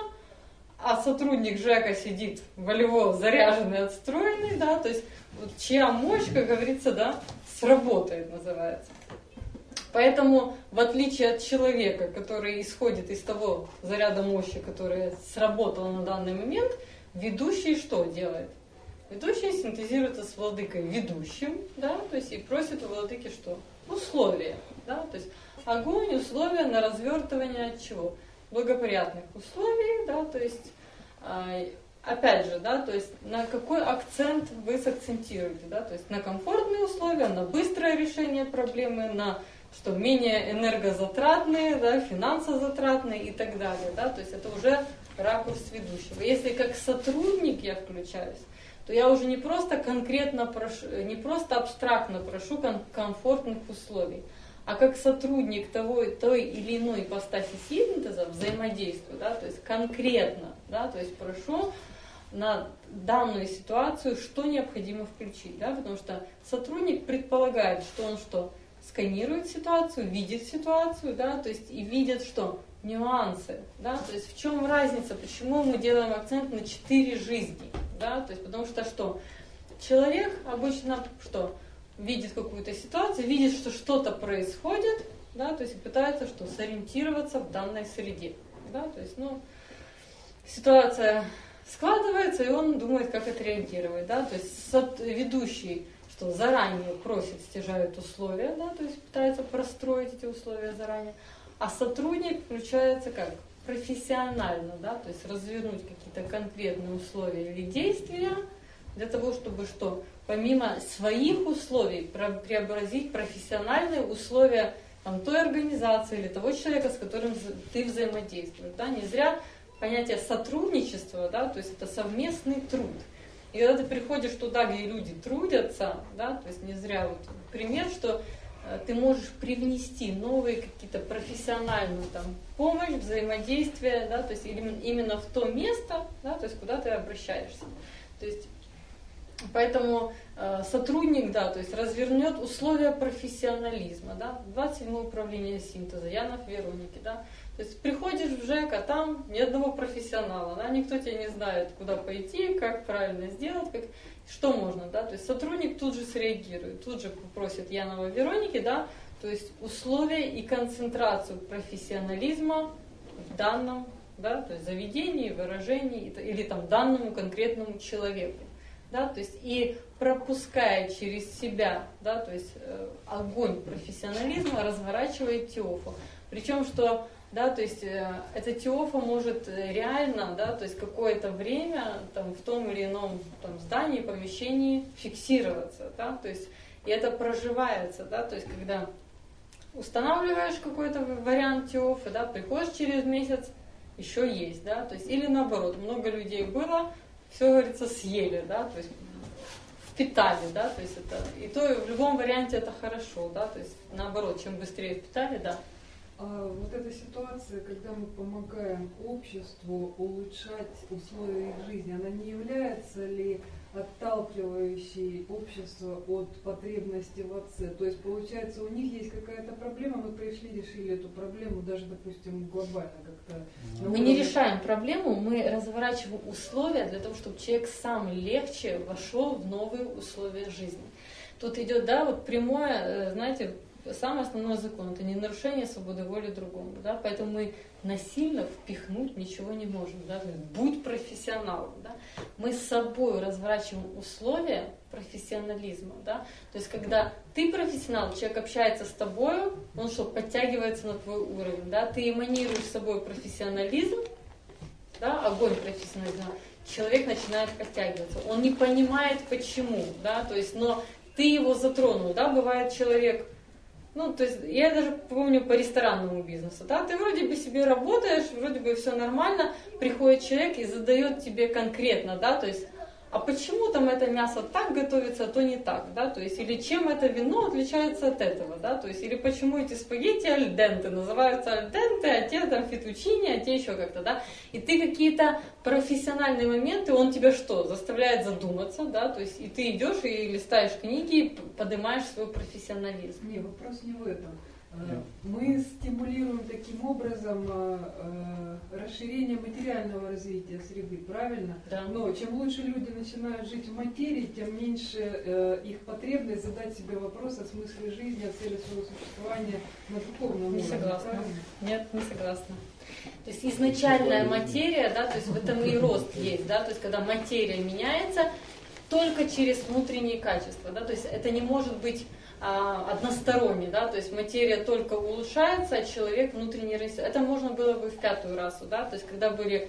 а сотрудник ЖЭКа сидит волево заряженный, отстроенный, да, то есть вот чья мощь, как говорится, да, сработает, называется. Поэтому, в отличие от человека, который исходит из того заряда мощи, который сработал на данный момент, ведущий что делает? Ведущий синтезируется с владыкой ведущим, да, то есть и просит у владыки что? Условия, да, то есть огонь, условия на развертывание от чего? Благоприятных условий, да, то есть опять же, да, то есть на какой акцент вы сакцентируете, да, то есть на комфортные условия, на быстрое решение проблемы, на что менее энергозатратные, да, финансозатратные и так далее, да, то есть это уже ракурс ведущего. Если как сотрудник я включаюсь, то я уже не просто конкретно прошу, не просто абстрактно прошу комфортных условий, а как сотрудник той или иной ипостаси синтеза взаимодействую, да, то есть конкретно, да, то есть прошу на данную ситуацию, что необходимо включить, да, потому что сотрудник предполагает, что он что? Сканирует ситуацию, видит ситуацию, да, то есть и видит что? Нюансы, да, то есть в чем разница, почему мы делаем акцент на 4 жизни, да, то есть потому что человек обычно что? Видит какую-то ситуацию, видит, что что-то происходит, да, то есть и пытается что? Сориентироваться в данной среде, да, то есть, ситуация складывается, и он думает, как отреагировать, да, то есть ведущий, что заранее просит, стяжает условия, да, то есть пытается простроить эти условия заранее, а сотрудник включается как? Профессионально, да, то есть развернуть какие-то конкретные условия или действия для того, чтобы что? Помимо своих условий преобразить профессиональные условия там, той организации или того человека, с которым ты взаимодействуешь, да, не зря понятие сотрудничества, да, то есть это совместный труд. И когда ты приходишь туда, где люди трудятся, да, то есть не зря вот пример, что ты можешь привнести новые какие-то профессиональную там, помощь, взаимодействие, да, то есть именно в то место, да, то есть куда ты обращаешься. То есть, поэтому сотрудник, да, то есть развернет условия профессионализма, да, 27-е управление синтеза, Янов Вероники, да. То есть приходишь в ЖЭК, а там ни одного профессионала, да, никто тебя не знает, куда пойти, как правильно сделать, что можно, да, то есть сотрудник тут же среагирует, тут же попросит Янова Вероники, да, то есть условия и концентрацию профессионализма в данном, да, то есть заведении, выражении или там данному конкретному человеку, да, то есть и пропуская через себя, да, то есть огонь профессионализма разворачивает Теофа, причем что да, то есть эта теофа может реально, да, то есть какое-то время там, в том или ином там, здании, помещении фиксироваться, да, то есть и это проживается, да, то есть когда устанавливаешь какой-то вариант теофы, да, приходишь через месяц, еще есть, да, то есть или наоборот, много людей было, все, говорится, съели, да, то есть впитали, да, то есть это, и то и в любом варианте это хорошо, да, то есть наоборот, чем быстрее впитали, да. Вот эта ситуация, когда мы помогаем обществу улучшать условия их жизни, она не является ли отталкивающей общество от потребности в отце? То есть, получается, у них есть какая-то проблема, мы пришли, решили эту проблему, даже, допустим, глобально как-то. Мы не решаем проблему, мы разворачиваем условия для того, чтобы человек сам легче вошел в новые условия жизни. Тут идет, да, вот прямое, знаете, самый основной закон – это не нарушение свободы воли другому, да, поэтому мы насильно впихнуть ничего не можем, да, будь профессионалом, да, мы с собой разворачиваем условия профессионализма, да, то есть когда ты профессионал, человек общается с тобой, он что, подтягивается на твой уровень, да, ты эманируешь с собой профессионализм, да, огонь профессионализма, человек начинает подтягиваться, он не понимает почему, да, то есть, но ты его затронул, да, бывает человек. Ну, то есть, я даже помню по ресторанному бизнесу, да, ты вроде бы себе работаешь, вроде бы все нормально, приходит человек и задает тебе конкретно, да, то есть, а почему там это мясо так готовится, а то не так, да, то есть, или чем это вино отличается от этого, да, то есть, или почему эти спагетти аль денте называются аль денте, а те там фетучини, а те еще как-то, да, и ты какие-то профессиональные моменты, он тебя что, заставляет задуматься, да, то есть, и ты идешь и листаешь книги, и поднимаешь свой профессионализм. Не, вопрос не в этом. Мы стимулируем таким образом расширение материального развития среды, правильно? Да. Но чем лучше люди начинают жить в материи, тем меньше их потребность задать себе вопрос о смысле жизни, о цели своего существования на духовном уровне. Не согласна. Правильно? Нет, не согласна. То есть изначальная материя, да, то есть в этом и рост есть, да, то есть когда материя меняется только через внутренние качества, да, то есть это не может быть односторонне, да, то есть материя только улучшается, а человек внутренне растет. Это можно было бы в 5-ю расу, да, то есть когда были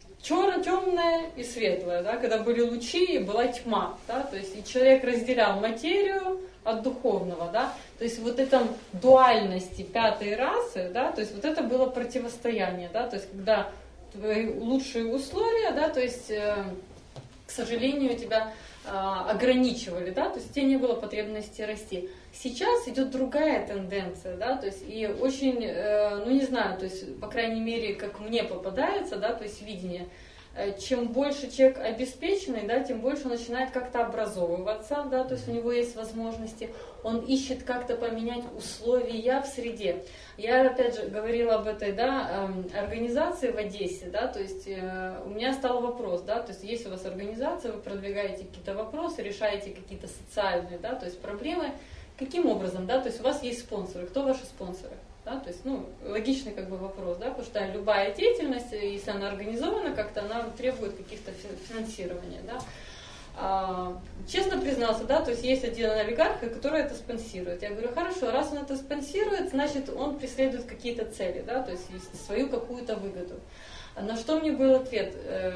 темное и светлое, да, когда были лучи и была тьма, да, то есть и человек разделял материю, от духовного, да, то есть вот этом дуальности пятой расы, да, то есть вот это было противостояние, да, то есть когда твои лучшие условия, да, то есть, к сожалению, тебя ограничивали, да, то есть у тебя не было потребности расти. Сейчас идет другая тенденция, да, то есть и очень, ну не знаю, то есть по крайней мере, как мне попадается, да, то есть видение, чем больше человек обеспеченный, да, тем больше он начинает как-то образовываться, да, то есть у него есть возможности, он ищет как-то поменять условия в среде. Я опять же говорила об этой, да, организации в Одессе, да, то есть у меня стал вопрос, да, то есть есть у вас организация, вы продвигаете какие-то вопросы, решаете какие-то социальные, да, то есть проблемы, каким образом, да, то есть у вас есть спонсоры, кто ваши спонсоры? Да, то есть, ну, логичный как бы вопрос, да, потому что любая деятельность, если она организована как-то, она требует каких-то финансирования, да. Честно признался, да, то есть один олигарх, который это спонсирует. Я говорю, хорошо, раз он это спонсирует, значит, он преследует какие-то цели, да, то есть свою какую-то выгоду. На что мне был ответ?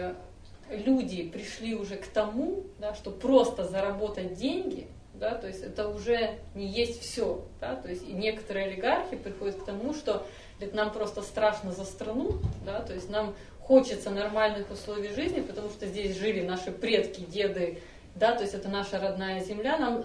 Люди пришли уже к тому, да, что просто заработать деньги, да, то есть это уже не есть все, да, то есть и некоторые олигархи приходят к тому, что нам просто страшно за страну, да, то есть нам хочется нормальных условий жизни, потому что здесь жили наши предки, деды, да, то есть это наша родная земля, нам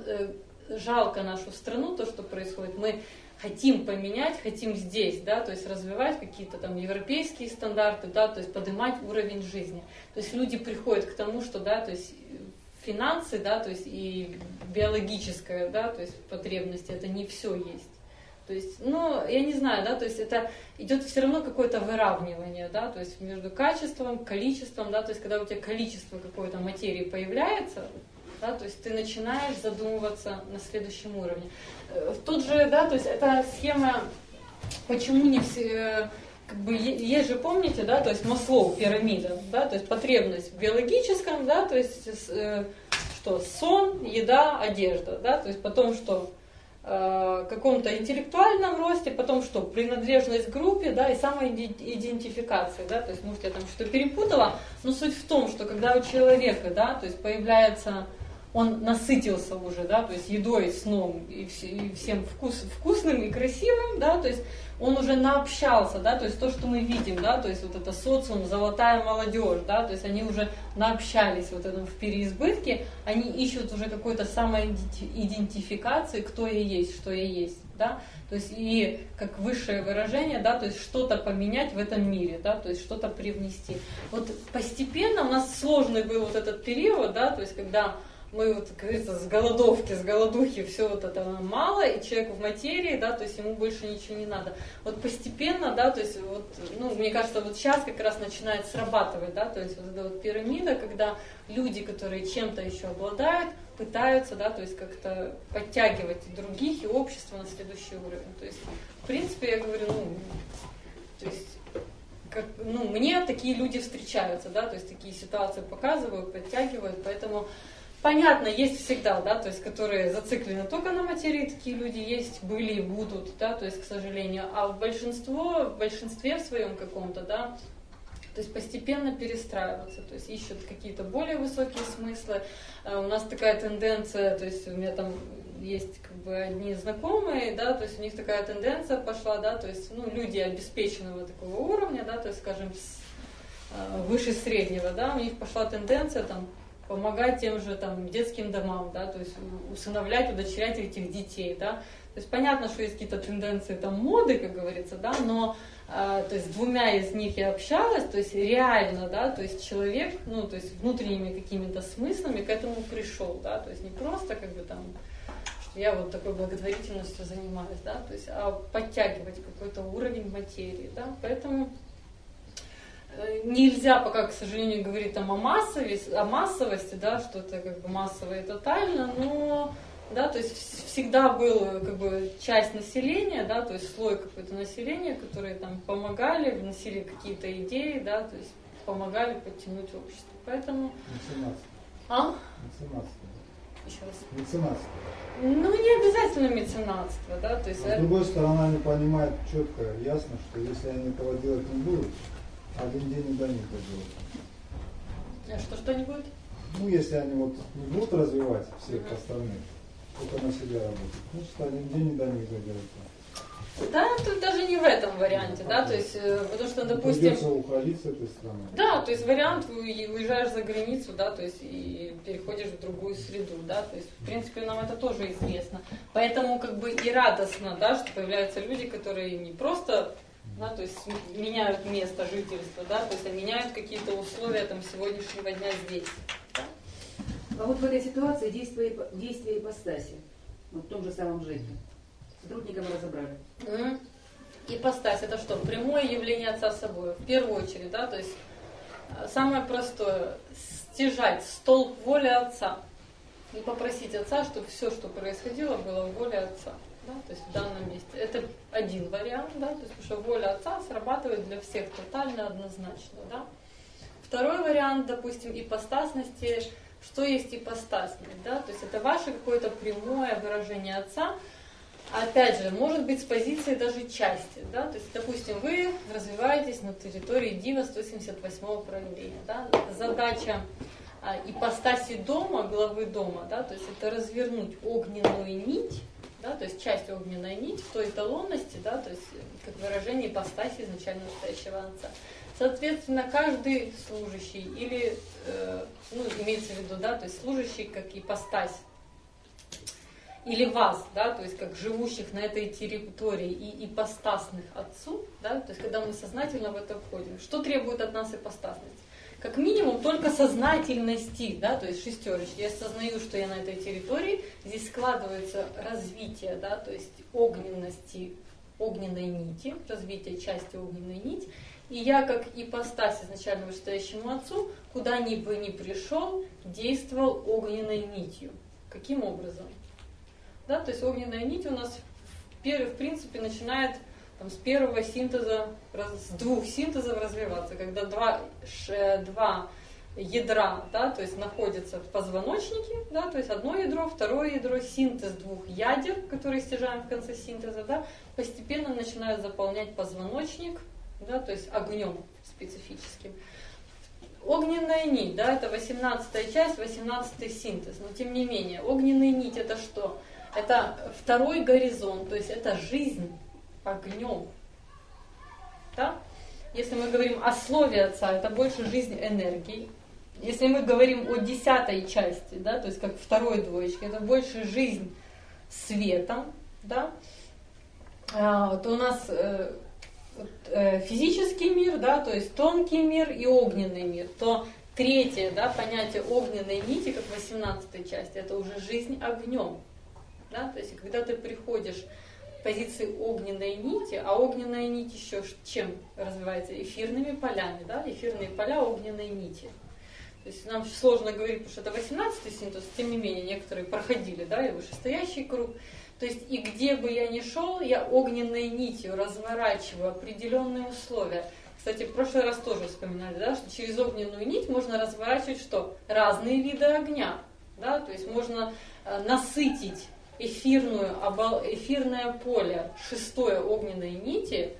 жалко нашу страну, то, что происходит, мы хотим поменять, хотим здесь, да, то есть развивать какие-то там европейские стандарты, да, то есть поднимать уровень жизни. То есть люди приходят к тому, что, да, то есть финансы, да, то есть и биологическая, да, то есть потребности, это не все есть. То есть, ну, я не знаю, да, то есть это идет все равно какое-то выравнивание, да, то есть между качеством, количеством, да, то есть когда у тебя количество какой-то материи появляется, да, то есть ты начинаешь задумываться на следующем уровне. Тот же, да, то есть эта схема, почему не все, как бы, есть же, помните, да, то есть Маслоу, пирамида, да, то есть потребность в биологическом, да, то есть что, сон, еда, одежда, да, то есть потом что, каком-то интеллектуальном росте, потом что, принадлежность к группе, да, и самоидентификация, да, то есть, может, я там что-то перепутала, но суть в том, что когда у человека, да, то есть появляется, он насытился уже, да, то есть едой, сном и всем вкусным и красивым, да, то есть он уже наобщался, да, то есть то, что мы видим, да, то есть вот это социум, золотая молодежь, да, то есть они уже наобщались вот этом в переизбытке, они ищут уже какой-то самоидентификации, кто я есть, что я есть, да, то есть и как высшее выражение, да, то есть что-то поменять в этом мире, да, то есть что-то привнести. Вот постепенно у нас сложный был вот этот период, да, то есть когда мы, вот, как говорится, с голодухи, все вот это мало, и человек в материи, да, то есть ему больше ничего не надо. Вот постепенно, да, то есть вот, ну, мне кажется, вот сейчас как раз начинает срабатывать, да, то есть вот эта вот пирамида, когда люди, которые чем-то еще обладают, пытаются, да, то есть как-то подтягивать и других, и общество на следующий уровень. То есть, в принципе, я говорю, ну, то есть, как, ну, мне такие люди встречаются, да, то есть такие ситуации показывают, подтягивают, поэтому понятно, есть всегда, да, то есть, которые зациклены только на материи, такие люди есть, были и будут, да, то есть, к сожалению, а в большинстве в своем каком-то, да, то есть постепенно перестраиваться, то есть ищут какие-то более высокие смыслы. У нас такая тенденция, то есть у меня там есть как бы одни знакомые, да, то есть у них такая тенденция пошла, да, то есть, ну, люди обеспеченного такого уровня, да, то есть, скажем, выше среднего, да, у них пошла тенденция там помогать тем же там детским домам, да, то есть усыновлять, удочерять этих детей, да. То есть понятно, что есть какие-то тенденции там моды, как говорится, да, но то есть с двумя из них я общалась, то есть реально, да, то есть человек, ну, то есть внутренними какими-то смыслами к этому пришел, да, то есть не просто как бы там, что я вот такой благотворительностью занимаюсь, да, то есть, а подтягивать какой-то уровень материи, да, поэтому нельзя пока, к сожалению, говорить там о массовости, да, что это как бы массово и тотально, но, да, то есть всегда была как бы часть населения, да, то есть слой какой-то населения, которые там помогали, вносили какие-то идеи, да, то есть помогали подтянуть общество. Поэтому... Меценатство. А? Меценатство. Еще раз. Меценатство. Ну, не обязательно меценатство, да, то есть... А с другой стороны, они понимают четко, ясно, что если они этого делать не будут, один день и до них дойдет. А что не будет? Ну, если они вот не будут развивать всех остальных, только на себя работают. Значит, они где не до них доберутся. Да, тут даже не в этом варианте, да, то есть, потому что, допустим... Придется уходить с этой страны. Да, то есть вариант, уезжаешь за границу, да, то есть и переходишь в другую среду, да, то есть, в принципе, нам это тоже известно. Поэтому как бы и радостно, да, что появляются люди, которые не просто, да, то есть меняют место жительства, да, то есть, а меняют какие-то условия там сегодняшнего дня здесь. Да? А вот в этой ситуации действие ипостаси, вот в том же самом ЖЭКе, сотрудника мы разобрали. Ипостась — это что? Прямое явление Отца собой. В первую очередь, да, то есть самое простое — стяжать столб воли Отца и попросить Отца, чтобы все, что происходило, было в воле Отца. Да, то есть в данном месте. Это один вариант, да, то есть, потому что воля Отца срабатывает для всех тотально, однозначно. Да. Второй вариант, допустим, ипостасности. Что есть ипостасность? Да? То есть это ваше какое-то прямое выражение Отца. Опять же, может быть с позиции даже части. Да? То есть, допустим, вы развиваетесь на территории Дива 178 проявления. Да? Задача ипостаси дома, главы дома, да? То есть это развернуть огненную нить, да? То есть часть огненной нить в той эталонности, да? То есть как выражение ипостаси изначально настоящего Отца. Соответственно, каждый служащий или, имеется в виду, да, то есть служащий как ипостась, или вас, да, то есть как живущих на этой территории и ипостасных Отцу, да, то есть когда мы сознательно в это входим. Что требует от нас ипостасность? Как минимум только сознательности, да, то есть шестерочки. Я осознаю, что я на этой территории, здесь складывается развитие, да, то есть огненности, огненной нити, развитие части огненной нити. И я, как ипостась изначально вышестоящему Отцу, куда ни бы ни пришел, действовал огненной нитью. Каким образом? Да, то есть огненная нить у нас в принципе начинает там, с первого синтеза, с двух синтезов развиваться, когда два ядра, да, то есть находятся в позвоночнике, да, то есть одно ядро, второе ядро, синтез двух ядер, которые стяжаем в конце синтеза, да, постепенно начинают заполнять позвоночник, да, то есть огнем специфическим. Огненная нить, да, это 18-я часть, 18-й синтез, но тем не менее, огненная нить это что? Это второй горизонт, то есть это жизнь огнем. Да? Если мы говорим о слове Отца, это больше жизнь энергии. Если мы говорим о 10-й части, да, то есть как второй двоечке, это больше жизнь светом, да, то у нас физический мир, да, то есть тонкий мир и огненный мир, то третье, да, понятие огненной нити, как в 18-й части, это уже жизнь огнем. Да, то есть когда ты приходишь к позиции огненной нити, а огненная нить еще чем развивается? Эфирными полями, да, эфирные поля огненной нити. То есть нам сложно говорить, потому что это 18-й синтез, тем не менее некоторые проходили, да, и вышестоящий круг. То есть и где бы я ни шел, я огненной нитью разворачиваю определенные условия. Кстати, в прошлый раз тоже вспоминали, да, что через огненную нить можно разворачивать что? Разные виды огня. Да? То есть можно насытить эфирное поле шестой огненной нити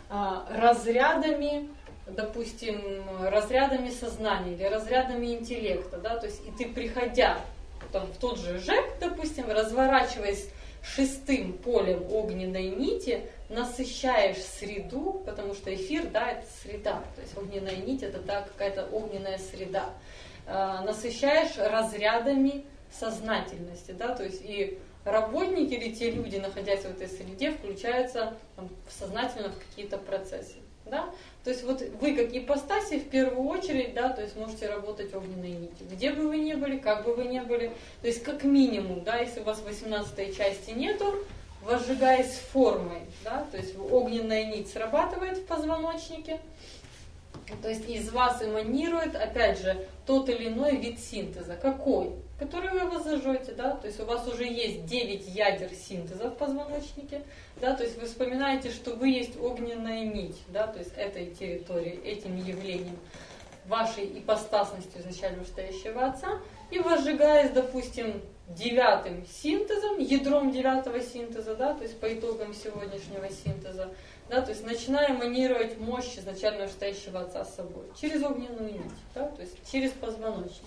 разрядами, допустим, разрядами сознания или разрядами интеллекта. Да? То есть и ты, приходя там, в тот же ЖЭК, допустим, разворачиваясь шестым полем огненной нити, насыщаешь среду, потому что эфир, да, это среда, то есть огненная нить это да, какая-то огненная среда, насыщаешь разрядами сознательности, да, то есть и работники или те люди, находясь в этой среде, включаются там, сознательно в какие-то процессы. Да? То есть вот вы как ипостаси в первую очередь, да, то есть можете работать огненной нитью. Где бы вы ни были, как бы вы ни были, то есть как минимум, да, если у вас 18-й части нету, возжигаясь формой, да, то есть огненная нить срабатывает в позвоночнике, то есть из вас эманирует, опять же, тот или иной вид синтеза. Какой? Который вы его зажжете, да, то есть у вас уже есть 9 ядер синтеза в позвоночнике, да, то есть вы вспоминаете, что вы есть огненная нить, да, то есть этой территории, этим явлением, вашей ипостасностью изначально вышестоящего Отца, и возжигаясь, допустим, 9-м синтезом, ядром 9-го синтеза, да, то есть по итогам сегодняшнего синтеза, да, то есть начинаем эманировать мощь изначально вышестоящего Отца с собой через огненную нить, да, то есть через позвоночник.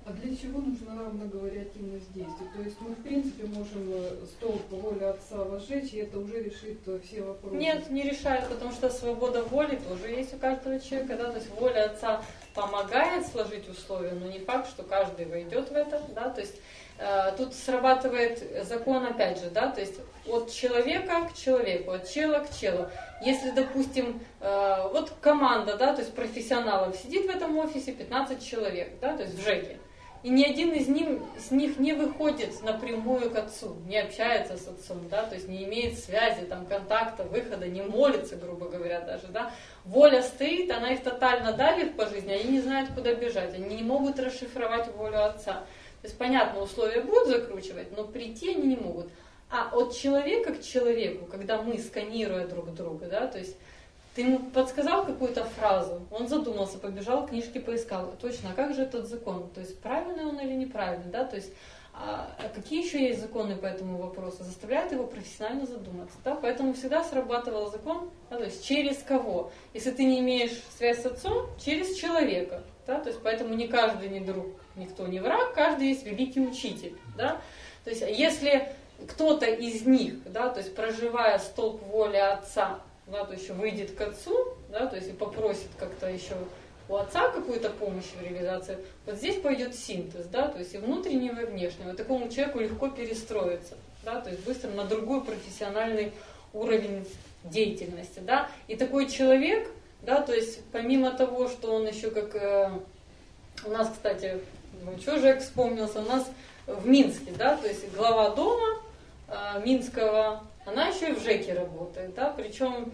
А для чего нужна равноговорятивность действий? То есть мы, в принципе, можем столб воли отца возжечь, и это уже решит все вопросы? Нет, не решает, потому что свобода воли тоже есть у каждого человека, да, то есть воля отца помогает сложить условия, но не факт, что каждый войдет в это, да, то есть тут срабатывает закон опять же, да, то есть от человека к человеку, от чела к челу. Если, допустим, вот команда, да, то есть профессионалов сидит в этом офисе 15 человек, да, то есть в ЖЭКе, и ни один из них не выходит напрямую к отцу, не общается с отцом, да, то есть не имеет связи, там, контакта, выхода, не молится, грубо говоря, даже, да. Воля стоит, она их тотально давит по жизни, они не знают, куда бежать, они не могут расшифровать волю отца. То есть, понятно, условия будут закручивать, но прийти они не могут. А от человека к человеку, когда мы, сканируя друг друга, да, то есть ты ему подсказал какую-то фразу, он задумался, побежал, книжки поискал. Точно, а как же этот закон? То есть правильный он или неправильный, да? То есть какие еще есть законы по этому вопросу? Заставляет его профессионально задуматься, да? Поэтому всегда срабатывал закон, да, то есть через кого? Если ты не имеешь связь с отцом, через человека, да? То есть поэтому не каждый не друг, никто не враг, каждый есть великий учитель, да? То есть если кто-то из них, да, то есть проживая столб воли отца, да, то еще выйдет к отцу, да, то есть и попросит как-то еще у отца какую-то помощь в реализации, вот здесь пойдет синтез, да, то есть и внутреннего, и внешнего. Такому человеку легко перестроиться, да, то есть быстро на другой профессиональный уровень деятельности, да. И такой человек, да, то есть помимо того, что он еще как у нас, кстати, что ЖЭК вспомнился, у нас в Минске, да, то есть глава дома Минского, она еще и в ЖЭКе работает, да, причем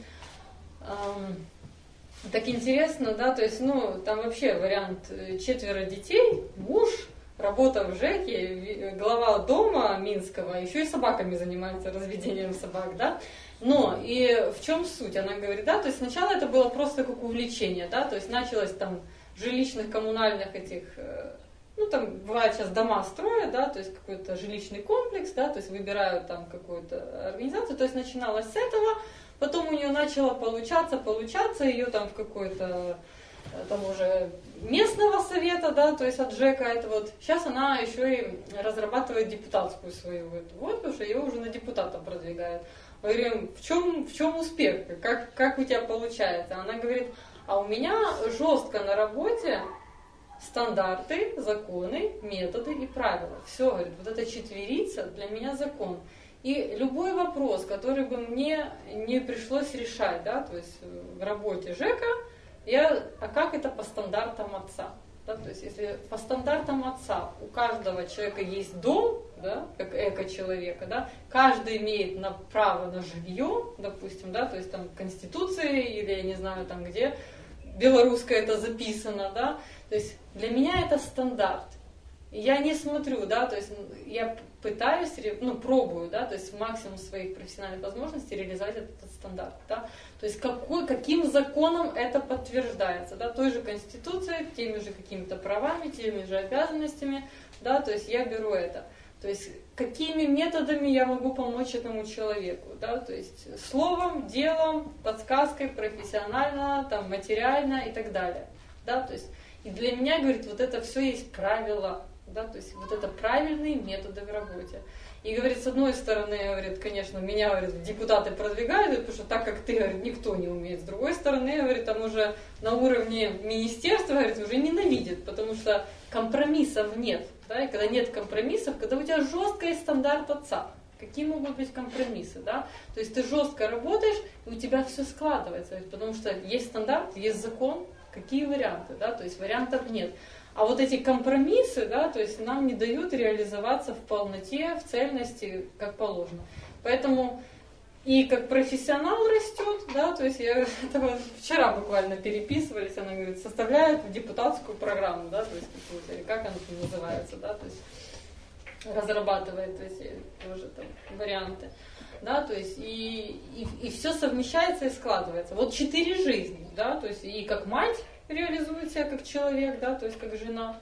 так интересно, да, то есть, ну, там вообще вариант 4 детей, муж, работа в ЖЭКе, глава дома Минского, еще и собаками занимается, разведением собак, да. Но и в чем суть? Она говорит, да, то есть сначала это было просто как увлечение, да, то есть началось там жилищных, коммунальных этих, ну там бывает сейчас дома строят, да, то есть какой-то жилищный комплекс, да, то есть выбирают там какую-то организацию, то есть начиналось с этого, потом у нее начало получаться, ее там в какой-то там уже местного совета, да, то есть от ЖЭКа, это вот, сейчас она еще и разрабатывает депутатскую свою, вот, потому что ее уже на депутата продвигают. Мы говорим, в чем успех, как у тебя получается? Она говорит, а у меня жестко на работе стандарты, законы, методы и правила. Все, говорит, вот эта четверица для меня закон. И любой вопрос, который бы мне не пришлось решать, да, то есть в работе ЖЭКа, а как это по стандартам отца? Да, то есть если по стандартам отца у каждого человека есть дом, да, как эко-человека, да, каждый имеет право на жилье, допустим, да, то есть там в Конституции или я не знаю там где, белорусское это записано, да, то есть для меня это стандарт. Я не смотрю, да, то есть я пытаюсь, ну, пробую, да, то есть максимум своих профессиональных возможностей реализовать этот стандарт, да, то есть каким законом это подтверждается, да, той же Конституцией, теми же какими-то правами, теми же обязанностями, да, то есть я беру это, то есть какими методами я могу помочь этому человеку, да, то есть словом, делом, подсказкой, профессионально, там, материально и так далее, да, то есть и для меня, говорит, вот это все есть правила, да, то есть вот это правильные методы в работе. И говорит, с одной стороны, говорит, конечно, меня, говорит, депутаты продвигают, потому что так как ты, говорит, никто не умеет. С другой стороны, говорит, там уже на уровне министерства, говорит, уже ненавидят, потому что компромиссов нет, да, и когда нет компромиссов, когда у тебя жесткий стандарт отца, какие могут быть компромиссы, да, то есть ты жестко работаешь, и у тебя все складывается, потому что есть стандарт, есть закон, какие варианты, да, то есть вариантов нет. А вот эти компромиссы, да, то есть нам не дают реализоваться в полноте, в цельности, как положено. Поэтому и как профессионал растет, да, то есть я этого вчера буквально переписывались, она говорит, составляет депутатскую программу, да, то есть какую-то, или как она там называется, да, то есть разрабатывает эти тоже там варианты, да, то есть и все совмещается и складывается. Вот 4 жизни, да, то есть и как мать реализует себя как человек, да, то есть как жена,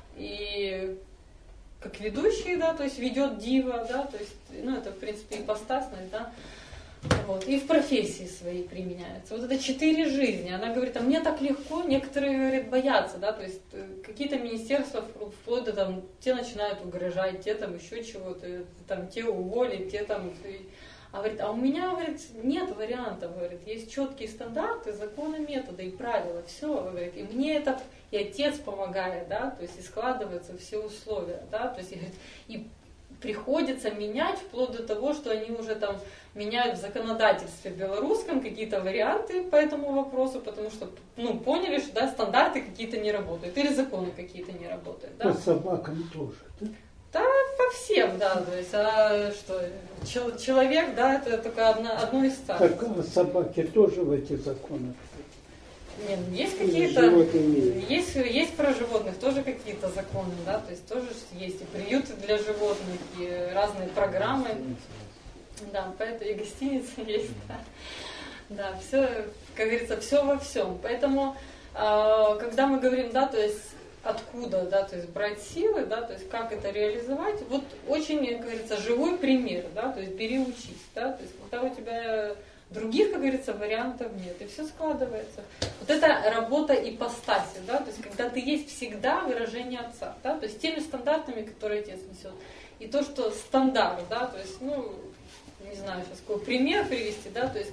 и как ведущий, да, то есть ведет дива, да, то есть, ну, это, в принципе, ипостасность, да, Вот. И в профессии своей применяется. Вот это 4 жизни. Она говорит, а мне так легко, некоторые, говорит, боятся, да, то есть какие-то министерства вплоть до там, те начинают угрожать, те там еще чего-то, там, те уволить, те там... А говорит, а у меня, говорит, нет вариантов, говорит, есть четкие стандарты, законы, методы и правила, все, говорит, и мне это и отец помогает, да, то есть и складываются все условия, да, то есть и приходится менять вплоть до того, что они уже там меняют в законодательстве белорусском какие-то варианты по этому вопросу, потому что, ну, поняли, что, да, стандарты какие-то не работают, или законы какие-то не работают, да. По собакам тоже, да? Да, по всем, да, то есть, а что, человек, да, это только одно из царств. Так собаки тоже в эти законы. Нет, есть какие-то, есть про животных тоже какие-то законы, да, то есть тоже есть и приюты для животных, и разные программы, да, поэтому и гостиницы есть, да, все, как говорится, все во всем, поэтому, когда мы говорим, да, то есть, откуда, да, то есть брать силы, да, то есть как это реализовать, вот очень, как говорится, живой пример, да, то есть бери учись, да, то есть когда у тебя других, как говорится, вариантов нет, и все складывается. Вот это работа ипостаси, да, то есть когда ты есть всегда выражение отца, да, то есть теми стандартами, которые отец несет, и то, что стандарт, да, то есть, ну, не знаю сейчас какой пример привести, да, то есть...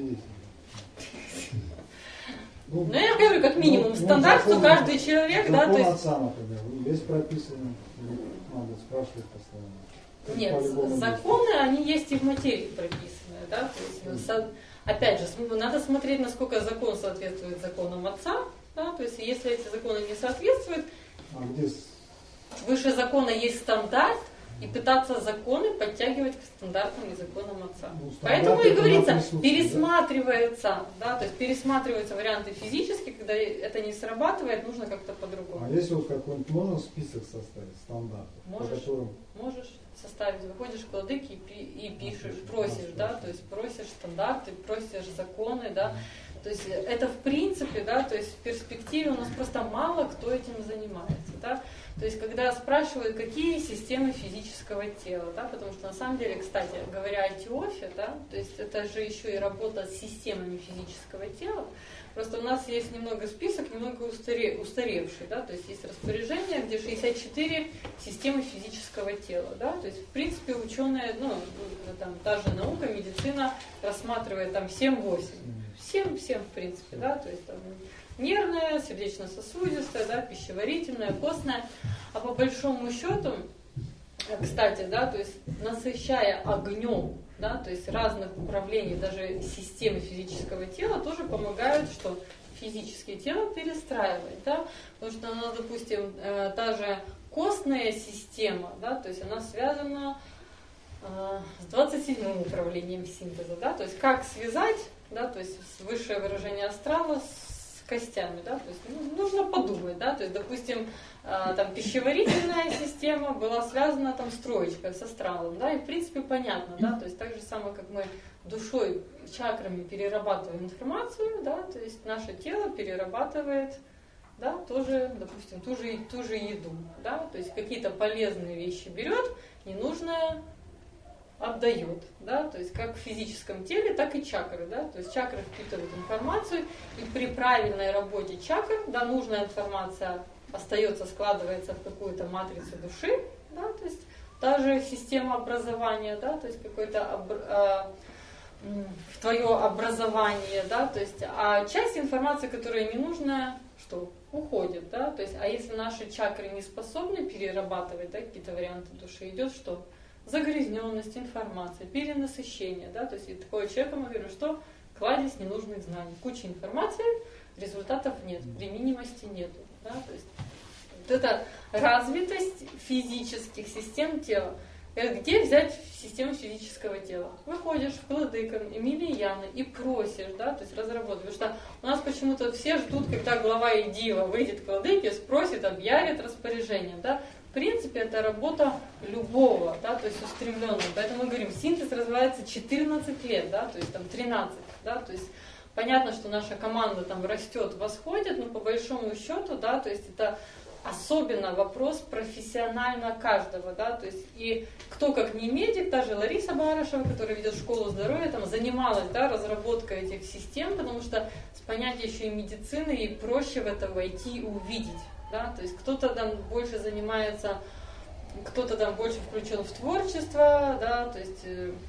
Ну, я говорю, как минимум, стандарт, что каждый человек, да, то есть... Отца, например, есть прописано, надо спрашивать постоянно. Нет, законы, они есть и в материи прописаны, да, то есть, опять же, надо смотреть, насколько закон соответствует законам отца, да, то есть, если эти законы не соответствуют, выше закона есть стандарт, и пытаться законы подтягивать к стандартам и законам отца. Ну, поэтому и говорится, пересматривается, да, то есть пересматриваются варианты физические, когда это не срабатывает, нужно как-то по-другому. А если вот какой-нибудь можно список составить стандартов? Можешь составить, выходишь в владыки и пишешь, просишь, да, то есть просишь стандарты, просишь законы, да. То есть это в принципе, да, то есть в перспективе у нас просто мало кто этим занимается, да. То есть когда спрашивают, какие системы физического тела, да, потому что на самом деле, кстати, говоря о Теофе, да, то есть это же еще и работа с системами физического тела. Просто у нас есть немного список, немного устаревший, да, то есть есть распоряжение, где 64 системы физического тела, да, то есть в принципе ученые, ну, там та же наука, медицина рассматривает там 7-8. Всем в принципе, да, то есть там нервная, сердечно-сосудистая, да, пищеварительная, костная. А по большому счету, кстати, да, то есть насыщая огнем, да, то есть разных управлений, даже системы физического тела тоже помогают, что физическое тело перестраивать, да, потому что она, допустим, та же костная система, да, то есть она связана с 27-м управлением синтеза, да, то есть как связать, да, то есть высшее выражение астрала с костями, да, то есть нужно подумать, да, то есть, допустим, там пищеварительная система была связана там с троечкой, с астралом, да, и в принципе понятно, да, то есть так же самое, как мы душой, чакрами перерабатываем информацию, да, то есть наше тело перерабатывает, да, тоже, допустим, ту же еду, да, то есть какие-то полезные вещи берет, ненужное отдает, да, то есть как в физическом теле, так и чакры, да, то есть чакры впитывают информацию, и при правильной работе чакр, да, нужная информация остается, складывается в какую-то матрицу души, да, то есть та же система образования, да, то есть какое-то в твое образование, да, то есть, а часть информации, которая не нужная, что уходит, да, то есть, а если наши чакры не способны перерабатывать, да, какие-то варианты души, идет что? Загрязненность информации, перенасыщение, да, то есть и такого человека мы говорим, что кладезь ненужных знаний, куча информации, результатов нет, применимости нету, да, то есть вот эта развитость физических систем тела. Где взять систему физического тела? Выходишь в Владыкам, Эмилии Яны и просишь, да, то есть разработать. Потому что у нас почему-то все ждут, когда глава Идива выйдет к Владыке, спросит, объявит распоряжение, да. В принципе, это работа любого, да, то есть устремленного. Поэтому мы говорим, синтез развивается 14 лет, да, то есть там 13, да, то есть понятно, что наша команда там растет, восходит, но по большому счету, да, то есть это особенно вопрос профессионально каждого, да, то есть и кто как не медик, та же Лариса Барышева, которая ведет школу здоровья, там занималась, да, разработкой этих систем, потому что с понятием еще и медицины и проще в это войти и увидеть, да, то есть кто-то там больше занимается, кто-то там больше включен в творчество, да, то есть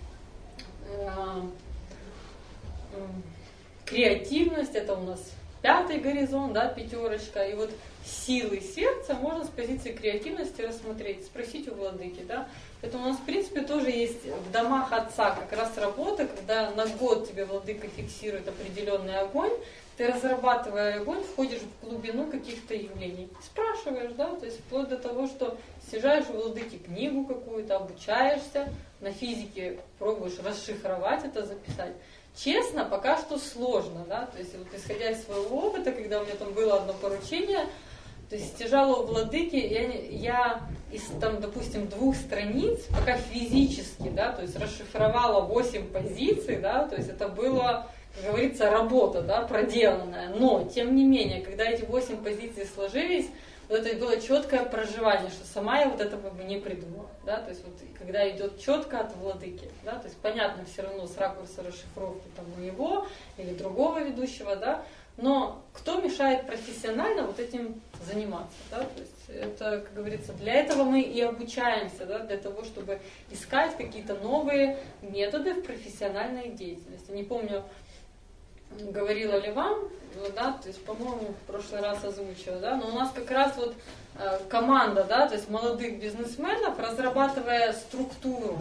креативность, это у нас 5-й горизонт, да, 5, и вот силы сердца можно с позиции креативности рассмотреть, спросить у владыки, да. Поэтому у нас, в принципе, тоже есть в домах отца как раз работа, когда на год тебе владыка фиксирует определенный огонь, ты, разрабатывая огонь, входишь в глубину каких-то явлений. Спрашиваешь, да, то есть вплоть до того, что съезжаешь у владыки книгу какую-то, обучаешься, на физике пробуешь расшифровать это, записать. Честно, пока что сложно, да, то есть вот исходя из своего опыта, когда у меня там было одно поручение, то есть тяжело у владыки, я из там, допустим, 2 страниц, пока физически, да, то есть расшифровала 8 позиций, да, то есть это было, как говорится, работа, да, проделанная, но, тем не менее, когда эти 8 позиций сложились, вот это было четкое проживание, что сама я вот этого бы не придумала, да, то есть вот когда идет четко от владыки, да, то есть понятно все равно с ракурса расшифровки там моего или другого ведущего, да, но кто мешает профессионально вот этим заниматься, да, то есть это, как говорится, для этого мы и обучаемся, да, для того, чтобы искать какие-то новые методы в профессиональной деятельности. Не помню, говорила ли вам, да, то есть, по-моему, в прошлый раз озвучила, да, но у нас как раз вот команда, да, то есть молодых бизнесменов, разрабатывая структуру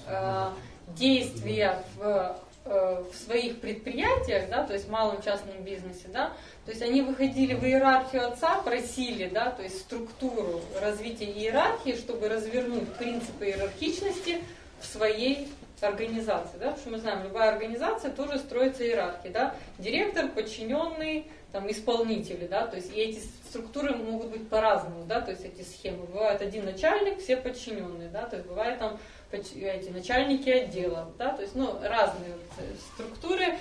действия в своих предприятиях, да, то есть в малом частном бизнесе, да, то есть они выходили в иерархию отца, просили, да, то есть структуру развития иерархии, чтобы развернуть принципы иерархичности в своей организации, да, потому что мы знаем, любая организация тоже строится иерархией, да, директор, подчиненный, там, исполнители, да, то есть и эти структуры могут быть по-разному, да, то есть эти схемы. Бывает один начальник, все подчиненные, да, то есть бывает там эти начальники отделов, да, то есть, ну, разные вот структуры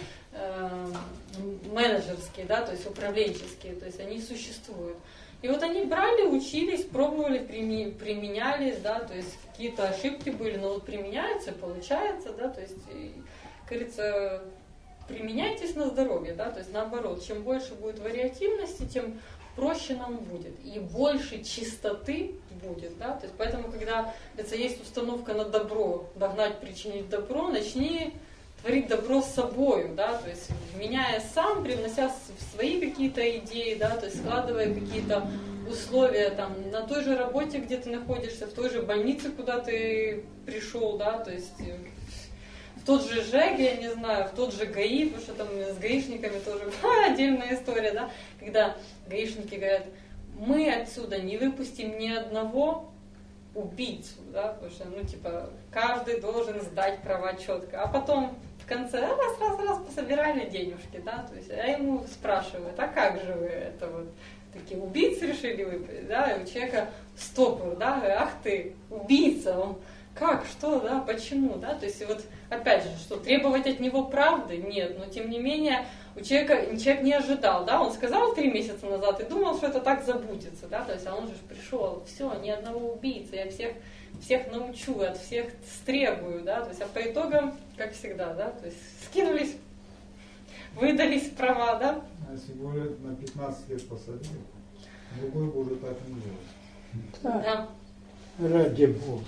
менеджерские, да, то есть управленческие, то есть они существуют. И вот они брали, учились, пробовали, применялись, да, то есть какие-то ошибки были, но вот применяются, получается, да, то есть, как говорится, применяйтесь на здоровье, да, то есть наоборот, чем больше будет вариативности, тем проще нам будет, и больше чистоты будет, да, то есть поэтому, когда это есть установка на добро, догнать, причинить добро, начни творить добро с собою, да, то есть меняя сам, привнося свои какие-то идеи, да, то есть складывая какие-то условия там на той же работе, где ты находишься, в той же больнице, куда ты пришел, да, то есть в тот же ЖЭГ, я не знаю, в тот же ГАИ, потому что там с гаишниками тоже отдельная история, да, когда гаишники говорят, мы отсюда не выпустим ни одного убийцу, да, потому что, ну, типа, каждый должен сдать права четко, а потом в конце раз пособирали денежки, да, то есть, а ему спрашивают, а как же вы это вот, такие убийцы решили выпустить, да, и у человека стопор, да, ах ты, убийца, он, как, что, да, почему, да, то есть, и вот, опять же, что, требовать от него правды? Нет, но тем не менее, человек не ожидал, да, он сказал 3 месяца назад и думал, что это так забудется, да, то есть, а он же пришел, все, ни одного убийцы, я всех научу, от всех стребую, да, то есть, а по итогам, как всегда, да, то есть, скинулись, выдались права, да. А если бы на 15 лет посадили, другой бы уже так не делал. Да. Ради Бога.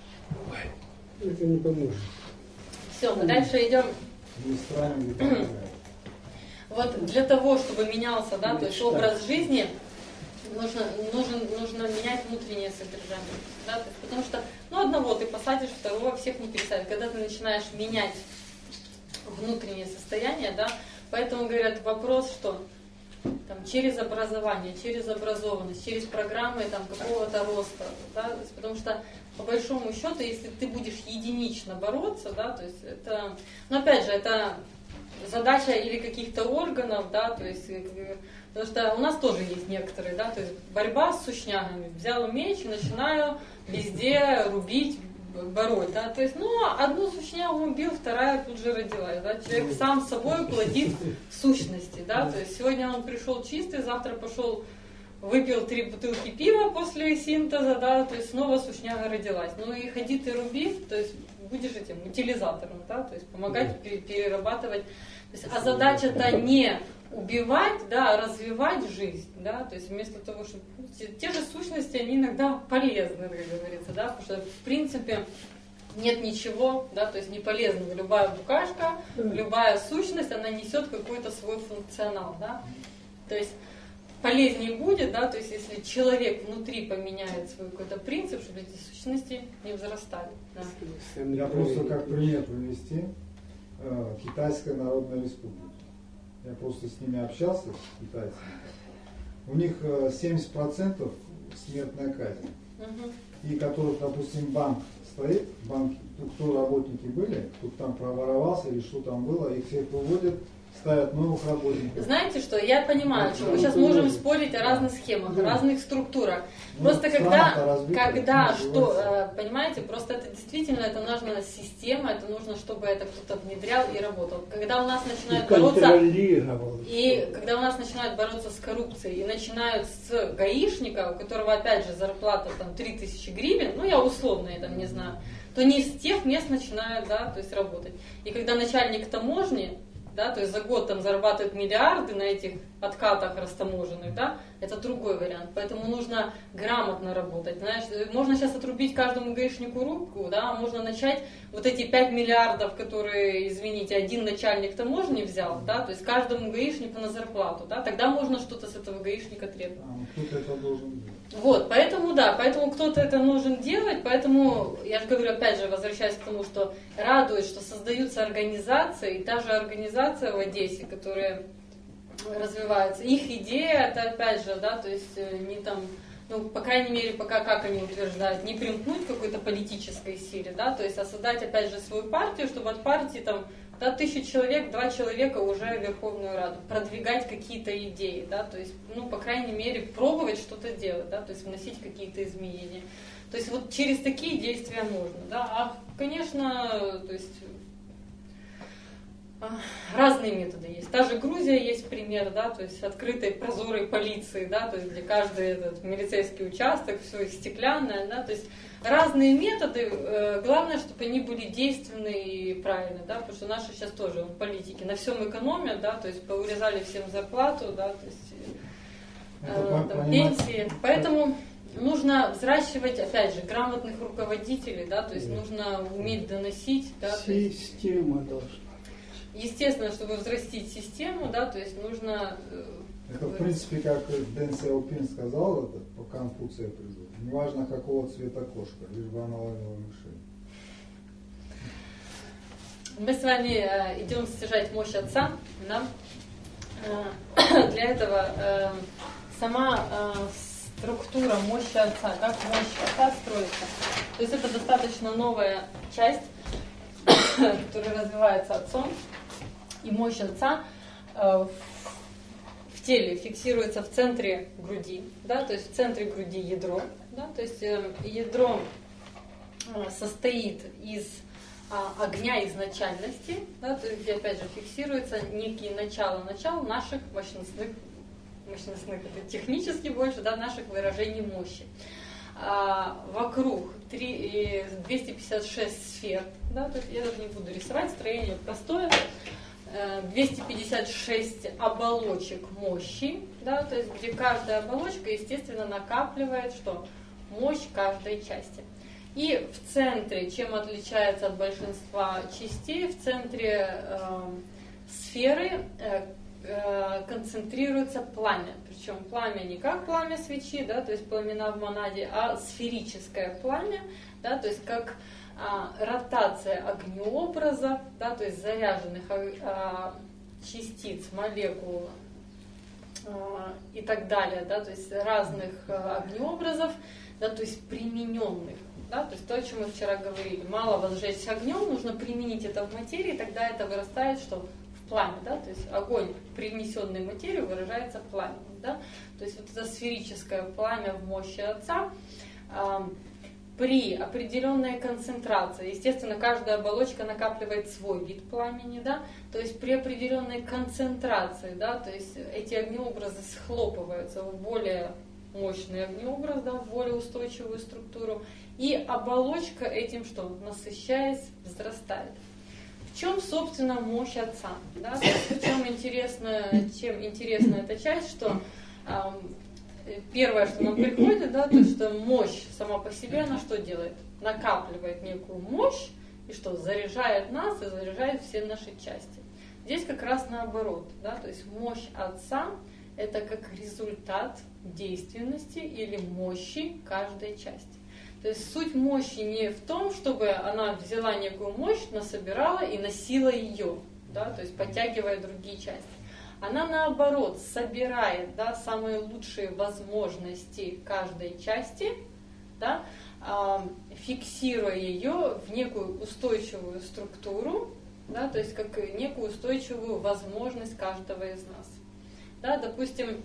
Ой, это не поможет. Все, мы дальше идем. Не странно, не помогает. Вот для того, чтобы менялся, да, то есть образ жизни, нужно менять внутреннее содержание, да, то есть, потому что, ну, одного ты посадишь, второго всех не пересадишь. Когда ты начинаешь менять внутреннее состояние, да, поэтому говорят, вопрос, что там, через образование, через образованность, через программы там, какого-то роста, да, то есть, потому что по большому счету, если ты будешь единично бороться, да, то есть это, ну, опять же, это задача или каких-то органов, да, то есть, потому что у нас тоже есть некоторые, да, то есть борьба с сушнягами. Взял меч и начинаю везде рубить, бороть, да, то есть, ну, одну сушнягу убил, вторая тут же родилась, да, человек сам с собой плодит сущности, да, то есть сегодня он пришел чистый, завтра пошел выпил 3 бутылки пива после синтеза, да, то есть снова сушняга родилась. Ну и ходи ты руби, то есть будешь этим утилизатором, да, то есть помогать перерабатывать. То есть, а задача-то не убивать, да, а развивать жизнь, да, то есть вместо того, чтобы те же сущности, они иногда полезны, как говорится, да, потому что в принципе нет ничего, да, то есть не полезного. Любая букашка, любая сущность, она несет какой-то свой функционал, да, то есть полезнее будет, да, то есть если человек внутри поменяет свой какой-то принцип, чтобы эти сущности не взрастали. Да. Я просто как пример привести Китайская Народная Республика. Я просто с ними общался, с китайцами. У них 70% смертная казнь. И которых, допустим, банк стоит, банки, кто работники были, кто там проворовался или что там было, их всех выводят, ставят новых работников. Знаете что, я понимаю, что мы сейчас можем спорить о разных схемах, о разных структурах. Просто когда что, понимаете, просто это действительно, это нужна система, это нужно, чтобы это кто-то внедрял и работал. Когда у нас начинают бороться, и когда у нас начинают бороться с коррупцией, и начинают с гаишника, у которого опять же зарплата там 3000 гривен, ну я условно это не знаю, то не из тех мест начинают, да, то есть работать. И когда начальник таможни, да, то есть за год там зарабатывают миллиарды на этих откатах растаможенных, да, это другой вариант. Поэтому нужно грамотно работать. Знаешь, можно сейчас отрубить каждому гаишнику руку, да, можно начать вот эти 5 миллиардов, которые, извините, один начальник таможни взял, да, то есть каждому гаишнику на зарплату, да, тогда можно что-то с этого гаишника требовать. Кто-то это должен делать. Вот, поэтому да, поэтому кто-то это должен делать, поэтому я же говорю, опять же, возвращаясь к тому, что радует, что создаются организации, и та же организация в Одессе, которая развивается, их идея, это опять же, да, то есть не там, ну, по крайней мере, пока, как они утверждают, не примкнуть к какой-то политической силе, да, то есть, а создать, опять же, свою партию, чтобы от партии там, да, 1000 человек, 2 человека уже в Верховную Раду, продвигать какие-то идеи, да, то есть, ну, по крайней мере, пробовать что-то делать, да, то есть вносить какие-то изменения. То есть вот через такие действия можно, да, а, конечно, то есть разные методы есть. Та же Грузия есть пример, да, то есть открытой прозорой полиции, да, то есть где каждый этот милицейский участок, все стеклянное, да, то есть разные методы, главное, чтобы они были действенны и правильны, да, потому что наши сейчас тоже политики на всем экономят, да, то есть поурезали всем зарплату, да, то есть там, пенсии, поэтому нужно взращивать, опять же, грамотных руководителей, да, то есть нужно уметь доносить, да, система должна. Естественно, чтобы взрастить систему, да, то есть нужно... Это, в принципе, как Дэн Сяопин сказал, это по Конфуции призыв. Неважно, какого цвета кошка, лишь бы она ловила мышей. Мы с вами идем стяжать мощь Отца. Да? Для этого сама структура мощи Отца, как мощь Отца строится. То есть это достаточно новая часть, которая развивается Отцом. И мощь Отца в теле фиксируется в центре груди, да, то есть в центре груди ядро, да, то есть ядро состоит из огня изначальности, да, то есть где опять же фиксируется некие начало наших мощностных, это технически больше, да, наших выражений мощи. Вокруг 256 сфер, да, то есть я даже не буду рисовать, строение простое. 256 оболочек мощи, да, то есть где каждая оболочка, естественно, накапливает что? Мощь каждой части. И в центре, чем отличается от большинства частей, в центре сферы концентрируется пламя. Причем пламя не как пламя свечи, да, то есть пламена в монаде, а сферическое пламя, да, то есть как ротация огнеобразов, да, то есть заряженных частиц, молекул и так далее, да, то есть разных огнеобразов, да, то есть примененных. Да, то есть то, о чем мы вчера говорили. Мало возжечься огнем, нужно применить это в материи, тогда это вырастает что? В пламя. Да? То есть огонь, привнесенный в материю, выражается пламенем. Да? То есть вот это сферическое пламя в мощи Отца при определенной концентрации, естественно, каждая оболочка накапливает свой вид пламени, да? То есть при определенной концентрации, да, то есть эти огнеобразы схлопываются в более мощный огнеобраз, да, в более устойчивую структуру. И оболочка этим что? Насыщаясь, взрастает. В чем, собственно, мощь Отца? Да? Чем интересна эта часть, что первое, что нам приходит, да, то, что мощь сама по себе, она что делает? Накапливает некую мощь, и что? Заряжает нас и заряжает все наши части. Здесь как раз наоборот, да, то есть мощь Отца – это как результат действенности или мощи каждой части. То есть суть мощи не в том, чтобы она взяла некую мощь, насобирала и носила ее, да, то есть подтягивая другие части. Она наоборот собирает, да, самые лучшие возможности каждой части, да, фиксируя ее в некую устойчивую структуру, да, то есть как некую устойчивую возможность каждого из нас. Да, допустим,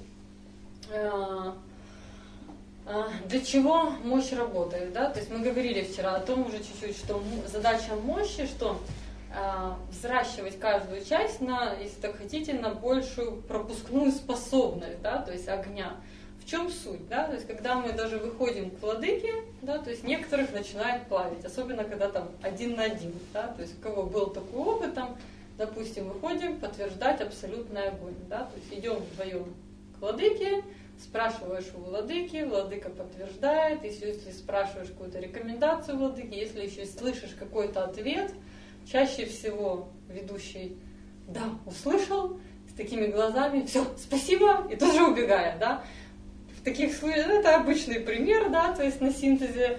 для чего мощь работает? Да? То есть мы говорили вчера о том уже чуть-чуть, что задача мощи, что взращивать каждую часть на, если так хотите, на большую пропускную способность, да, то есть огня. В чем суть? Да? То есть когда мы даже выходим к владыке, да, то есть некоторых начинает плавить, особенно когда там 1 на 1. Да? То есть у кого был такой опыт, там, допустим, выходим подтверждать абсолютный огонь. Да? То есть идем вдвоем к владыке, спрашиваешь у владыки, владыка подтверждает, если спрашиваешь какую-то рекомендацию владыки, если еще слышишь какой-то ответ, чаще всего ведущий «да, услышал», с такими глазами «все, спасибо», и тут же убегает, да. В таких случаях, это обычный пример, да, то есть на синтезе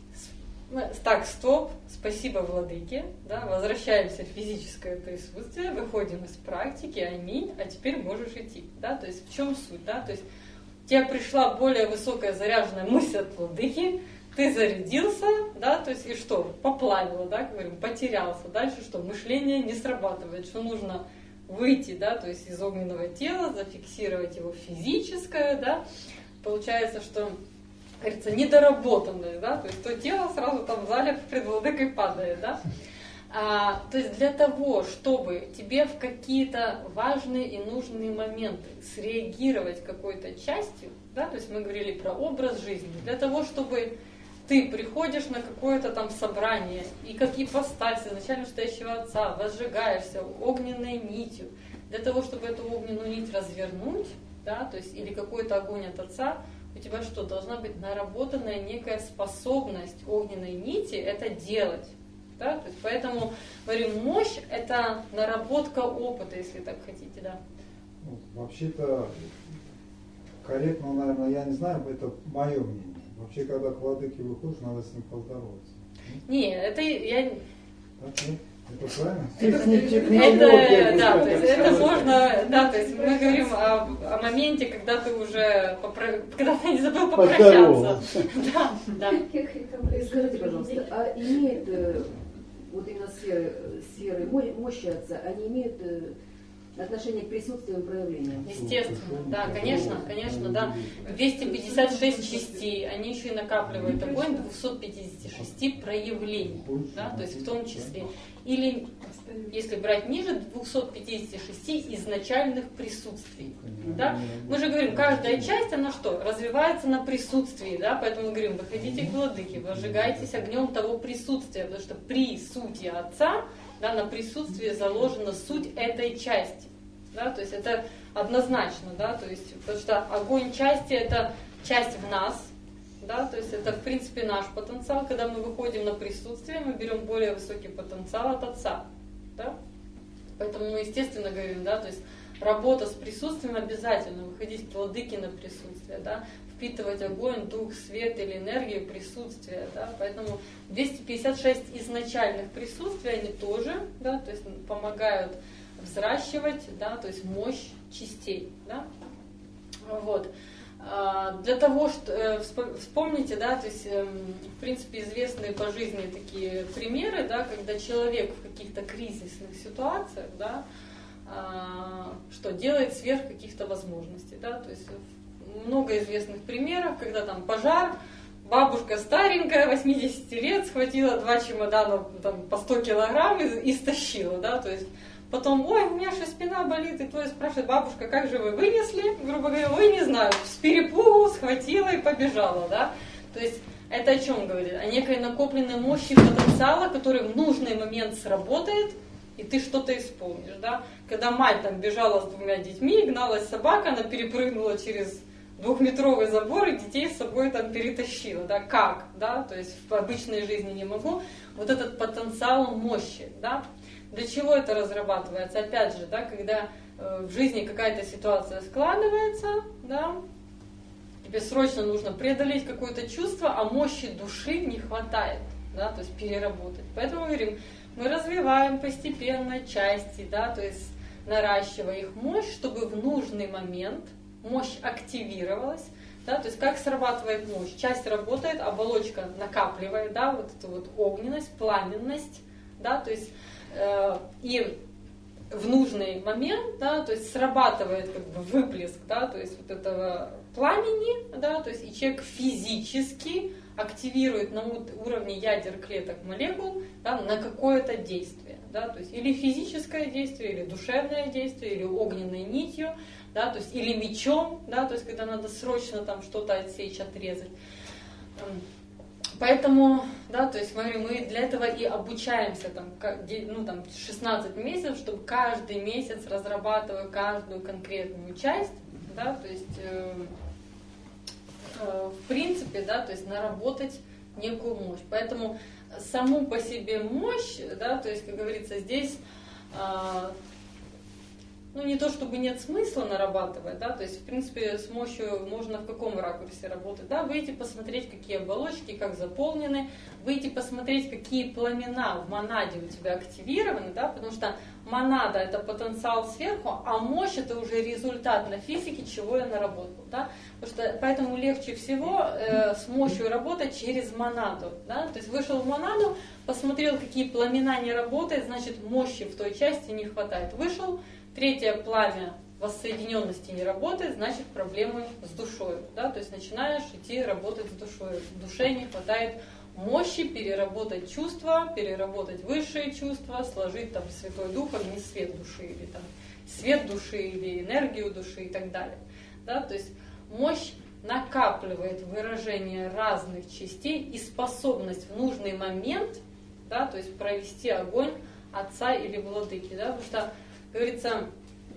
так, стоп, спасибо владыке, да, возвращаемся в физическое присутствие, выходим из практики, аминь, а теперь можешь идти, да, то есть в чем суть, да, то есть у тебя пришла более высокая заряженная мысль от владыки, ты зарядился, да, то есть и что, поплавило, да, говорим, потерялся, дальше что, мышление не срабатывает, что нужно выйти, да, то есть из огненного тела, зафиксировать его физическое, да, получается, что, кажется, недоработанное, да, то есть то тело сразу там в зале пред владыкой падает, да. То есть для того, чтобы тебе в какие-то важные и нужные моменты среагировать какой-то частью, да, то есть мы говорили про образ жизни, для того, чтобы ты приходишь на какое-то там собрание и как ипостась изначально стоящего Отца, возжигаешься огненной нитью, для того, чтобы эту огненную нить развернуть, да, то есть или какой-то огонь от Отца, у тебя что, должна быть наработанная некая способность огненной нити это делать. Да? То есть поэтому, говорим, мощь – это наработка опыта, если так хотите, да. Ну, вообще-то, корректно, наверное, я не знаю, это мое мнение. Вообще, когда к владыке выходишь, надо с ним поздороваться. Не, это я... Так, нет? Это правильно? Это, да, то есть это можно, да, то есть мы говорим о моменте, когда ты уже, когда ты не забыл попрощаться. Да, да. Скажите, пожалуйста, а имеет вот именно сферы мощи Отца, они имеют отношение к присутствию и проявлению? Естественно, да, конечно, да. 256 частей, они еще и накапливают огонь 256 проявлений, да, то есть в том числе. Или, если брать ниже, 256 изначальных присутствий. Да? Мы же говорим, каждая часть, она что? Развивается на присутствии, да? Поэтому мы говорим, выходите к владыке, возжигайтесь огнем того присутствия, потому что при сути Отца, да, на присутствии заложена суть этой части. Да? То есть это однозначно, да? То есть, потому что огонь части – это часть в нас. Да, то есть это в принципе наш потенциал, когда мы выходим на присутствие, мы берем более высокий потенциал от Отца. Да? Поэтому мы естественно говорим, да, то есть работа с присутствием обязательно, выходить к владыке на присутствие, да, впитывать огонь, дух, свет или энергию присутствия. Да? Поэтому 256 изначальных присутствий, они тоже, да, то есть помогают взращивать, да, то есть мощь частей. Да? Вот. Для того, что вспомните, да, то есть, в принципе, известные по жизни такие примеры, да, когда человек в каких-то кризисных ситуациях, да, что делает сверх каких-то возможностей, да, то есть много известных примеров, когда там пожар, бабушка старенькая, 80 лет, схватила 2 чемодана там, по 100 килограмм и стащила, да, то есть потом, ой, у меня же спина болит, и твой спрашивает, бабушка, как же вы вынесли? Грубо говоря, ой, не знаю, с перепугу схватила и побежала, да? То есть это о чем говорит? О некой накопленной мощи потенциала, который в нужный момент сработает, и ты что-то исполнишь, да? Когда мать там бежала с 2 детьми, гналась собака, она перепрыгнула через 2-метровый забор и детей с собой там перетащила, да? Как, да? То есть в обычной жизни не могу. Вот этот потенциал мощи, да? Для чего это разрабатывается? Опять же, да, когда в жизни какая-то ситуация складывается, да, тебе срочно нужно преодолеть какое-то чувство, а мощи души не хватает, да, то есть переработать. Поэтому мы говорим, мы развиваем постепенно части, да, то есть наращивая их мощь, чтобы в нужный момент мощь активировалась, да, то есть как срабатывает мощь? Часть работает, оболочка накапливает, да, вот эту вот огненность, пламенность, да, то есть и в нужный момент, да, то есть срабатывает как бы выплеск, да, то есть вот этого пламени, да, то есть и человек физически активирует на уровне ядер, клеток, молекул, да, на какое-то действие, да, то есть или физическое действие, или душевное действие, или огненной нитью, да, то есть или мечом, да, то есть когда надо срочно там что-то отсечь, отрезать. Поэтому, да, то есть мы для этого и обучаемся там, ну, там 16 месяцев, чтобы каждый месяц разрабатывая каждую конкретную часть, да, то есть в принципе, да, то есть наработать некую мощь. Поэтому саму по себе мощь, да, то есть, как говорится, здесь ну, не то чтобы нет смысла нарабатывать, да, то есть, в принципе, с мощью можно в каком ракурсе работать, да, выйти посмотреть, какие оболочки, как заполнены, выйти посмотреть, какие пламена в монаде у тебя активированы, да, потому что монада — это потенциал сверху, а мощь — это уже результат на физике, чего я наработал, да, потому что поэтому легче всего с мощью работать через монаду, да, то есть вышел в монаду, посмотрел, какие пламена не работают, значит, мощи в той части не хватает, вышел, третье пламя воссоединенности не работает, значит проблемы с душой. Да? То есть начинаешь идти работать с душой. В душе не хватает мощи переработать чувства, переработать высшие чувства, сложить там Святой Дух, не свет души, или там свет души, или энергию души и так далее. Да? То есть мощь накапливает выражение разных частей и способность в нужный момент, да, то есть провести огонь Отца или Владыки. Да? Потому что, говорится,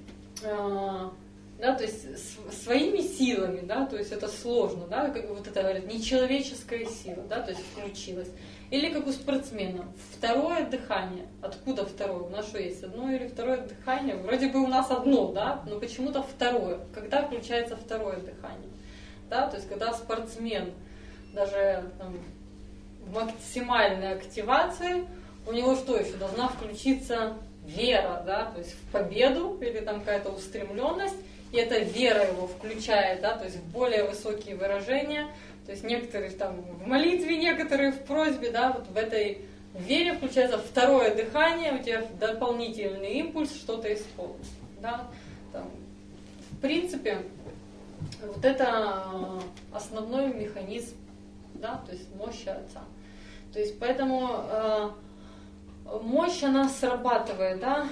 да, то есть своими силами, да, то есть это сложно, да, как вот это говорят, нечеловеческая сила, да, то есть включилась. Или как у спортсмена, второе дыхание. Откуда второе? У нас что есть, одно или второе дыхание? Вроде бы у нас одно, да, но почему-то второе. Когда включается второе дыхание? Да, то есть когда спортсмен даже там, в максимальной активации, у него что еще? Должна включиться вера, да, то есть в победу или там какая-то устремленность, и эта вера его включает, да, то есть в более высокие выражения, то есть некоторые там в молитве, некоторые в просьбе, да, вот в этой вере включается второе дыхание, у тебя дополнительный импульс что-то исполнить, да, там, в принципе, вот это основной механизм, да, то есть мощи Отца, то есть поэтому мощь, она срабатывает, да.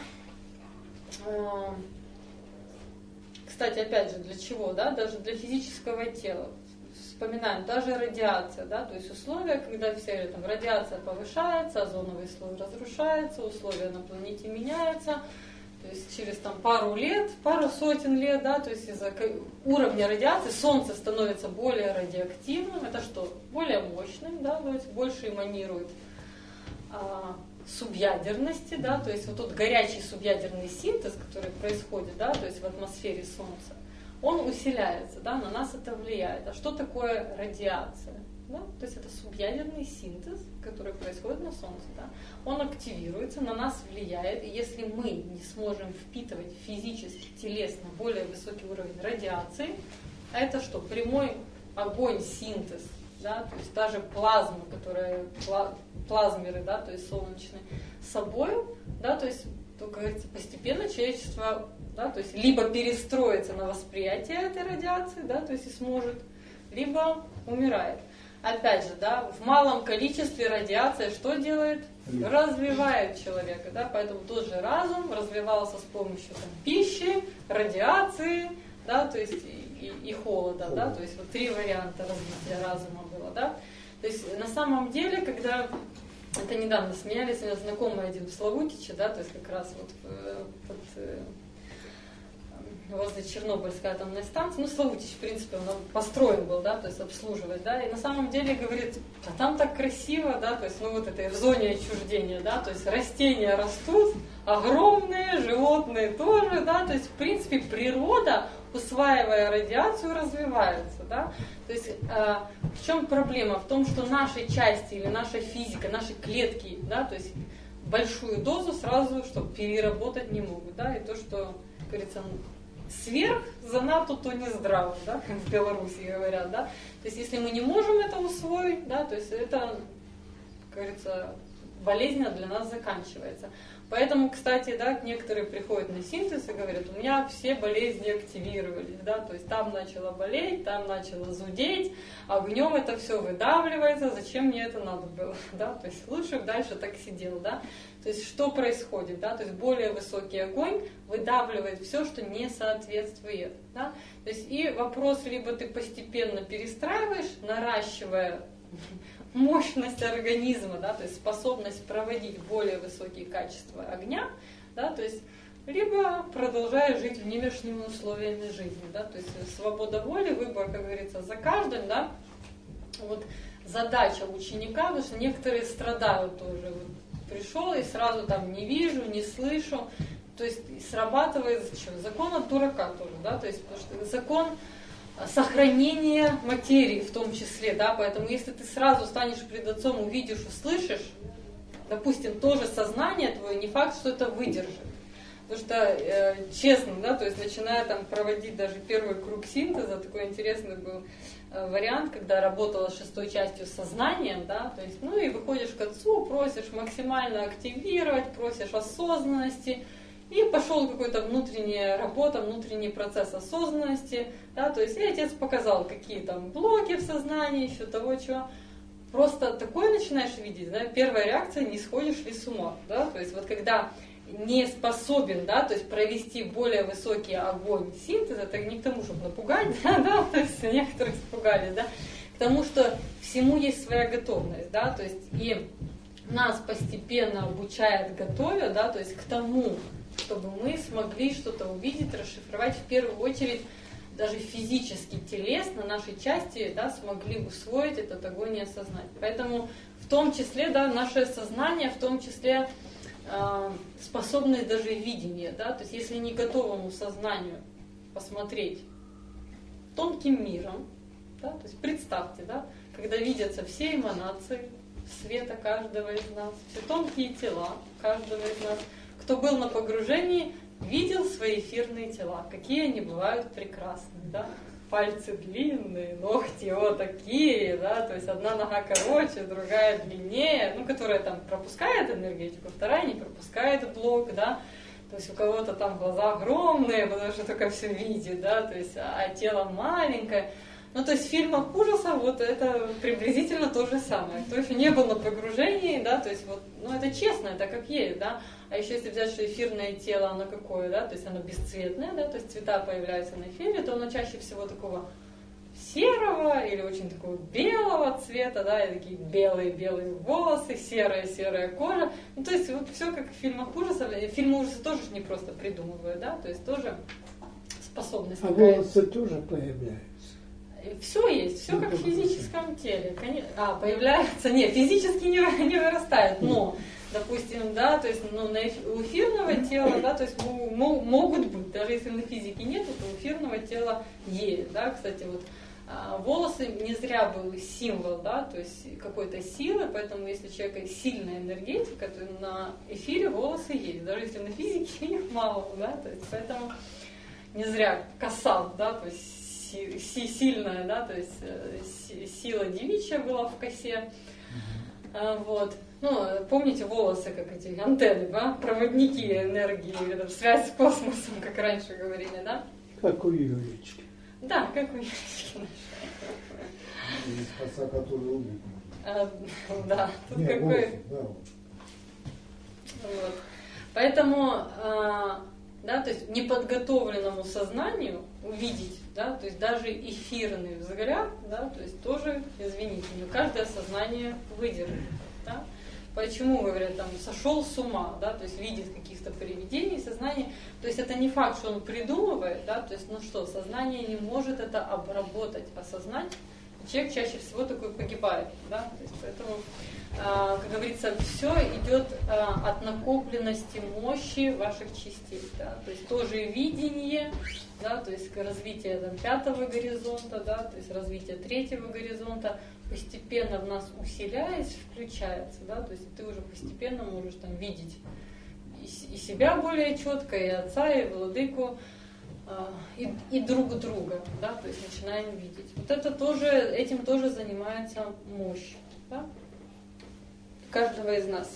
Кстати, опять же, для чего, да, даже для физического тела. Вспоминаем, даже радиация, да, то есть условия, когда все там радиация повышается, озоновый слой разрушается, условия на планете меняются, то есть через там пару лет, пару сотен лет, да, то есть из-за уровня радиации Солнце становится более радиоактивным, это что? Более мощным, да, то есть больше эманирует субъядерности, да, то есть вот тот горячий субъядерный синтез, который происходит, да, то есть в атмосфере Солнца, он усиляется, да, на нас это влияет. А что такое радиация? Да? То есть это субъядерный синтез, который происходит на Солнце, да, он активируется, на нас влияет, и если мы не сможем впитывать физически, телесно более высокий уровень радиации, а это что? Прямой огонь, синтез, да, то есть та же плазма, которая плазмеры, да, то есть солнечные, с собой, да, то есть, то, как говорится, постепенно человечество, да, то есть либо перестроится на восприятие этой радиации, да, то есть и сможет, либо умирает. опять же, да, в малом количестве радиация что делает? Развивает человека, да, поэтому тот же разум развивался с помощью там, пищи, радиации, да, то есть и холода, да, то есть вот 3 варианта развития разума было, да. То есть на самом деле, когда это недавно смеялись, у меня знакомый один в Славутиче, да, то есть как раз вот возле Чернобыльской атомной станции, ну, Славутич, в принципе, он построен был, да, то есть обслуживать, да, и на самом деле говорит, а там так красиво, да, то есть, ну, вот это в зоне отчуждения, да, то есть растения растут, огромные, животные тоже, да, то есть, в принципе, природа, усваивая радиацию, развивается, да, то есть, в чем проблема? В том, что наши части или наша физика, наши клетки, да, то есть, большую дозу сразу, чтобы переработать не могут, да, и то, что, как говорится, сверх занадто, то не здраво, да, как в Беларуси говорят, да. То есть если мы не можем это усвоить, да, то есть это, как говорится, болезненно для нас заканчивается. Поэтому, кстати, да, некоторые приходят на синтез и говорят, у меня все болезни активировались, да, то есть там начало болеть, там начало зудеть, огнем это все выдавливается, зачем мне это надо было, да, то есть лучше бы дальше так сидел, да. То есть что происходит, да, то есть более высокий огонь выдавливает все, что не соответствует, да. То есть и вопрос, либо ты постепенно перестраиваешь, наращивая мощность организма, да, то есть способность проводить более высокие качества огня, да, то есть либо продолжаешь жить внешними условиями жизни, да, то есть свобода воли, выбор, как говорится, за каждым, да, вот задача ученика, потому что некоторые страдают тоже, вот, пришел и сразу там не вижу, не слышу, то есть срабатывает закон от дурака тоже, да, то есть потому что закон сохранения материи в том числе, да, поэтому если ты сразу станешь пред отцом, увидишь, услышишь, допустим, тоже сознание твое, не факт, что это выдержит. Потому что, честно, да, то есть начиная там проводить даже первый круг синтеза, такой интересный был вариант, когда работала с 6-й частью сознанием, да, то есть, ну и выходишь к отцу, просишь максимально активировать, просишь осознанности, и пошел какой-то внутренняя работа, внутренний процесс осознанности, да, то есть и отец показал, какие там блоки в сознании, еще того, чего. Просто такое начинаешь видеть, да, первая реакция, не сходишь ли с ума, да, то есть вот когда не способен, да, то есть провести более высокий огонь синтеза, это не к тому, чтобы напугать, да, то есть некоторых испугались, да, к тому, что всему есть своя готовность, да, то есть и нас постепенно обучает, готовя, да, то есть к тому, чтобы мы смогли что-то увидеть, расшифровать, в первую очередь даже физически, телесно наши части, да, смогли усвоить этот огонь и осознать. Поэтому в том числе, да, наше сознание, в том числе способность даже видения, да, то есть если не готовому сознанию посмотреть тонким миром, да, то есть представьте, да, когда видятся все эманации света каждого из нас, все тонкие тела каждого из нас, кто был на погружении, видел свои эфирные тела, какие они бывают прекрасные, да, пальцы длинные, ногти вот такие, да, то есть одна нога короче, другая длиннее, ну, которая там пропускает энергетику, вторая не пропускает блок, да, то есть у кого-то там глаза огромные, потому что только все видит, да, то есть, а тело маленькое. Ну, то есть в фильмах ужасов вот это приблизительно то же самое. Кто еще не был на погружении, да, то есть вот, ну, это честно, это как есть, да. А еще если взять, что эфирное тело, оно какое, да, то есть оно бесцветное, да, то есть цвета появляются на эфире, то оно чаще всего такого серого или очень такого белого цвета, да, и такие белые-белые волосы, серая кожа. Ну, то есть вот все как в фильмах ужасов. Фильмы ужасов тоже не просто придумывают, да, то есть тоже способность. А волосы тоже появляются? Все есть, все как в физическом теле. Появляются, нет, физически не вырастают, но, допустим, да, то есть, ну, у эфирного тела, да, то есть могут быть, даже если на физике нету, то у эфирного тела есть, да, кстати, вот волосы не зря был символ, да, то есть какой-то силы, поэтому если у человека сильная энергетика, то на эфире волосы есть, даже если на физике их мало, да, то есть поэтому не зря коса, да, то есть сильная, да, то есть сила девичья была в косе, вот. Ну, помните волосы, как эти антенны, да, проводники энергии, связь с космосом, как раньше говорили, да? Как у Юрички. Да, как у Юрички. Есть коса, который убит. Да, тут Не, какой... волосы, да. Вот. Поэтому, да, то есть неподготовленному сознанию увидеть, да, то есть даже эфирный взгляд, да, то есть тоже, извините, не каждое сознание выдержит, да. Почему, говорят, там, сошел с ума, да, то есть видит каких-то привидений, сознание, то есть это не факт, что он придумывает, да, то есть, ну что, сознание не может это обработать, осознать, человек чаще всего такой погибает, да, то есть поэтому, как говорится, все идет от накопленности мощи ваших частей, да, то есть тоже видение, да, то есть развитие там, 5-го горизонта, да, то есть развитие 3-го горизонта, постепенно в нас усиляясь, включается, да, то есть ты уже постепенно можешь там видеть и себя более четко, и отца, и владыку, и друг друга, да, то есть начинаем видеть. Вот это тоже, этим тоже занимается мощь, да, каждого из нас.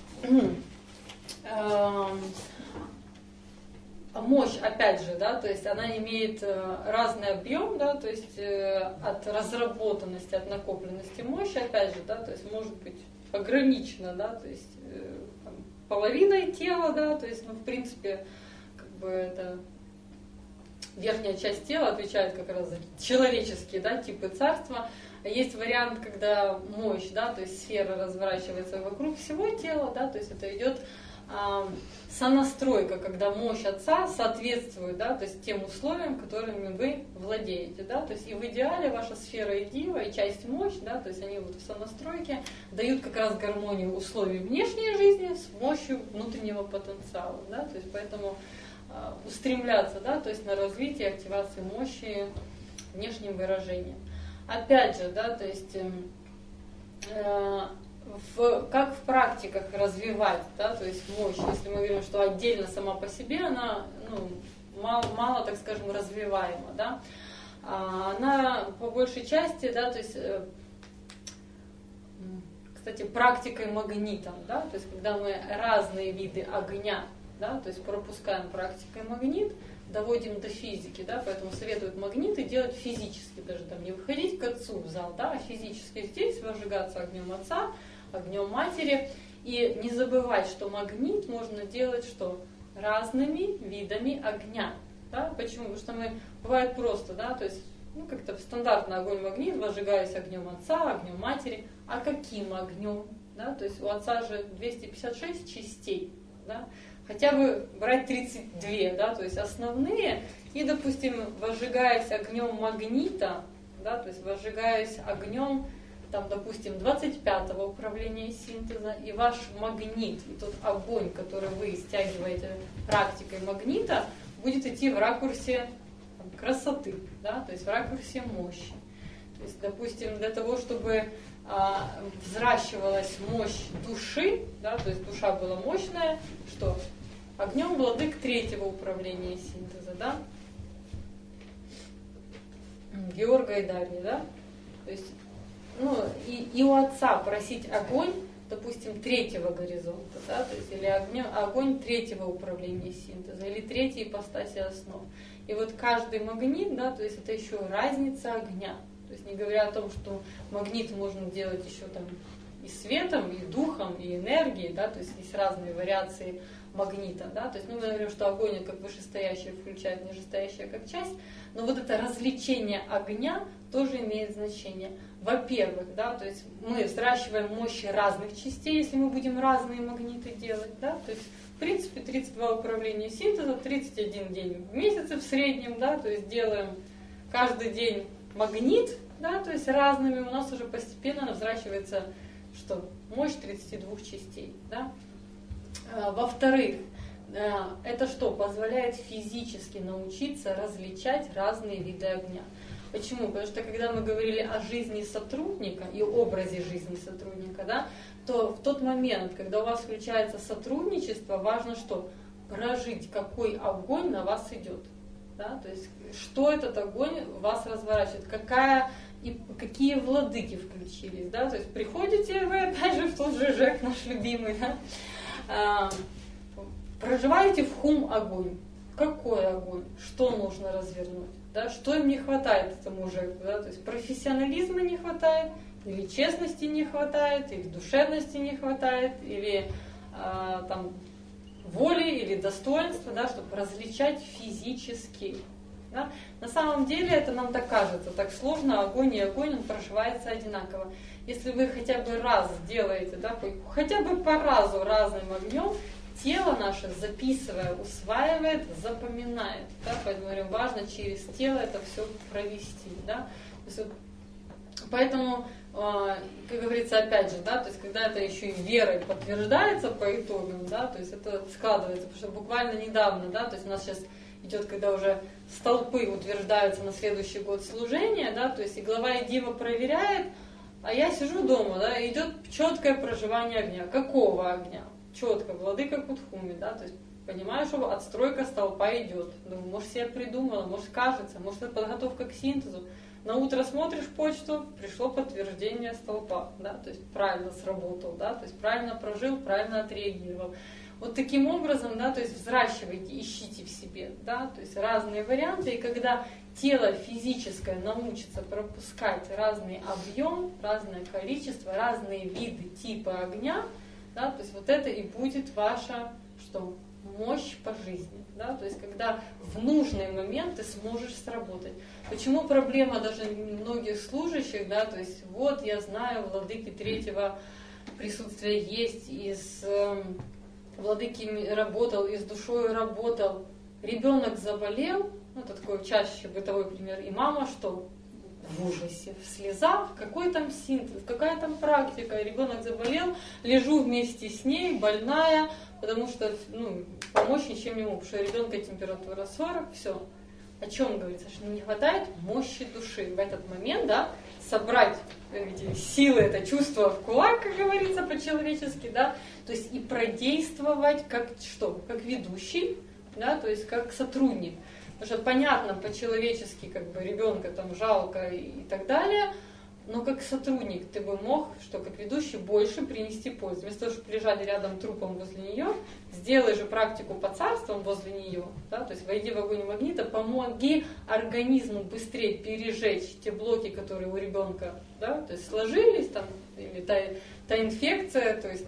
Мощь, опять же, да, то есть она имеет разный объем, да, то есть от разработанности, от накопленности мощи, опять же, да, то есть может быть ограничено, да, то есть там, половиной тела, да, то есть, ну, в принципе, как бы это верхняя часть тела отвечает как раз за человеческие, да, типы царства. Есть вариант, когда мощь, да, то есть сфера разворачивается вокруг всего тела, да, то есть это идет сонастройка, когда мощь Отца соответствует, да, то есть тем условиям, которыми вы владеете, да, то есть и в идеале ваша сфера и дива, и часть мощь, да, то есть они вот в сонастройке дают как раз гармонию условий внешней жизни с мощью внутреннего потенциала, да, то есть поэтому устремляться, да, то есть на развитие, активацию мощи внешним выражением. Опять же, да, то есть как в практиках развивать, да, то есть мощь, если мы говорим, что отдельно сама по себе она, ну, мало, так скажем, развиваема, да, она по большей части, да, то есть, кстати, практикой магнитом, да, то есть когда мы разные виды огня, да, то есть пропускаем практикой магнит, доводим до физики, да, поэтому советуют магниты делать физически, даже там не выходить к отцу в зал, да, а физически здесь возжигаться огнем отца, огнем матери, и не забывать, что магнит можно делать что? Разными видами огня, да, почему? Потому что мы, бывает просто, да, то есть, ну, как-то стандартно огонь-магнит, возжигаюсь огнем отца, огнем матери, а каким огнем, да, то есть у отца же 256 частей, да, хотя бы брать 32, да, то есть основные, и, допустим, возжигаясь огнем магнита, да, то есть возжигаясь огнем, там, допустим, 25-го управления синтеза, и ваш магнит, и тот огонь, который вы стягиваете практикой магнита, будет идти в ракурсе там, красоты, да, то есть в ракурсе мощи. То есть, допустим, для того, чтобы взращивалась мощь души, да, то есть душа была мощная, что? Огнем владык 3-го управления синтеза, да? Георга и Дарья, да? То есть, ну, и у отца просить огонь, допустим, 3-го горизонта, да, то есть, или огонь 3-го управления синтеза, или 3-й ипостаси основ. И вот каждый магнит, да, то есть это еще разница огня. То есть не говоря о том, что магнит можно делать еще там и светом, и духом, и энергией, да, то есть есть разные вариации магнита, да, то есть мы говорим, что огонь как вышестоящее включает нижестоящее как часть, но вот это развлечение огня тоже имеет значение. Во-первых, да, то есть мы взращиваем мощи разных частей, если мы будем разные магниты делать, да, то есть в принципе 32 управления синтеза, 31 день в месяце в среднем, да, то есть делаем каждый день магнит, да, то есть разными, у нас уже постепенно взращивается что? Мощь 32 частей, да. Во-вторых, это что? Позволяет физически научиться различать разные виды огня. Почему? Потому что когда мы говорили о жизни сотрудника и образе жизни сотрудника, да, то в тот момент, когда у вас включается сотрудничество, важно что? Прожить, какой огонь на вас идет. Да? То есть, что этот огонь вас разворачивает, какие владыки включились. Да? То есть, приходите вы опять же в тот же ЖЭК, наш любимый, да? Проживаете в хум огонь. какой огонь, что нужно развернуть, да, что им не хватает этому жертву, да, то есть профессионализма не хватает, или честности не хватает, или душевности не хватает, или там воли или достоинства, да, чтобы различать физически. Да. На самом деле это нам так кажется, так сложно, огонь и огонь, он проживается одинаково. Если вы хотя бы раз делаете, да, хотя бы по разу разным огнем, тело наше, записывая, усваивает, запоминает. Да, поэтому говорим, важно через тело это все провести. Да. Поэтому, как говорится, опять же, да, то есть когда это еще и верой подтверждается по итогам, да, то есть это складывается, потому что буквально недавно, да, то есть у нас сейчас идет, когда уже столпы утверждаются на следующий год служения, да, то есть и глава и дива проверяет, а я сижу дома, да, и идет четкое проживание огня. Какого огня? Четко, владыка Кутхуми, да, то есть понимаешь, что отстройка столпа идет. Думаю, может, себе придумала, может, кажется, может, это подготовка к синтезу. На утро смотришь почту, пришло подтверждение столпа, да, то есть правильно сработал, да, то есть правильно прожил, правильно отреагировал. Вот таким образом, да, то есть взращивайте, ищите в себе, да, то есть разные варианты, и когда тело физическое научится пропускать разный объем, разное количество, разные виды, типы огня, да, то есть вот это и будет ваша, что, мощь по жизни, да, то есть когда в нужный момент ты сможешь сработать. Почему проблема даже многих служащих, да, то есть вот я знаю, владыки третьего присутствия есть, и с владыки работал, и с душой работал, ребенок заболел, ну это такой чаще бытовой пример, и мама что? В ужасе, в слезах, какой там синтез, какая там практика, ребенок заболел, лежу вместе с ней, больная, потому что помочь ничем не могу, потому что у ребенка температура 40, все. О чем говорится, что не хватает мощи души в этот момент, да, собрать эти силы, это чувство в кулак, как говорится по-человечески, да, то есть и продействовать как что, как ведущий, да, то есть как сотрудник. Потому что понятно по-человечески, как бы ребенка там жалко и так далее, но как сотрудник ты бы мог, что как ведущий, больше принести пользу. Вместо того, чтобы лежать рядом трупом возле нее, сделай же практику по царствам возле нее, да, то есть войди в огонь магнита, помоги организму быстрее пережечь те блоки, которые у ребенка, да, то есть сложились там, или та инфекция, то есть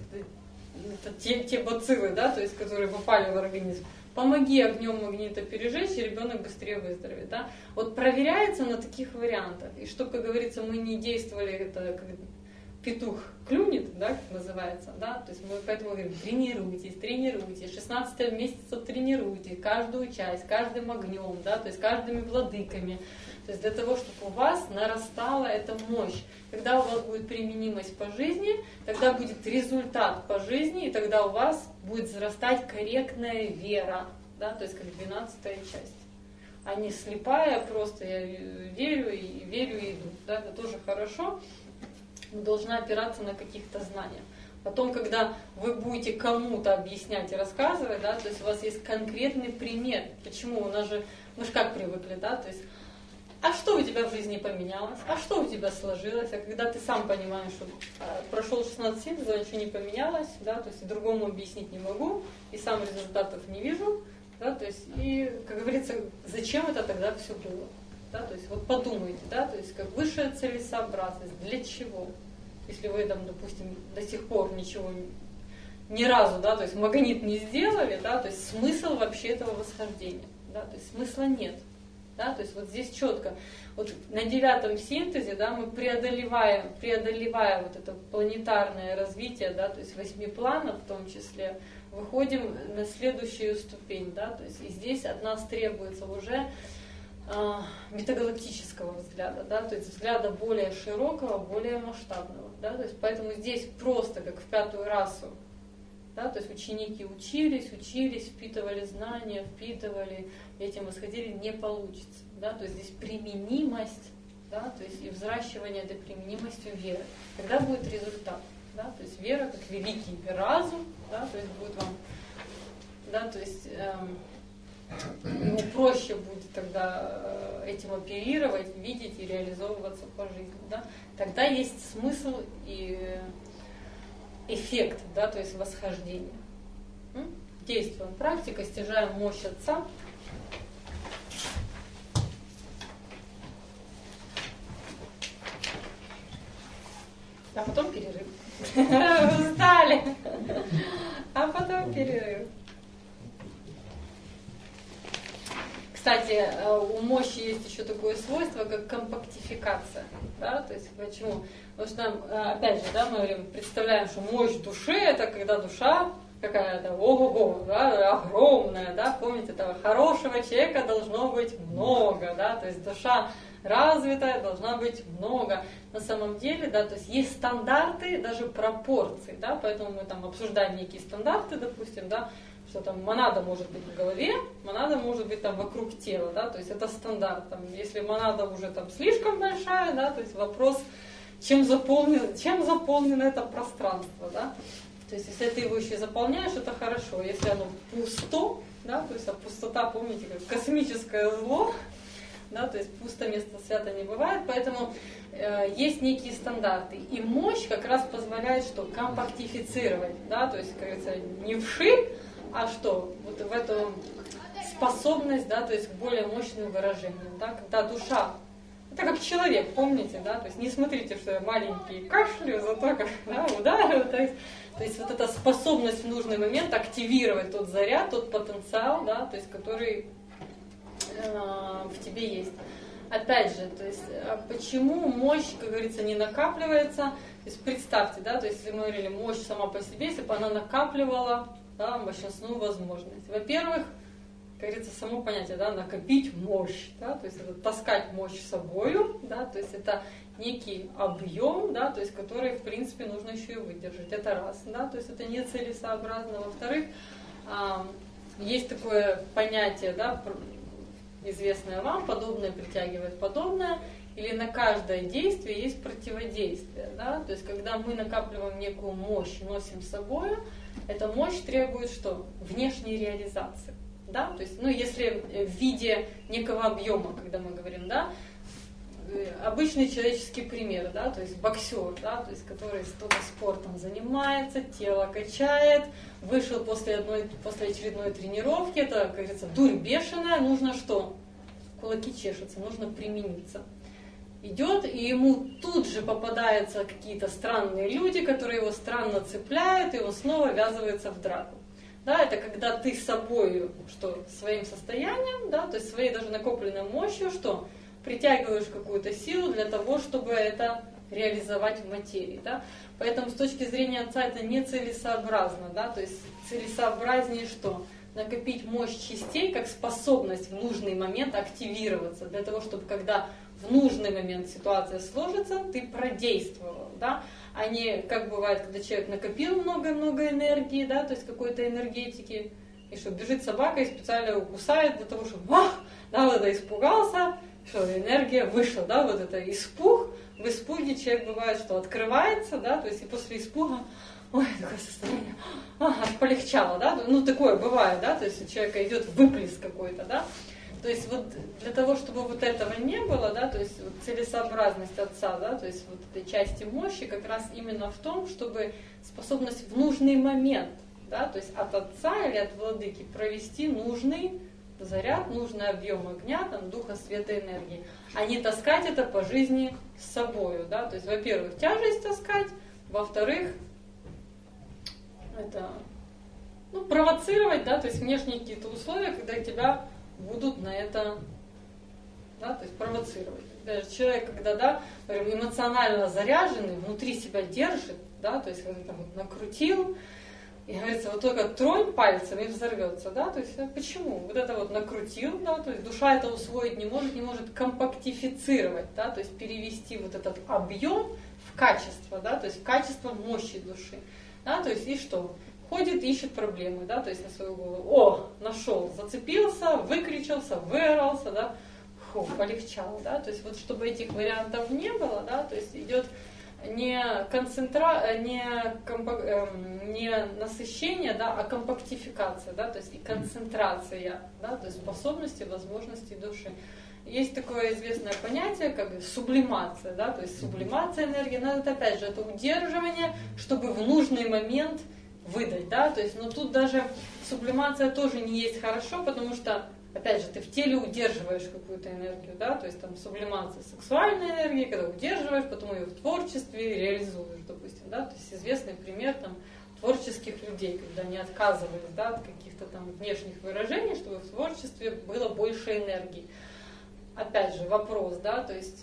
те бациллы, да, то есть которые попали в организм. Помоги огнем магнита пережечь, и ребенок быстрее выздоровеет. Да? Вот проверяется на таких вариантах. И чтобы, как говорится, мы не действовали, это как петух клюнет, да, как называется, да, то есть мы поэтому говорим, тренируйтесь, 16 месяцев тренируйтесь, каждую часть, каждым огнем, да, то есть каждыми владыками. То есть для того, чтобы у вас нарастала эта мощь. Когда у вас будет применимость по жизни, тогда будет результат по жизни, и тогда у вас будет взрастать корректная вера, да, то есть как 12-я часть. А не слепая, просто я верю и иду. Да, это тоже хорошо, но должна опираться на каких-то знаниях. Потом, когда вы будете кому-то объяснять и рассказывать, да, то есть у вас есть конкретный пример. Почему? Мы же как привыкли, да, то есть а что у тебя в жизни поменялось? А что у тебя сложилось? А когда ты сам понимаешь, что прошел 16 синтезов, ничего не поменялось, да, то есть и другому объяснить не могу, и сам результатов не вижу, да, то есть, и, как говорится, зачем это тогда все было? Да, то есть вот подумайте, да, то есть как высшая целесообразность, для чего? Если вы там, допустим, до сих пор ничего ни разу, да, то есть магнит не сделали, да, то есть смысл вообще этого восхождения, да, то есть смысла нет. Да, то есть вот здесь четко, вот на 9-м синтезе, да, мы преодолевая вот это планетарное развитие, да, то есть 8 планов в том числе, выходим на следующую ступень, да, то есть и здесь от нас требуется уже метагалактического взгляда, да, то есть взгляда более широкого, более масштабного, да, то есть поэтому здесь просто как в 5-ю расу. Да, то есть ученики учились, впитывали знания, этим восходили, не получится. Да, то есть здесь применимость, да, то есть и взращивание этой применимостью веры. Когда будет результат? Да, то есть вера как великий разум, да, то есть будет вам, да, то есть ему проще будет тогда этим оперировать, видеть и реализовываться по жизни. Да. Тогда есть смысл и эффект, да, то есть восхождение. Действуем, практика, стяжаем мощь Отца, А потом перерыв. Устали. А потом перерыв. Кстати, у мощи есть еще такое свойство, как компактификация. Да? То есть почему? Потому что, опять же, да, мы представляем, что мощь души — это когда душа какая-то ого-го, да, огромная, да, помните, этого хорошего человека должно быть много, да, то есть душа развитая должна быть много. На самом деле, да, то есть есть стандарты, даже пропорции, да, поэтому мы там обсуждаем некие стандарты, допустим, да, что там монада может быть в голове, монада может быть там вокруг тела, да, то есть это стандарт. Там, если монада уже там слишком большая, да, то есть вопрос, чем заполнено это пространство, да. То есть если ты его еще заполняешь, это хорошо. Если оно пусто, да, то есть а пустота, помните, как космическое зло, да, то есть пусто место свято не бывает, поэтому есть некие стандарты. И мощь как раз позволяет что? Компактифицировать, да, то есть, как говорится, не вширь, а что? Вот в эту способность, да, то есть к более мощным выражениям, да, когда душа, это как человек, помните, да, то есть не смотрите, что я маленький кашлю, зато как, да, ударю, то есть вот эта способность в нужный момент активировать тот заряд, тот потенциал, да, то есть который в тебе есть. Опять же, то есть почему мощь, как говорится, не накапливается? То есть представьте, да, то есть если мы говорили мощь сама по себе, если бы она накапливала, да, мощностную возможность. Во-первых, как говорится, само понятие, да, накопить мощь, да, то есть это таскать мощь с собою, да, то есть это некий объем, да, то есть который, в принципе, нужно еще и выдержать. Это раз, да, то есть это нецелесообразно. Во-вторых, есть такое понятие, да, известное вам, подобное притягивает подобное, или на каждое действие есть противодействие, да, то есть когда мы накапливаем некую мощь, носим с собой, эта мощь требует что? Внешней реализации, да, то есть, ну, если в виде некого объема, когда мы говорим, да, обычный человеческий пример, да, то есть боксер, да, то есть который столько спортом занимается, тело качает, вышел после очередной тренировки, это, как говорится, дурь бешеная, нужно что? Кулаки чешутся, нужно примениться. Идет, и ему тут же попадаются какие-то странные люди, которые его странно цепляют, и он снова ввязывается в драку. Да, это когда ты с собой, что, своим состоянием, да, то есть своей даже накопленной мощью, что притягиваешь какую-то силу для того, чтобы это реализовать в материи. Да? Поэтому с точки зрения отца это нецелесообразно. Да? То есть целесообразнее что? Накопить мощь частей как способность в нужный момент активироваться, для того, чтобы когда в нужный момент ситуация сложится, ты продействовал. Да? А не как бывает, когда человек накопил много-много энергии, да, то есть какой-то энергетики, и что бежит собака и специально его кусает для того, чтобы да, вот это испугался, что энергия вышла, да, вот это испуг. В испуге человек бывает, что открывается, да, то есть и после испуга, ой, такое состояние, аж полегчало, да, ну такое бывает, да, то есть у человека идет выплеск какой-то, да, то есть вот для того, чтобы вот этого не было, да, то есть вот целесообразность отца, да, то есть вот этой части мощи как раз именно в том, чтобы способность в нужный момент, да, то есть от отца или от владыки провести нужный заряд, нужный объем огня, там, духа, света, энергии, а не таскать это по жизни с собою, да, то есть, во-первых, тяжесть таскать, во-вторых, это, ну, провоцировать, да, то есть внешние какие-то условия, когда тебя будут на это, да, то есть провоцировать. Даже человек, когда, да, эмоционально заряженный, внутри себя держит, да, то есть, когда там вот накрутил, и говорится, вот только тронь пальцем и взорвется, да, то есть почему? Вот это вот накрутил, да, то есть душа это усвоить не может компактифицировать, да, то есть перевести вот этот объем в качество, да, то есть в качество мощи души, да, то есть и что? Ходит, ищет проблемы, да, то есть на свою голову, нашел, зацепился, выкричался, выорался, да, полегчало, да, то есть вот чтобы этих вариантов не было, да, то есть идет не насыщение, да, а компактификация, да, то есть и концентрация, да, то есть способности, возможности души. Есть такое известное понятие, как сублимация, да, то есть сублимация энергии, но это опять же это удерживание, чтобы в нужный момент выдать, да, то есть, но тут даже сублимация тоже не есть хорошо, потому что опять же, ты в теле удерживаешь какую-то энергию, да, то есть там сублимация сексуальной энергии, когда удерживаешь, потом ее в творчестве реализуешь, допустим, да, то есть известный пример там творческих людей, когда они отказывались, да, от каких-то там внешних выражений, чтобы в творчестве было больше энергии. Опять же, вопрос, да, то есть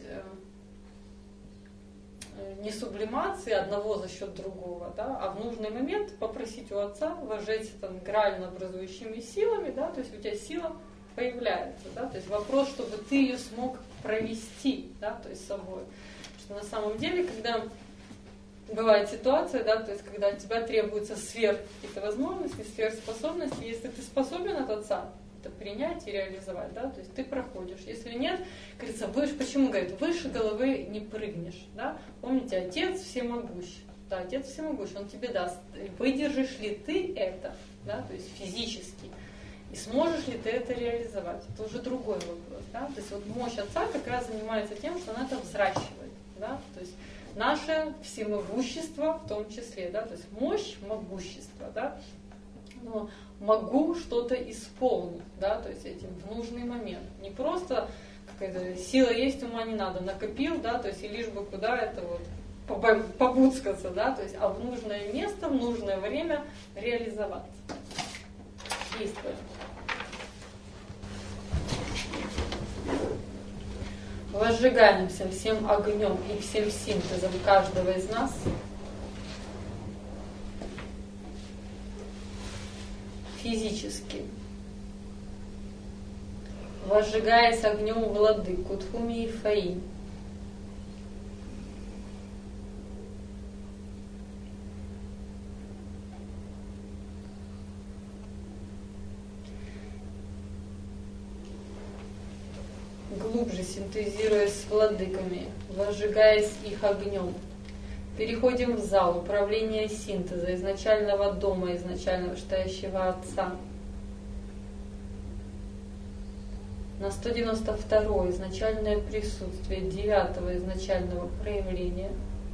не сублимации одного за счет другого, да, а в нужный момент попросить у Отца вожжеться там грально образующими силами, да, то есть у тебя сила появляется, да, то есть вопрос, чтобы ты ее смог провести, да, то есть с собой. Что на самом деле, когда бывает ситуация, да, то есть когда от тебя требуется сверх каких-то возможностей, сверхспособностей, если ты способен от Отца это принять и реализовать, да, то есть ты проходишь. Если нет, говорится, выше, почему говорит, выше головы не прыгнешь, да? Помните, Отец всемогущ, да, Отец всемогущ, Он тебе даст, выдержишь ли ты это, да, то есть физически, и сможешь ли ты это реализовать, это уже другой вопрос, да, то есть вот мощь Отца как раз занимается тем, что она это взращивает, да, то есть наше всемогущество в том числе, да, то есть мощь, могущество, да, но могу что-то исполнить, да, то есть этим в нужный момент. Не просто какая-то сила есть, ума не надо, накопил, да, то есть и лишь бы куда это вот побуцкаться, да, то есть, а в нужное место, в нужное время реализоваться. Действуем. Возжигаемся всем огнем и всем синтезом каждого из нас. Физически, возжигаясь огнем владыку Тхуми и Фаи, глубже синтезируясь с владыками, возжигаясь их огнем. Переходим в зал управления синтеза изначального дома, изначально вышестоящего Отца. На 192 изначальное присутствие 9 изначального проявления.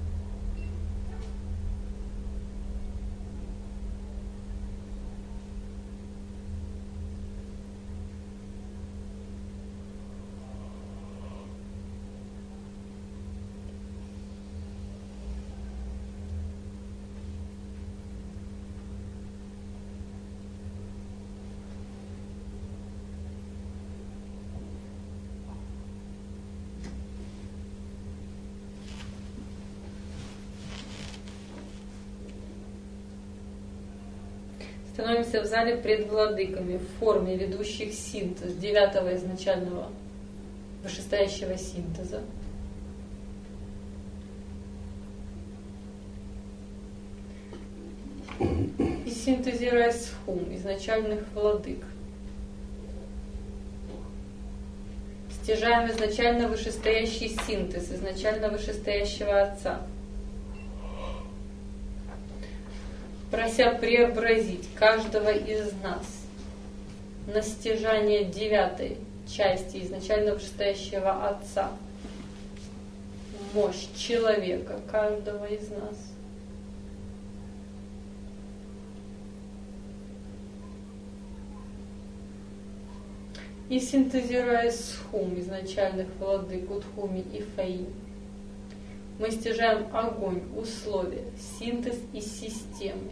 Становимся в зале пред владыками в форме ведущих синтез 9 изначального вышестоящего синтеза. И синтезируя схум изначальных владык. Стяжаем изначально вышестоящий синтез изначально вышестоящего Отца, прося преобразить каждого из нас на стяжание 9 части изначально вышестоящего Отца, мощь человека, каждого из нас. И синтезируя схум изначальных владык Утхуми и Фаи, мы стяжаем огонь, условия, синтез и системы.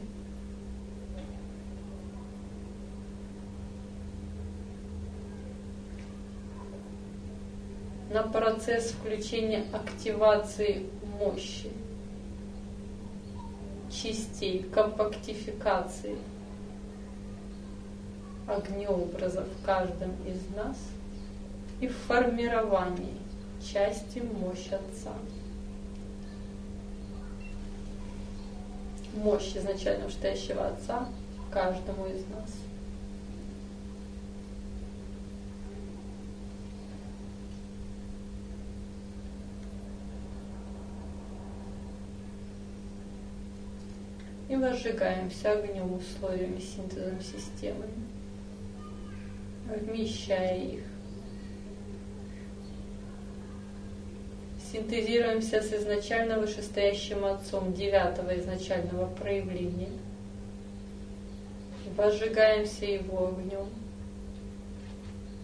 На процесс включения активации мощи, частей, компактификации огнеобраза в каждом из нас и в формировании части мощи Отца. Мощь изначально вышестоящего Отца каждому из нас. И возжигаемся огнем, условиями, синтезом, системами, вмещая их. Синтезируемся с изначально вышестоящим Отцом 9 изначального проявления. Возжигаемся Его огнем.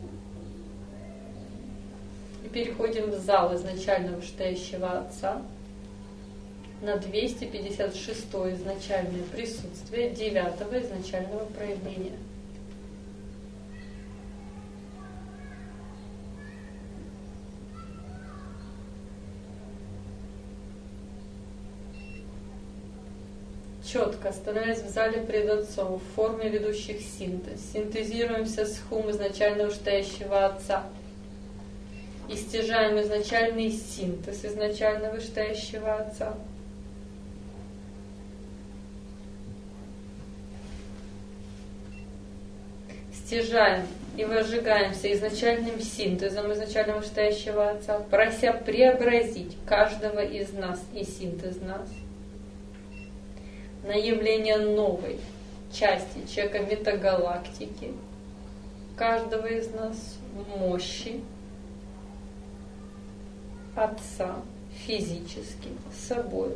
переходим в зал изначально вышестоящего Отца, на 256 изначальное присутствие 9 изначального проявления. Четко, становясь в зале пред Отцом, в форме ведущих синтез, синтезируемся с хум изначально вышестоящего Отца и стяжаем изначальный синтез изначально вышестоящего Отца. Стяжаем и возжигаемся изначальным синтезом изначально вышестоящего Отца, прося преобразить каждого из нас и синтез нас на явление новой части чека метагалактики, каждого из нас мощи Отца физически собой.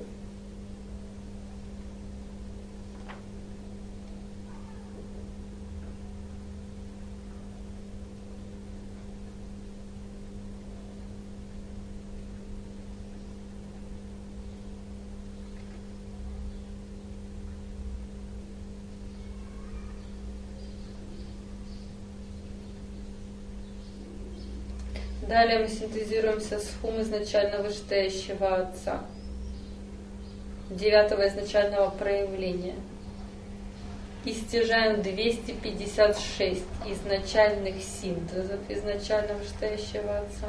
Далее мы синтезируемся с хум изначально вышестоящего Отца, 9 изначального проявления, и стяжаем 256 изначальных синтезов изначально вышестоящего Отца,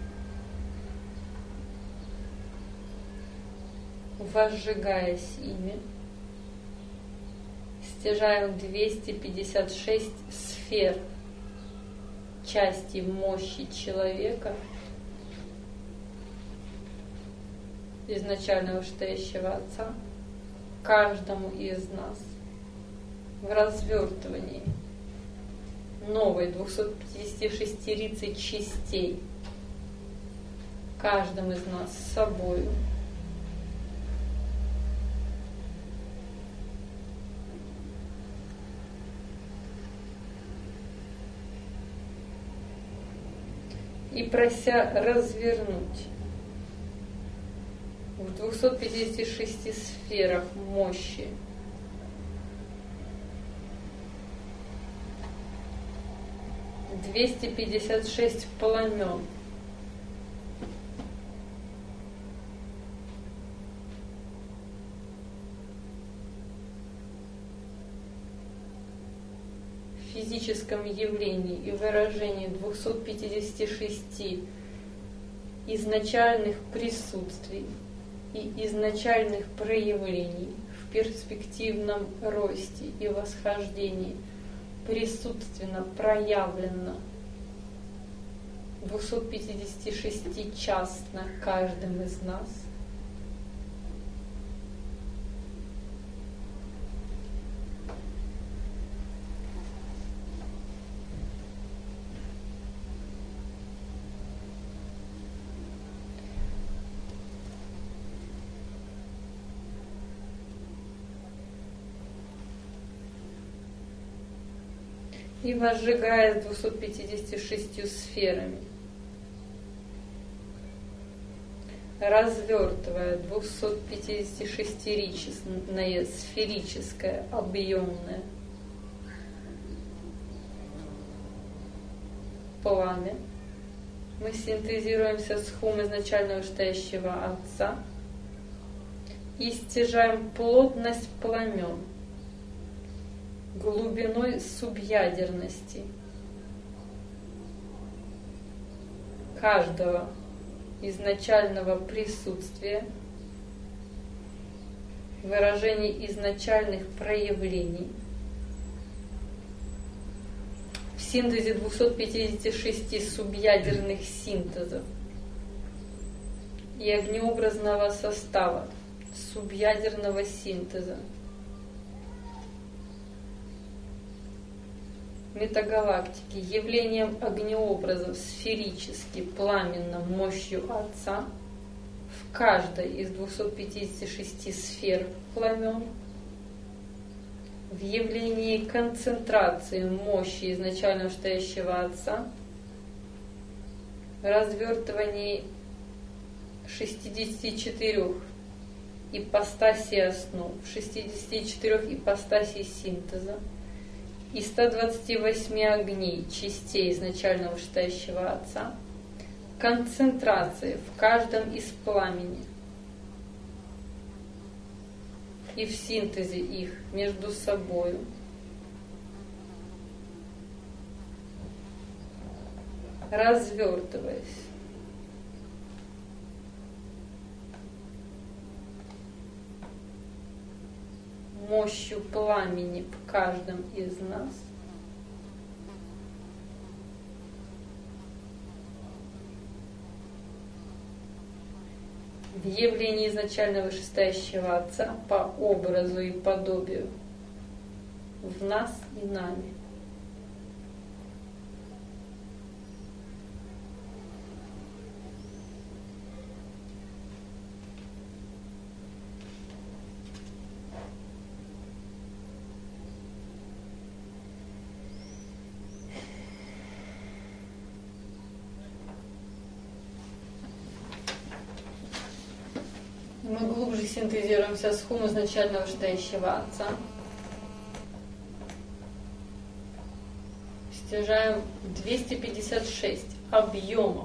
возжигаясь ими, стяжаем 256 сфер части мощи человека изначально вышестоящего Отца каждому из нас в развертывании новой 256 частей каждым из нас с собою. И прося развернуть в 256 сферах мощи — 256 пламен, в физическом явлении и выражении 256 изначальных присутствий и изначальных проявлений в перспективном росте и восхождении присутственно проявлено 256-частно каждым из нас. И возжигая 256 сферами, развертывая 256-ричное сферическое объемное пламя, мы синтезируемся с хум изначально вышестоящего Отца и стяжаем плотность пламен глубиной субъядерности каждого изначального присутствия, выражений изначальных проявлений в синтезе 256 субъядерных синтезов и огнеобразного состава субъядерного синтеза метагалактики, явлением огнеобразов сферически, пламенным мощью Отца в каждой из 256 сфер пламен, в явлении концентрации мощи изначально вышестоящего Отца развертывании 64 ипостасей основ, 64 ипостасей синтеза и 128 огней, частей изначального вышестоящего Отца, концентрации в каждом из пламени и в синтезе их между собою, развертываясь мощью пламени в каждом из нас, в явлении изначально вышестоящего Отца по образу и подобию в нас и нами. Мы глубже синтезируемся с хум изначального вышестоящего Отца. Стяжаем 256 объемов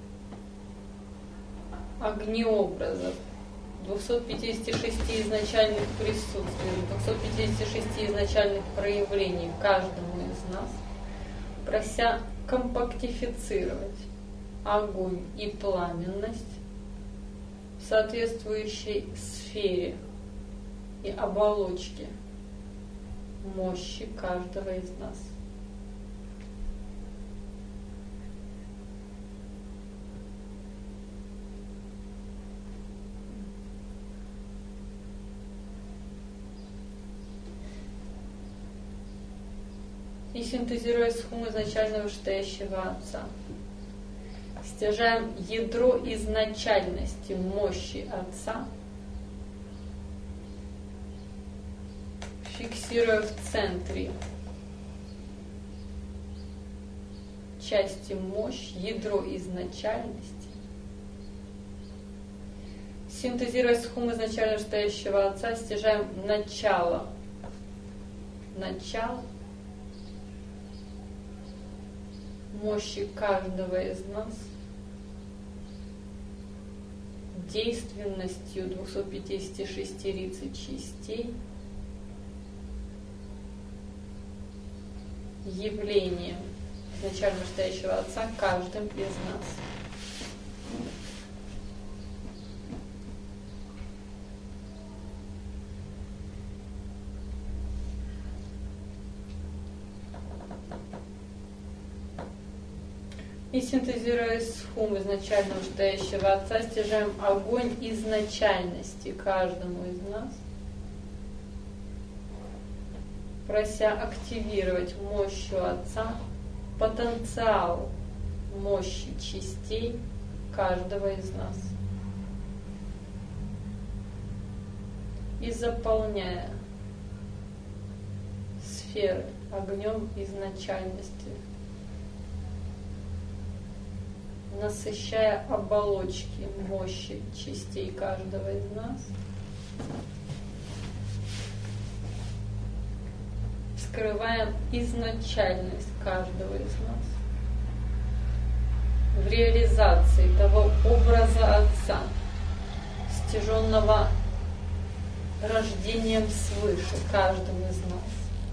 огнеобразов, 256 изначальных присутствий, 256 изначальных проявлений каждому из нас, прося компактифицировать огонь и пламенность в соответствующей сфере и оболочке мощи каждого из нас. И синтезируя с хум изначального вышестоящего Отца, стяжаем ядро изначальности мощи Отца, фиксируя в центре части мощь, ядро изначальности, синтезируя с хум изначально вышестоящего Отца, стяжаем начало мощи каждого из нас, действенностью 256 рицей частей, явлением изначально вышестоящего Отца каждым из нас. И синтезируя с хум изначально вышестоящего Отца, стяжаем огонь изначальности каждому из нас, прося активировать мощью Отца потенциал мощи частей каждого из нас. И заполняя сферы огнем изначальности, насыщая оболочки мощи частей каждого из нас, вскрываем изначальность каждого из нас в реализации того образа Отца, стяженного рождением свыше каждым из нас.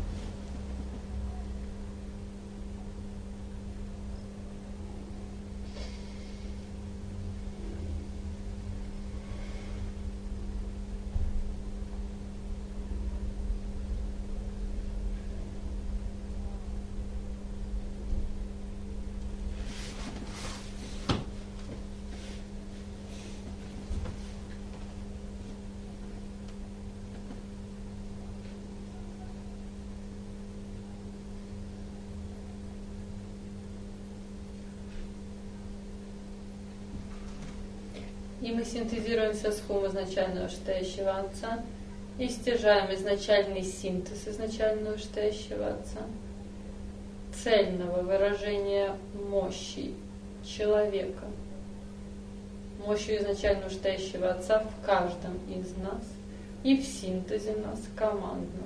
И мы синтезируемся с хум изначального вышестоящего Отца и стяжаем изначальный синтез изначального вышестоящего Отца, цельного выражения мощи человека, мощью изначально стоящего Отца в каждом из нас и в синтезе нас командно.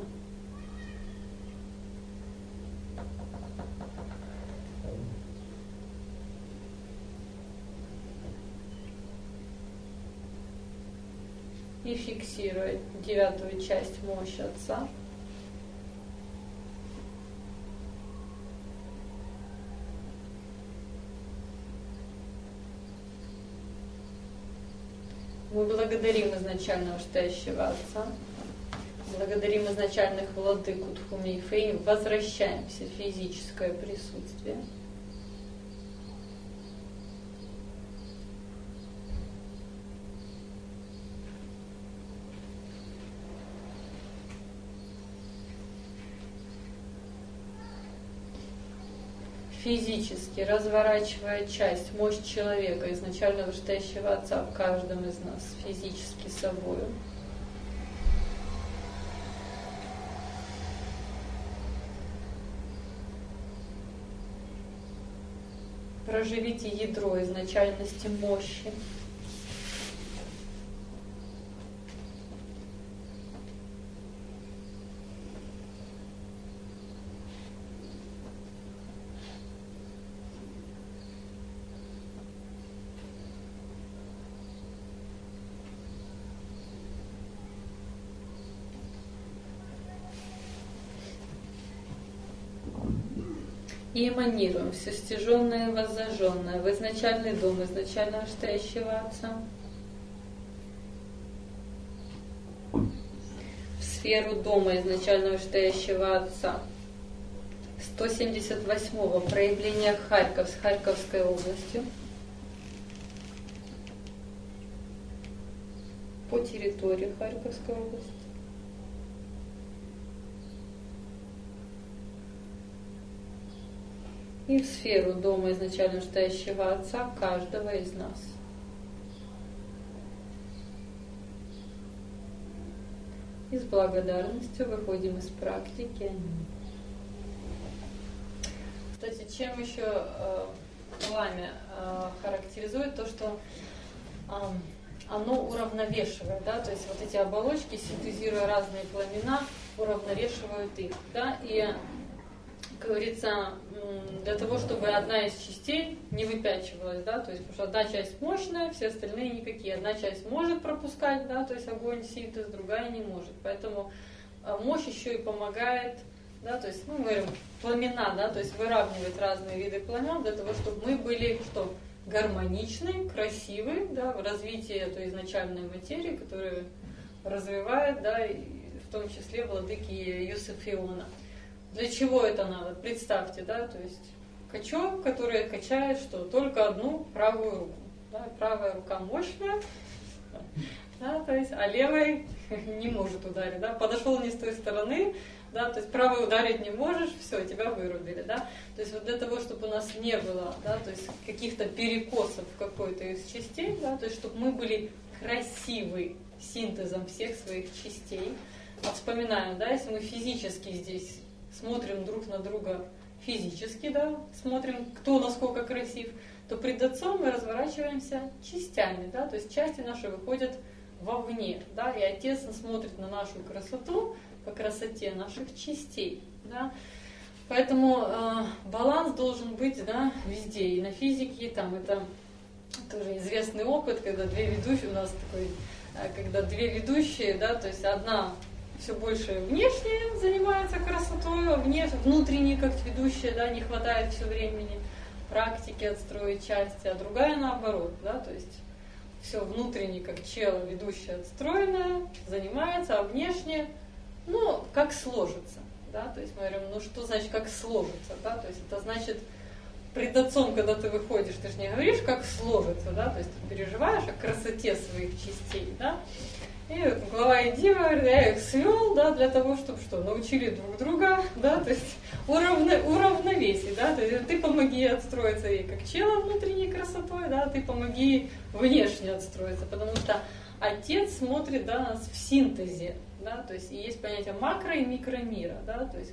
И фиксируя 9-ю часть мощи Отца, мы благодарим изначального стоящего Отца, благодарим изначальных владык Утхуми и Фэй, возвращаемся в физическое присутствие. Физически разворачивая часть, мощь человека, изначально вышестоящего Отца в каждом из нас, физически собою. Проживите ядро изначальности мощи. И эманируем все стяженное и воззаженное в изначальный дом изначально стоящего Отца, в сферу дома изначально стоящего Отца, 178-го проявления Харьков с Харьковской областью, по территории Харьковской области. И в сферу дома изначально стоящего Отца каждого из нас. И с благодарностью выходим из практики. Кстати, чем еще пламя характеризует то, что оно уравновешивает, да, то есть вот эти оболочки, синтезируя разные пламена, уравновешивают их, да, и как говорится, для того, чтобы одна из частей не выпячивалась, да, то есть, потому что одна часть мощная, все остальные никакие. Одна часть может пропускать, да, то есть огонь, синтез, другая не может. Поэтому мощь еще и помогает, да, то есть, мы говорим, пламена, да, то есть выравнивать разные виды пламен для того, чтобы мы были, что, гармоничны, красивы, да, в развитии этой изначальной материи, которую развивает, да, и в том числе владыки Юсеф Иона. Для чего это надо? Представьте, да, то есть качок, который качает что? Только одну правую руку. Да, правая рука мощная, да, то есть, а левой не может ударить. Да, подошел не с той стороны, да, то есть правой ударить не можешь, все, тебя вырубили. Да. То есть вот для того, чтобы у нас не было, да, то есть каких-то перекосов в какой-то из частей, да, то есть чтобы мы были красивы синтезом всех своих частей. Вот вспоминаем, да, если мы физически здесь смотрим друг на друга физически, да, смотрим, кто насколько красив, то пред Отцом мы разворачиваемся частями, да, то есть части наши выходят вовне, да, и Отец смотрит на нашу красоту по красоте наших частей, да. Поэтому баланс должен быть, да, везде, и на физике, и там, это тоже известный опыт, когда две ведущие, у нас такой, когда две ведущие, да, то есть одна все больше внешне занимается красотой, а внутренне, как ведущая, да, не хватает все времени практики отстроить части, а другая наоборот, да, то есть все внутренне, как чело, ведущая отстроенная, занимается, а внешне, ну, как сложится, да, то есть мы говорим, ну, что значит, как сложится, да, то есть это значит, пред Отцом, когда ты выходишь, ты же не говоришь, как сложится, да, то есть ты переживаешь о красоте своих частей, да. И глава и Дива говорит, я их свел, да, для того, чтобы что, научили друг друга, да, то есть уравновесить, да, то есть ты помоги отстроиться ей как чело внутренней красотой, да, ты помоги ей внешне отстроиться, потому что Отец смотрит, да, нас в синтезе, да, то есть и есть понятие макро и микромира, да, то есть вот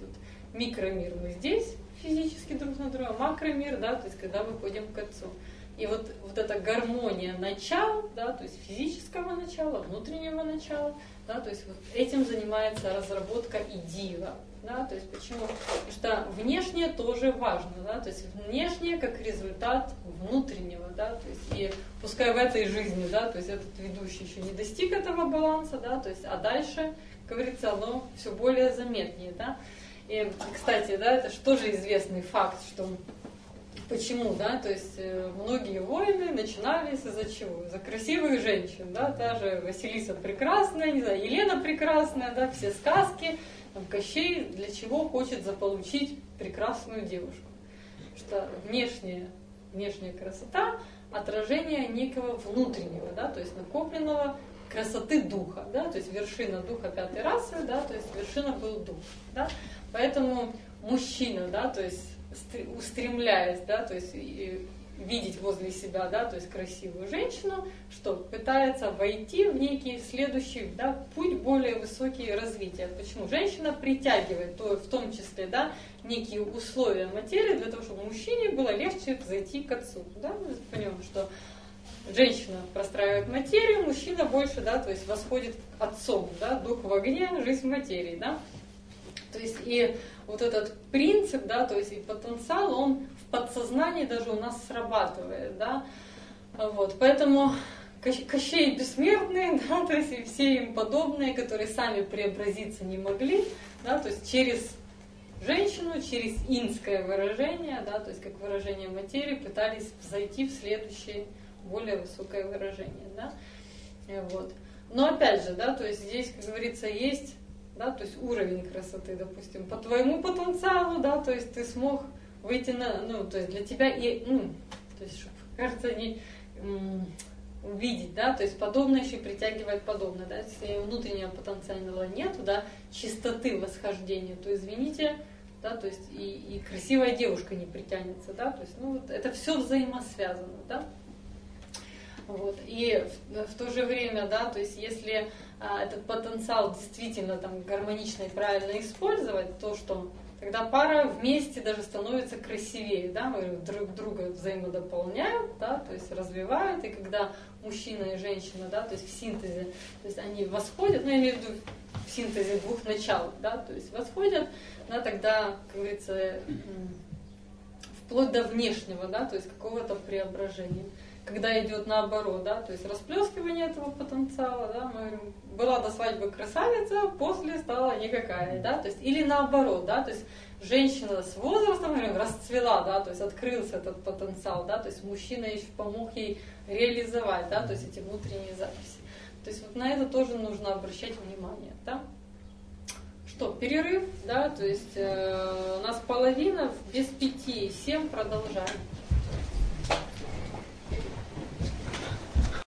микромир мы здесь, физически друг на друга, макромир, да, то есть когда выходим к Отцу. И вот эта гармония начал, да, то есть физического начала, внутреннего начала, да, то есть вот этим занимается разработка идила. Да, то есть почему? Потому что внешнее тоже важно, да, то есть внешнее как результат внутреннего, да, то есть и пускай в этой жизни, да, то есть этот ведущий еще не достиг этого баланса, да, то есть, а дальше, как говорится, оно все более заметнее, да. И, кстати, да, это же тоже известный факт, что почему, да, то есть многие войны начинались из-за чего? Из-за красивых женщин, да, та же Василиса прекрасная, не знаю, Елена прекрасная, да, все сказки. Там Кощей для чего хочет заполучить прекрасную девушку? Что внешняя красота – отражение некого внутреннего, да, то есть накопленного красоты духа, да, то есть вершина духа пятой расы, да, то есть вершина был дух, да, поэтому мужчина, да, то есть устремляясь, да, то есть видеть возле себя, да, то есть красивую женщину, что пытается войти в некий следующий, да, путь более высокий развития. Почему? Женщина притягивает, в том числе, да, некие условия материи для того, чтобы мужчине было легче зайти к Отцу. Да? Мы понимаем, что женщина простраивает материю, мужчина больше, да, то есть восходит к Отцу, да, дух в огне, жизнь в материи, да. То есть и вот этот принцип, да, то есть и потенциал, он в подсознании даже у нас срабатывает, да, вот, поэтому Кощей бессмертные, да, то есть и все им подобные, которые сами преобразиться не могли, да, то есть через женщину, через инское выражение, да, то есть как выражение материи, пытались зайти в следующее более высокое выражение, да, вот. Но опять же, да, то есть здесь, как говорится, есть, да, то есть уровень красоты, допустим, по твоему потенциалу, да, то есть ты смог выйти на, ну, то есть для тебя и, ну, то есть, чтобы, кажется, не увидеть, да, то есть подобное еще притягивает подобное, да, если внутреннего потенциала нету, да, чистоты восхождения, то извините, да, то есть и красивая девушка не притянется, да, то есть, ну, вот это все взаимосвязано, да. Вот. И в то же время, да, то есть если этот потенциал действительно там гармонично и правильно использовать, то что тогда пара вместе даже становится красивее, да, мы друг друга взаимодополняют, да, то есть развивают, и когда мужчина и женщина, да, то есть в синтезе, то есть они восходят, ну я имею в виду в синтезе двух начал, да, то есть восходят, да, тогда, как говорится, вплоть до внешнего, да, то есть какого-то преображения. Когда идет наоборот, да, то есть расплескивание этого потенциала, да, мы говорим, была до свадьбы красавица, после стала никакая, да, то есть, или наоборот, да, то есть женщина с возрастом, говорим, расцвела, да, то есть открылся этот потенциал, да, то есть мужчина еще помог ей реализовать, да, то есть эти внутренние записи. То есть вот на это тоже нужно обращать внимание, да. Что, перерыв, да, то есть у нас половина, без 5:07 продолжаем.